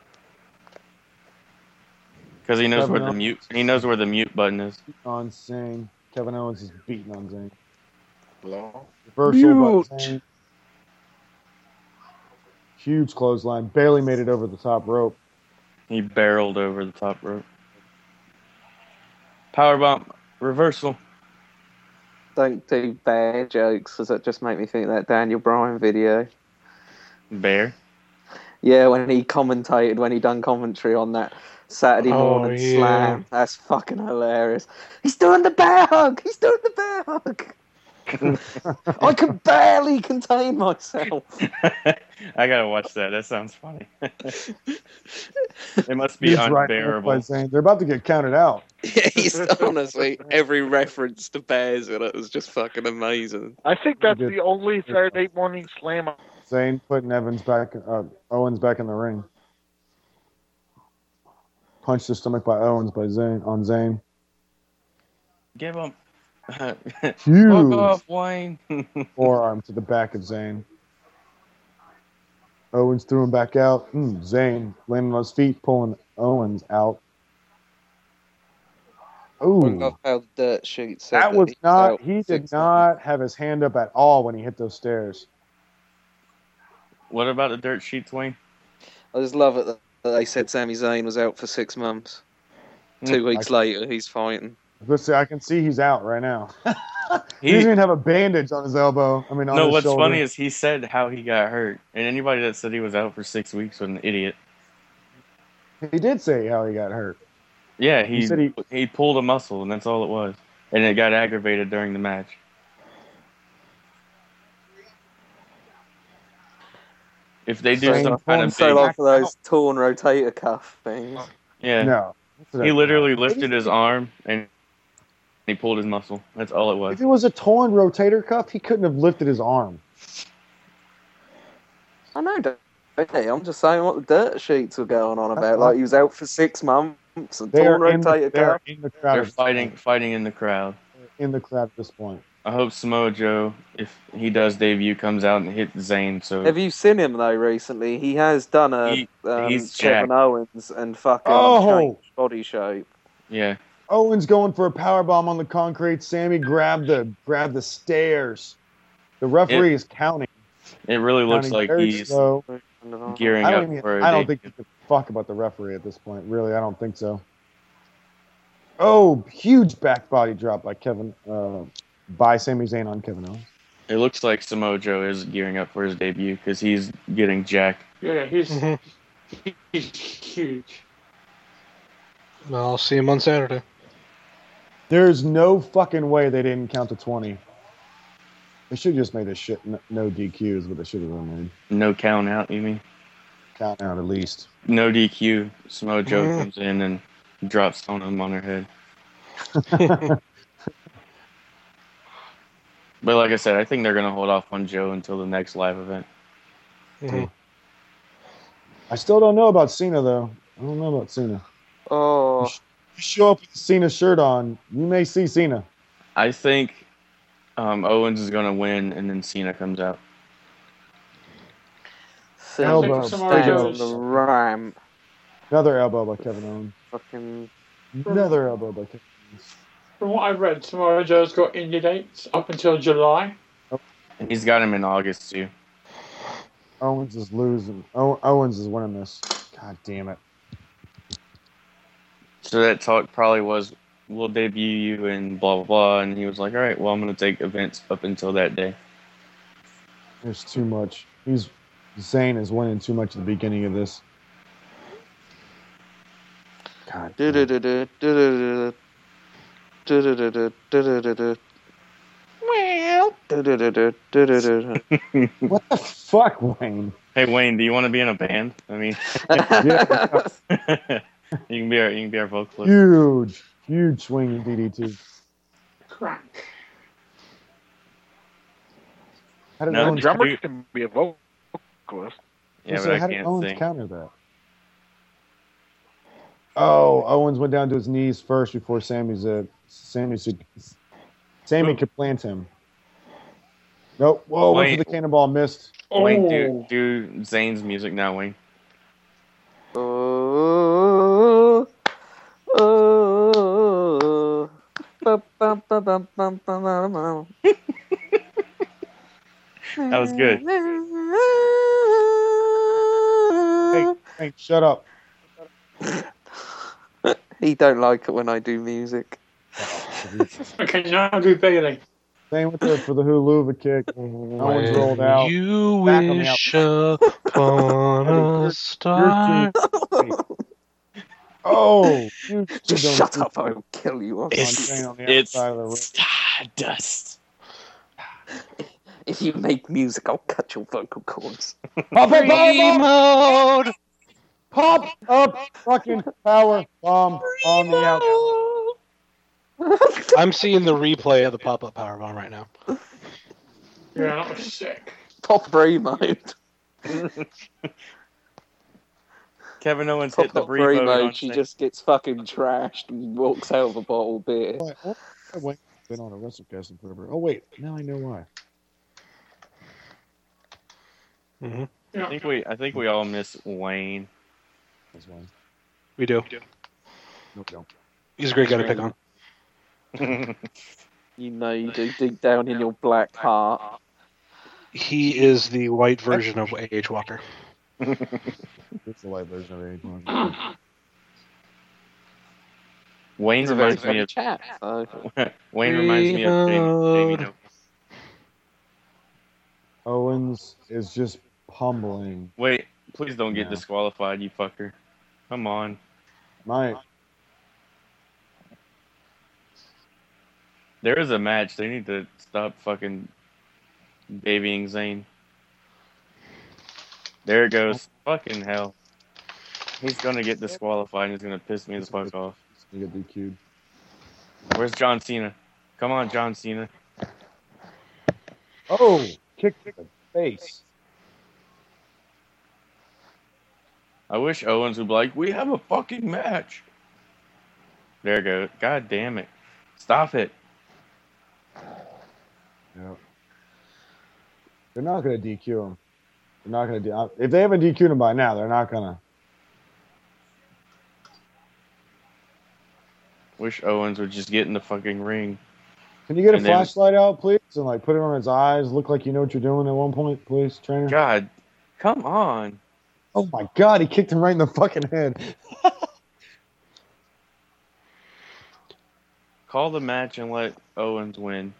D: Because he knows where the mute. He knows where the mute button is.
F: On Zayn. Kevin Owens is beating on Zayn.
J: Hello?
F: Reversal by Zayn. Huge clothesline. Barely made it over the top rope.
D: He barreled over the top rope. Powerbomb. Reversal.
C: Don't do bear jokes, because that just make me think of that Daniel Bryan video.
D: Bear?
C: Yeah, when he done commentary on that Saturday morning slam. That's fucking hilarious. He's doing the bear hug! He's doing the bear hug! I can barely contain myself.
D: I gotta watch that. That sounds funny. It must be unbearable.
F: Right, they're about to get counted out.
C: Yeah, he's honestly every reference to bears in it was just fucking amazing.
J: I think that's the only Saturday morning slam.
F: Zayn putting Owens back in the ring. Punched the stomach by Owens on Zayn.
D: Give him.
F: Huge.
D: Fuck off, Wayne.
F: Forearm to the back of Zayn. Owens threw him back out. Zayn landing on his feet, pulling Owens out. Ooh.
C: I love how Dirt Sheet said
F: That was not. He did not have his hand up at all when he hit those stairs.
D: What about the Dirt Sheets, Wayne?
C: I just love it that they said Sami Zayn was out for 6 months. 2 weeks later, he's fighting.
F: Let's see, I can see he's out right now. He doesn't even have a bandage on his elbow. On his
D: what's
F: shoulder.
D: funny is he said how he got hurt, and anybody that said he was out for 6 weeks was an idiot.
F: He did say how he got hurt.
D: Yeah, he said he pulled a muscle, and that's all it was, and it got aggravated during the match. If they do some kind of
C: so off of those torn rotator cuff things.
D: Yeah.
F: No.
D: He literally lifted his arm and he pulled his muscle. That's all it
F: If
D: was.
F: it was a torn rotator cuff, he couldn't have lifted his arm.
C: I know, don't they? I'm just saying what the dirt sheets were going on about. Like he was out for 6 months and torn rotator cuff.
F: In the crowd.
D: They're fighting in the crowd.
F: In the crowd at this point.
D: I hope Samoa Joe, if he does debut, comes out and hits Zayn. So
C: Have you seen him though recently? He has done a
D: he's
C: Kevin
D: jacked.
C: Owens and fucking changed body shape.
D: Yeah.
F: Owens going for a powerbomb on the concrete. Sammy grabbed the stairs. The referee is counting.
D: It really looks like
F: very
D: he's
F: slow.
D: gearing
F: I
D: up
F: don't,
D: for a
F: I don't
D: debut.
F: think you give a fuck about the referee at this point. Really, I don't think so. Oh, huge back body drop by Sami Zayn on Kevin Owens.
D: It looks like Samoa Joe is gearing up for his debut because he's getting jacked.
G: Yeah, he's huge.
E: I'll see him on Saturday.
F: There's no fucking way they didn't count to 20. They should have just made this shit no DQs, but they should have made.
D: No count out, you mean?
F: Count out at least.
D: No DQ. Samoa Joe comes in and drops on him on her head. But like I said, I think they're going to hold off on Joe until the next live event.
F: I still don't know about Cena, though. I don't know about Cena.
C: Oh.
F: You show up with a Cena shirt on, you may see Cena.
D: I think Owens is going to win, and then Cena comes out.
F: Elbow.
C: On the ramp.
F: Another elbow by Kevin Owens.
C: Fucking.
F: Another elbow by Kevin Owens.
G: From what I've read, Samoa Joe's got indie dates up until July.
D: He's got him in August, too.
F: Owens is losing. Owens is winning this. God damn it.
D: So that talk probably was, we'll debut you and blah, blah, blah. And he was like, all right, well, I'm going to take events up until that day.
F: There's too much. Zayn is winning too much at the beginning of this. God. What the fuck, Wayne?
D: Hey, Wayne, do you want to be in a band? I mean, you can be our vocalist.
F: Huge swinging DDT.
G: Crack.
E: No, the drummer can be a vocalist.
D: Yeah, but I
F: how did
D: can't
F: Owens
D: sing.
F: counter that? Oh, Owens went down to his knees first before Sammy could plant him. Nope. Whoa, went for the cannonball, missed.
D: Wayne, do Zayn's music now, Wayne. That was good.
F: Hey, shut up.
C: He don't like it when I do music.
G: Okay, now do Bailey.
F: Same with for the Hulu kick. Owens rolled out.
E: You
F: Back on the
E: wish upon a star.
F: Oh,
C: just shut up! I will kill you.
D: It's Stardust.
C: If you make music, I'll cut your vocal cords.
F: Pop up, fucking power bomb on the outside.
E: I'm seeing the replay of the pop-up powerbomb right now.
G: Yeah, that was sick.
C: Top Bray mode.
D: Kevin Owens hit the
C: Bray
D: mode.
C: mode. She just gets fucking trashed and walks out of a bottle of beer.
F: Wait, been on a WrestleCast in forever. Oh wait, now I know why.
E: Mm-hmm.
D: I think we all miss Wayne.
F: That's why.
E: We do.
F: No, we don't.
E: He's a great guy to pick on.
C: You know you do, deep down in your black heart.
E: He is the white version of A.H. Walker.
F: It's the light version of A.H. Walker.
D: Wayne
C: He's a very
D: reminds me
C: funny
D: of
C: chap. So.
D: Wayne reminds me of Jamie Noble.
F: Owens is just pummeling.
D: Wait, please don't get disqualified, you fucker. Come on.
F: Mike.
D: There is a match. They need to stop fucking babying Zayn. There it goes. Fucking hell. He's gonna get disqualified and it's gonna piss me the fuck off.
F: He's gonna get DQ'd.
D: Where's John Cena? Come on, John Cena.
F: Oh, kick to the face.
D: I wish Owens would be like, we have a fucking match. There you go. God damn it. Stop it.
F: Yeah. They're not going to DQ him. They're not going to if they haven't DQ'd him by now, they're not going to.
D: Wish Owens would just get in the fucking ring.
F: Can you get a flashlight out, please, and like put it on his eyes? Look like you know what you're doing at one point, please, trainer.
D: God, come on.
F: Oh my God, he kicked him right in the fucking head.
D: Call the match and let Owens win.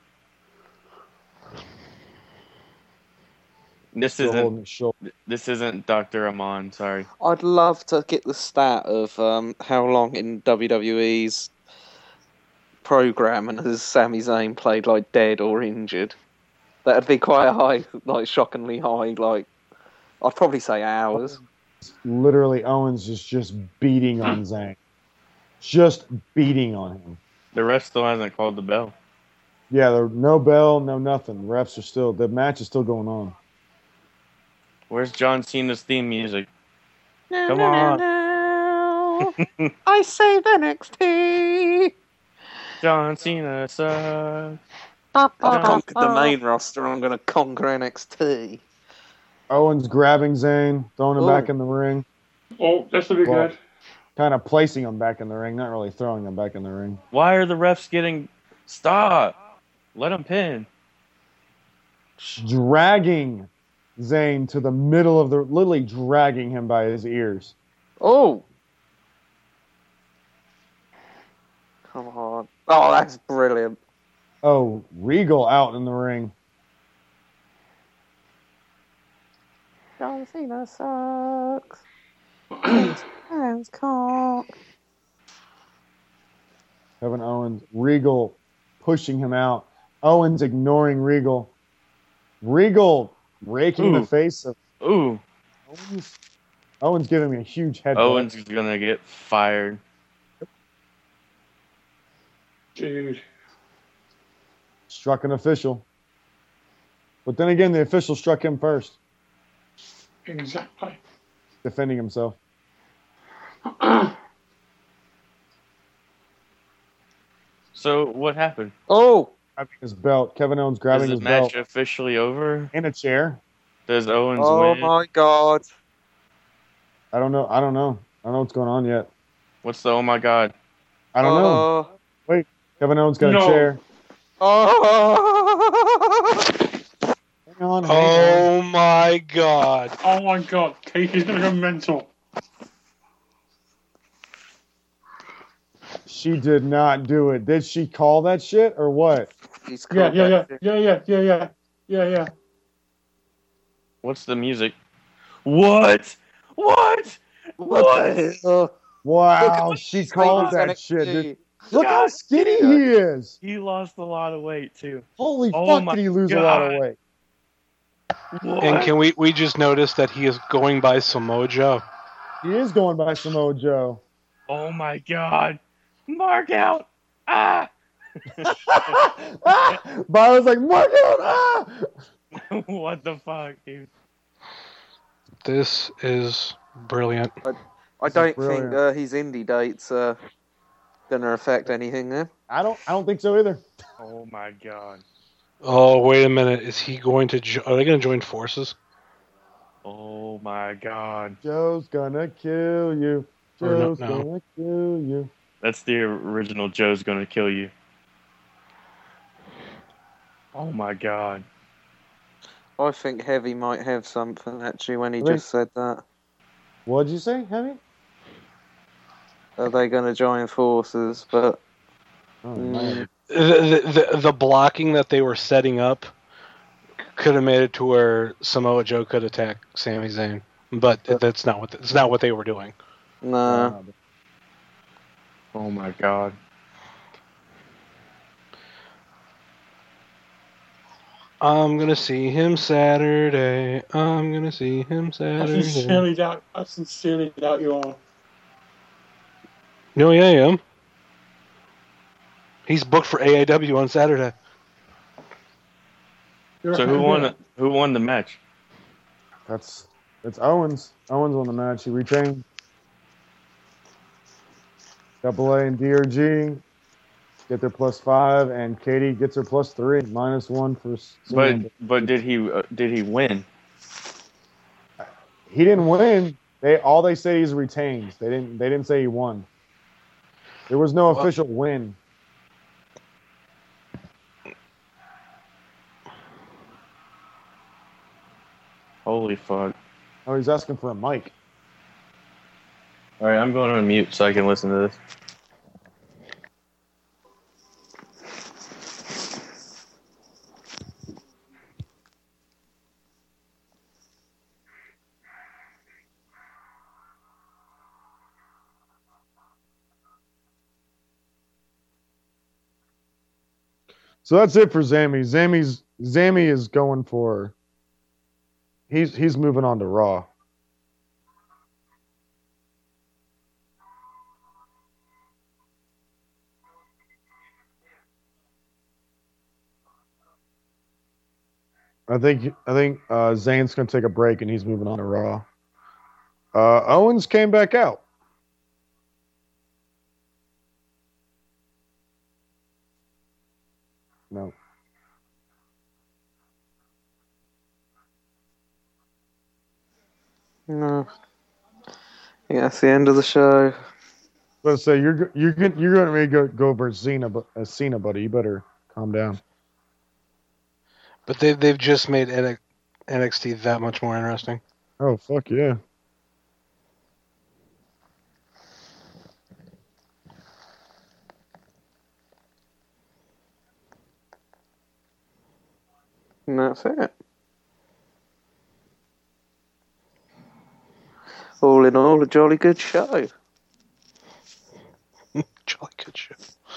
D: This isn't Dr. Amon, sorry.
C: I'd love to get the stat of how long in WWE's program and has Sami Zayn played like dead or injured. That'd be quite high, like shockingly high. Like I'd probably say hours.
F: Literally, Owens is just beating on Zayn, just beating on him.
D: The ref still hasn't called the bell.
F: Yeah, there's no bell, no nothing. The refs are still. The match is still going on.
D: Where's John Cena's theme music? Come on.
C: I save NXT.
D: John Cena sucks.
C: I've conquered the main roster. I'm going to conquer NXT.
F: Owens grabbing Zayn, throwing him back in the ring.
G: Oh, this will be good.
F: Kind of placing him back in the ring, not really throwing him back in the ring.
D: Why are the refs getting... Stop! Let him pin.
F: Dragging Zayn to the middle of the... Literally dragging him by his ears.
C: Oh! Come on. Oh, that's brilliant.
F: Oh, Regal out in the ring.
C: John Cena sucks. Hands can't.
F: Kevin Owens. Regal pushing him out. Owens ignoring Regal. Regal raking the face of...
D: Ooh.
F: Owens giving me a huge head.
D: Owens is going to get fired.
G: Dude.
F: Struck an official. But then again, the official struck him first.
G: Exactly.
F: Defending himself.
D: So, what happened?
C: Oh!
F: Grabbing his belt. Kevin Owens grabbing his belt.
D: Is the match officially over?
F: In a chair.
D: Does Owens win?
C: Oh my God.
F: I don't know. I don't know what's going on yet.
D: What's the oh my God?
F: I don't know. Wait. Kevin Owens got a chair.
C: Oh!
F: Hang on.
E: Oh my God.
G: Oh my God. Casey's going to go mental.
F: She did not do it. Did she call that shit or what?
G: Yeah.
D: What's the music? What?
F: Wow, she called that shit. Dude. Look how skinny he is.
D: He lost a lot of weight too.
F: Holy fuck, did he lose a lot of weight?
E: What? And can we just notice that he is going by Samoa Joe?
F: He is going by Samoa Joe.
D: Oh my God. Mark out. Ah.
F: Byron's like, mark out. Ah.
D: What the fuck, dude?
E: This is brilliant.
C: I don't think his indie dates are going to affect anything then.
F: I don't think so either.
D: Oh my God.
E: Oh, wait a minute. Is he going to... Are they going to join forces?
D: Oh my God.
F: Joe's gonna kill you. Joe's gonna kill you.
D: That's the original Joe's gonna kill you. Oh my God.
C: I think Heavy might have something actually when he just said that.
F: What'd you say, Heavy?
C: Are they going to join forces? But
E: the blocking that they were setting up could have made it to where Samoa Joe could attack Sami Zayn, but that's not what they were doing.
C: No.
D: Oh my God.
E: I'm gonna see him Saturday. I'm gonna see him Saturday.
G: I sincerely doubt you are.
E: No, yeah, I am. He's booked for AAW on Saturday.
D: So who won the match?
F: It's Owens. Owens won the match. He retained. Double A and DRG get their +5, and Katie gets her +3, -1 for.
D: But did he win?
F: He didn't win. They say he's retained. They didn't say he won. There was no official win.
D: Holy fuck!
F: Oh, he's asking for a mic.
D: All right, I'm going on mute so I can listen to this.
F: So that's it for Zammy. Zammy is going for. He's moving on to Raw. I think Zayn's going to take a break and he's moving on to Raw. Owens came back out. No.
C: No. Yeah, that's the end of the show.
F: Let's say you're going to go versus Cena, buddy. You better calm down.
E: But they've just made NXT that much more interesting.
F: Oh fuck yeah!
C: And that's it. All in all, a jolly good show.
E: Jolly good show.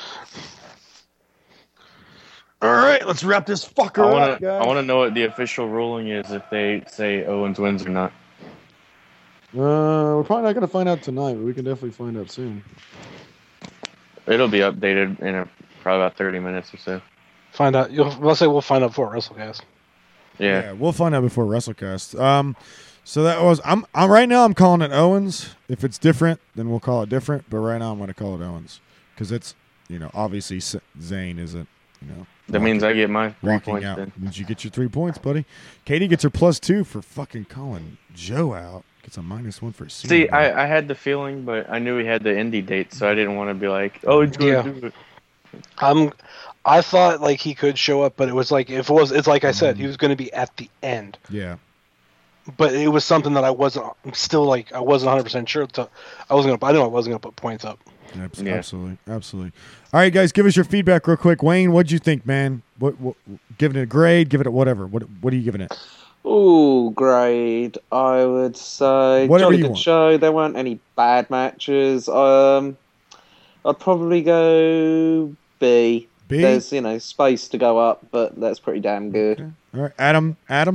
F: All right, let's wrap this fucker up, guys.
D: I want to know what the official ruling is if they say Owens wins or not.
F: We're probably not going to find out tonight, but we can definitely find out soon.
D: It'll be updated in probably about 30 minutes or so.
E: Find out. We'll find out before WrestleCast.
D: Yeah,
B: we'll find out before WrestleCast. So that was I'm right now. I'm calling it Owens. If it's different, then we'll call it different. But right now, I'm going to call it Owens because it's obviously Zayn isn't
D: That means I get my 3 points.
B: Out.
D: Then.
B: Means you get your 3 points, buddy. Katie gets her +2 for fucking calling Joe out. Gets a -1 for Cena.
D: See, I had the feeling, but I knew he had the indie date, so I didn't want to be like, oh, he's going to do it.
E: I thought like he could show up, but it was like it's like I said, he was going to be at the end.
B: Yeah.
E: But it was something that I wasn't 100% sure. I knew I wasn't going to put points up.
B: Absolutely. All right, guys, give us your feedback real quick. Wayne, what'd you think, man? What giving it a grade? Give it whatever. What are you giving it?
C: Ooh, grade. I would say
B: whatever
C: jolly good show. There weren't any bad matches. I'd probably go B. There's space to go up, but that's pretty damn good.
B: Okay. All right, Adam.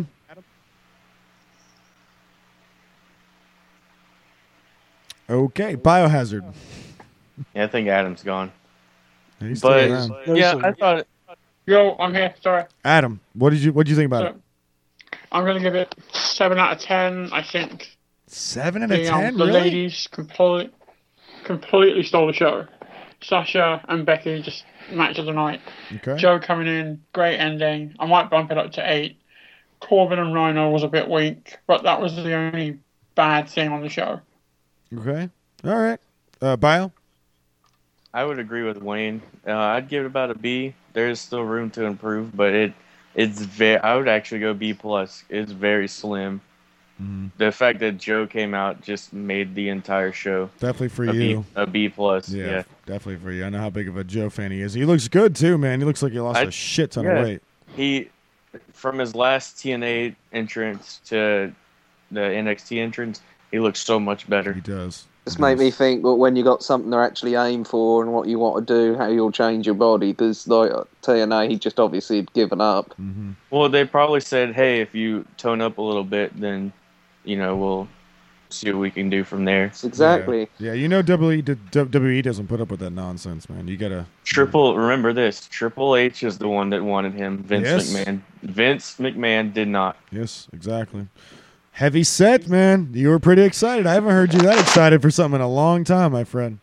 B: Okay, Biohazard.
D: Yeah, I think Adam's gone.
B: He's
D: but
B: still around.
D: Yeah, I thought.
G: Yo, I'm here. Sorry.
B: Adam, what did you think about it?
G: I'm going to give it 7 out of 10. I think
B: 7 out of 10.
G: The
B: really?
G: ladies completely stole the show. Sasha and Becky just match of the night.
B: Okay.
G: Joe coming in, great ending. I might bump it up to 8. Corbin and Rhino was a bit weak, but that was the only bad thing on the show.
B: Okay. All right. Bio?
D: I would agree with Wayne. I'd give it about a B. There's still room to improve, but it's very. I would actually go B+. It's very slim.
B: Mm-hmm.
D: The fact that Joe came out just made the entire show
B: definitely for you
D: a B+. Yeah,
B: definitely for you. I know how big of a Joe fan he is. He looks good too, man. He looks like he lost a shit ton of weight.
D: He, from his last TNA entrance to the NXT entrance, he looks so much better.
B: He does.
C: Just make me think that when you got something to actually aim for and what you want to do, how you'll change your body. Because like TNA, he just obviously had given up.
B: Mm-hmm.
D: Well, they probably said, "Hey, if you tone up a little bit, then we'll see what we can do from there.
C: Exactly.
B: Yeah, you know WWE doesn't put up with that nonsense, man. You gotta
D: Remember this. Triple H is the one that wanted him. Vince McMahon did not.
B: Yes, exactly. Heavy set, man. You were pretty excited. I haven't heard you that excited for something in a long time, my friend.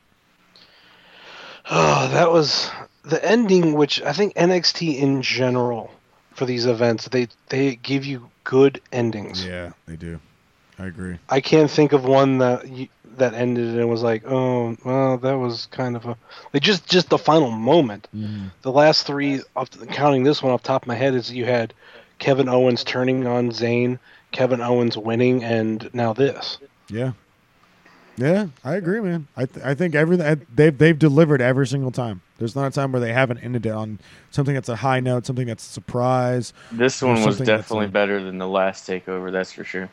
E: Oh, that was the ending, which I think NXT in general for these events, they give you good endings.
B: Yeah, they do. I agree.
E: I can't think of one that ended and was like, oh, well, that was kind of just the final moment.
B: Mm-hmm.
E: The last three, counting this one off the top of my head, is you had Kevin Owens turning on Zayn, Kevin Owens winning, and now this.
B: Yeah. Yeah, I agree, man. I think everything they've delivered every single time. There's not a time where they haven't ended it on something that's a high note, something that's a surprise.
D: This one was definitely better than the last takeover, that's for sure.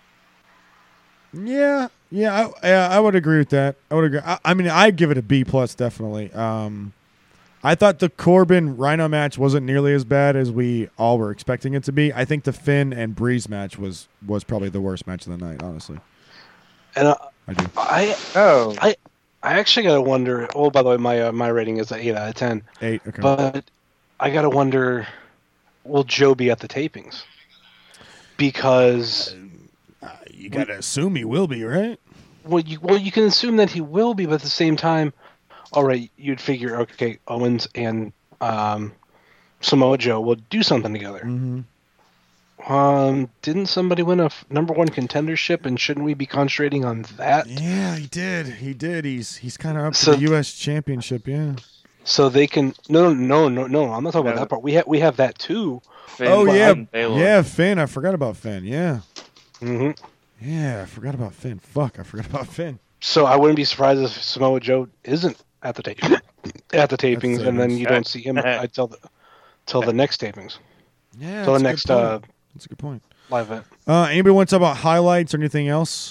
B: Yeah, I would agree with that. I would agree. I mean, I'd give it a B plus definitely. I thought the Corbin Rhino match wasn't nearly as bad as we all were expecting it to be. I think the Finn and Breeze match was probably the worst match of the night, honestly.
E: And
B: I do.
E: I actually gotta wonder. Oh, by the way, my rating is an 8 out of 10.
B: 8. Okay.
E: But I gotta wonder, will Joe be at the tapings? Because
B: you gotta assume he will be, right?
E: Well, you can assume that he will be, but at the same time, all right, you'd figure, okay, Owens and Samoa Joe will do something together.
B: Mm-hmm.
E: Didn't somebody win a number one contendership, and shouldn't we be concentrating on that?
B: Yeah, he did. He's kind of up to the U.S. Championship, yeah.
E: So they can no. I'm not talking about that part. We have that too.
B: Finn, yeah, Finn. I forgot about Finn. Yeah.
E: Mm-hmm.
B: Yeah, I forgot about Finn. Fuck, I forgot about Finn.
E: So I wouldn't be surprised if Samoa Joe isn't at the tapings, and then you don't see him until the next tapings.
B: Yeah,
E: till the next.
B: That's a good point.
E: Live event.
B: Anybody want to talk about highlights or anything else?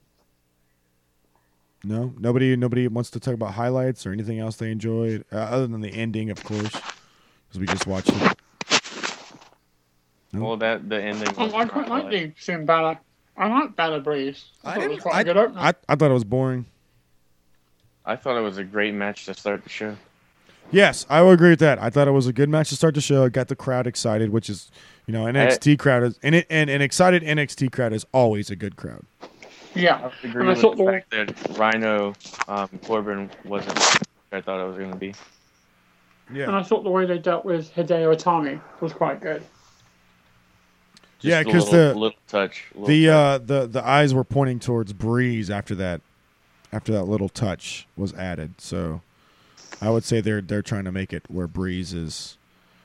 B: No, nobody wants to talk about highlights or anything else they enjoyed other than the ending, of course, because we just watched it.
D: No? Well, the ending.
G: I quite like the Finn Balor. I like Balor Breeze. I thought it was quite a good opener.
B: I thought it was boring.
D: I thought it was a great match to start the show.
B: Yes, I would agree with that. I thought it was a good match to start the show. It got the crowd excited, which is, NXT crowd is and an excited NXT crowd is always a good crowd.
G: Yeah,
D: I would agree with the fact that Rhino Corbin wasn't what I thought it was going to be.
G: Yeah, and I thought the way they dealt with Hideo Itami was quite good.
B: Yeah, because
D: the touch,
B: the eyes were pointing towards Breeze after that little touch was added. So I would say they're trying to make it where Breeze is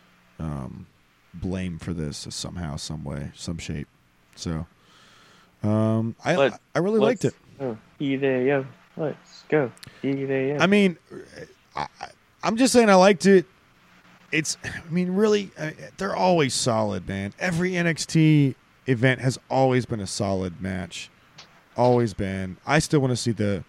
B: blamed for this somehow, some way, some shape. So I really liked it.
D: Hideo, let's go. Hideo.
B: I mean, I'm just saying I liked it. Really, they're always solid, man. Every NXT event has always been a solid match. Always been. I still want to see the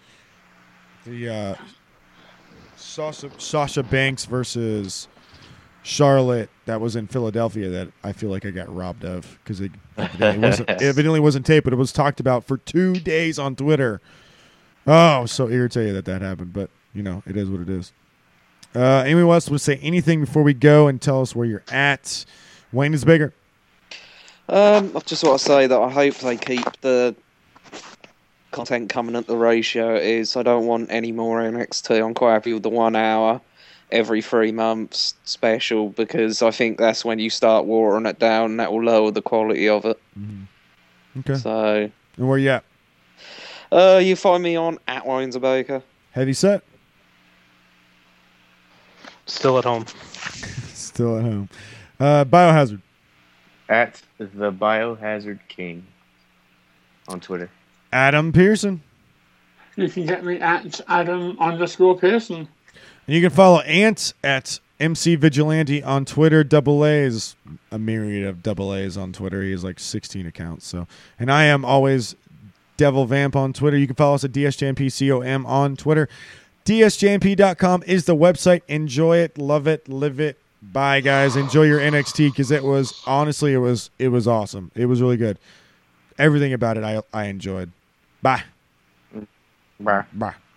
B: Sasha Banks versus Charlotte that was in Philadelphia that I feel like I got robbed of because it evidently wasn't taped, but it was talked about for 2 days on Twitter. Oh, I was so irritated that happened, but it is what it is. Anyone else want to say anything before we go and tell us where you're at? Wayne is bigger.
C: I just want to say that I hope they keep the content coming at the ratio it is. I don't want any more NXT. I'm quite happy with the 1 hour every 3 months special because I think that's when you start watering it down and that will lower the quality of it.
B: Mm-hmm. Okay.
C: So.
B: And where you at?
C: You find me on @WaynesABaker.
B: Heavy set.
E: Still at home.
B: Still at home. Biohazard.
D: At the Biohazard King on Twitter.
B: Adam Pearson.
G: You can get me at Adam_Pearson.
B: And you can follow Ant at MC Vigilante on Twitter. Double A is a myriad of double A's on Twitter. He has like 16 accounts. So, and I am always Devil Vamp on Twitter. You can follow us at DSJMPCOM on Twitter. DSJMP.com is the website. Enjoy it, love it, live it. Bye, guys. Enjoy your NXT because it was awesome. It was really good. Everything about it I enjoyed. Bye.
D: Bye.
B: Bye.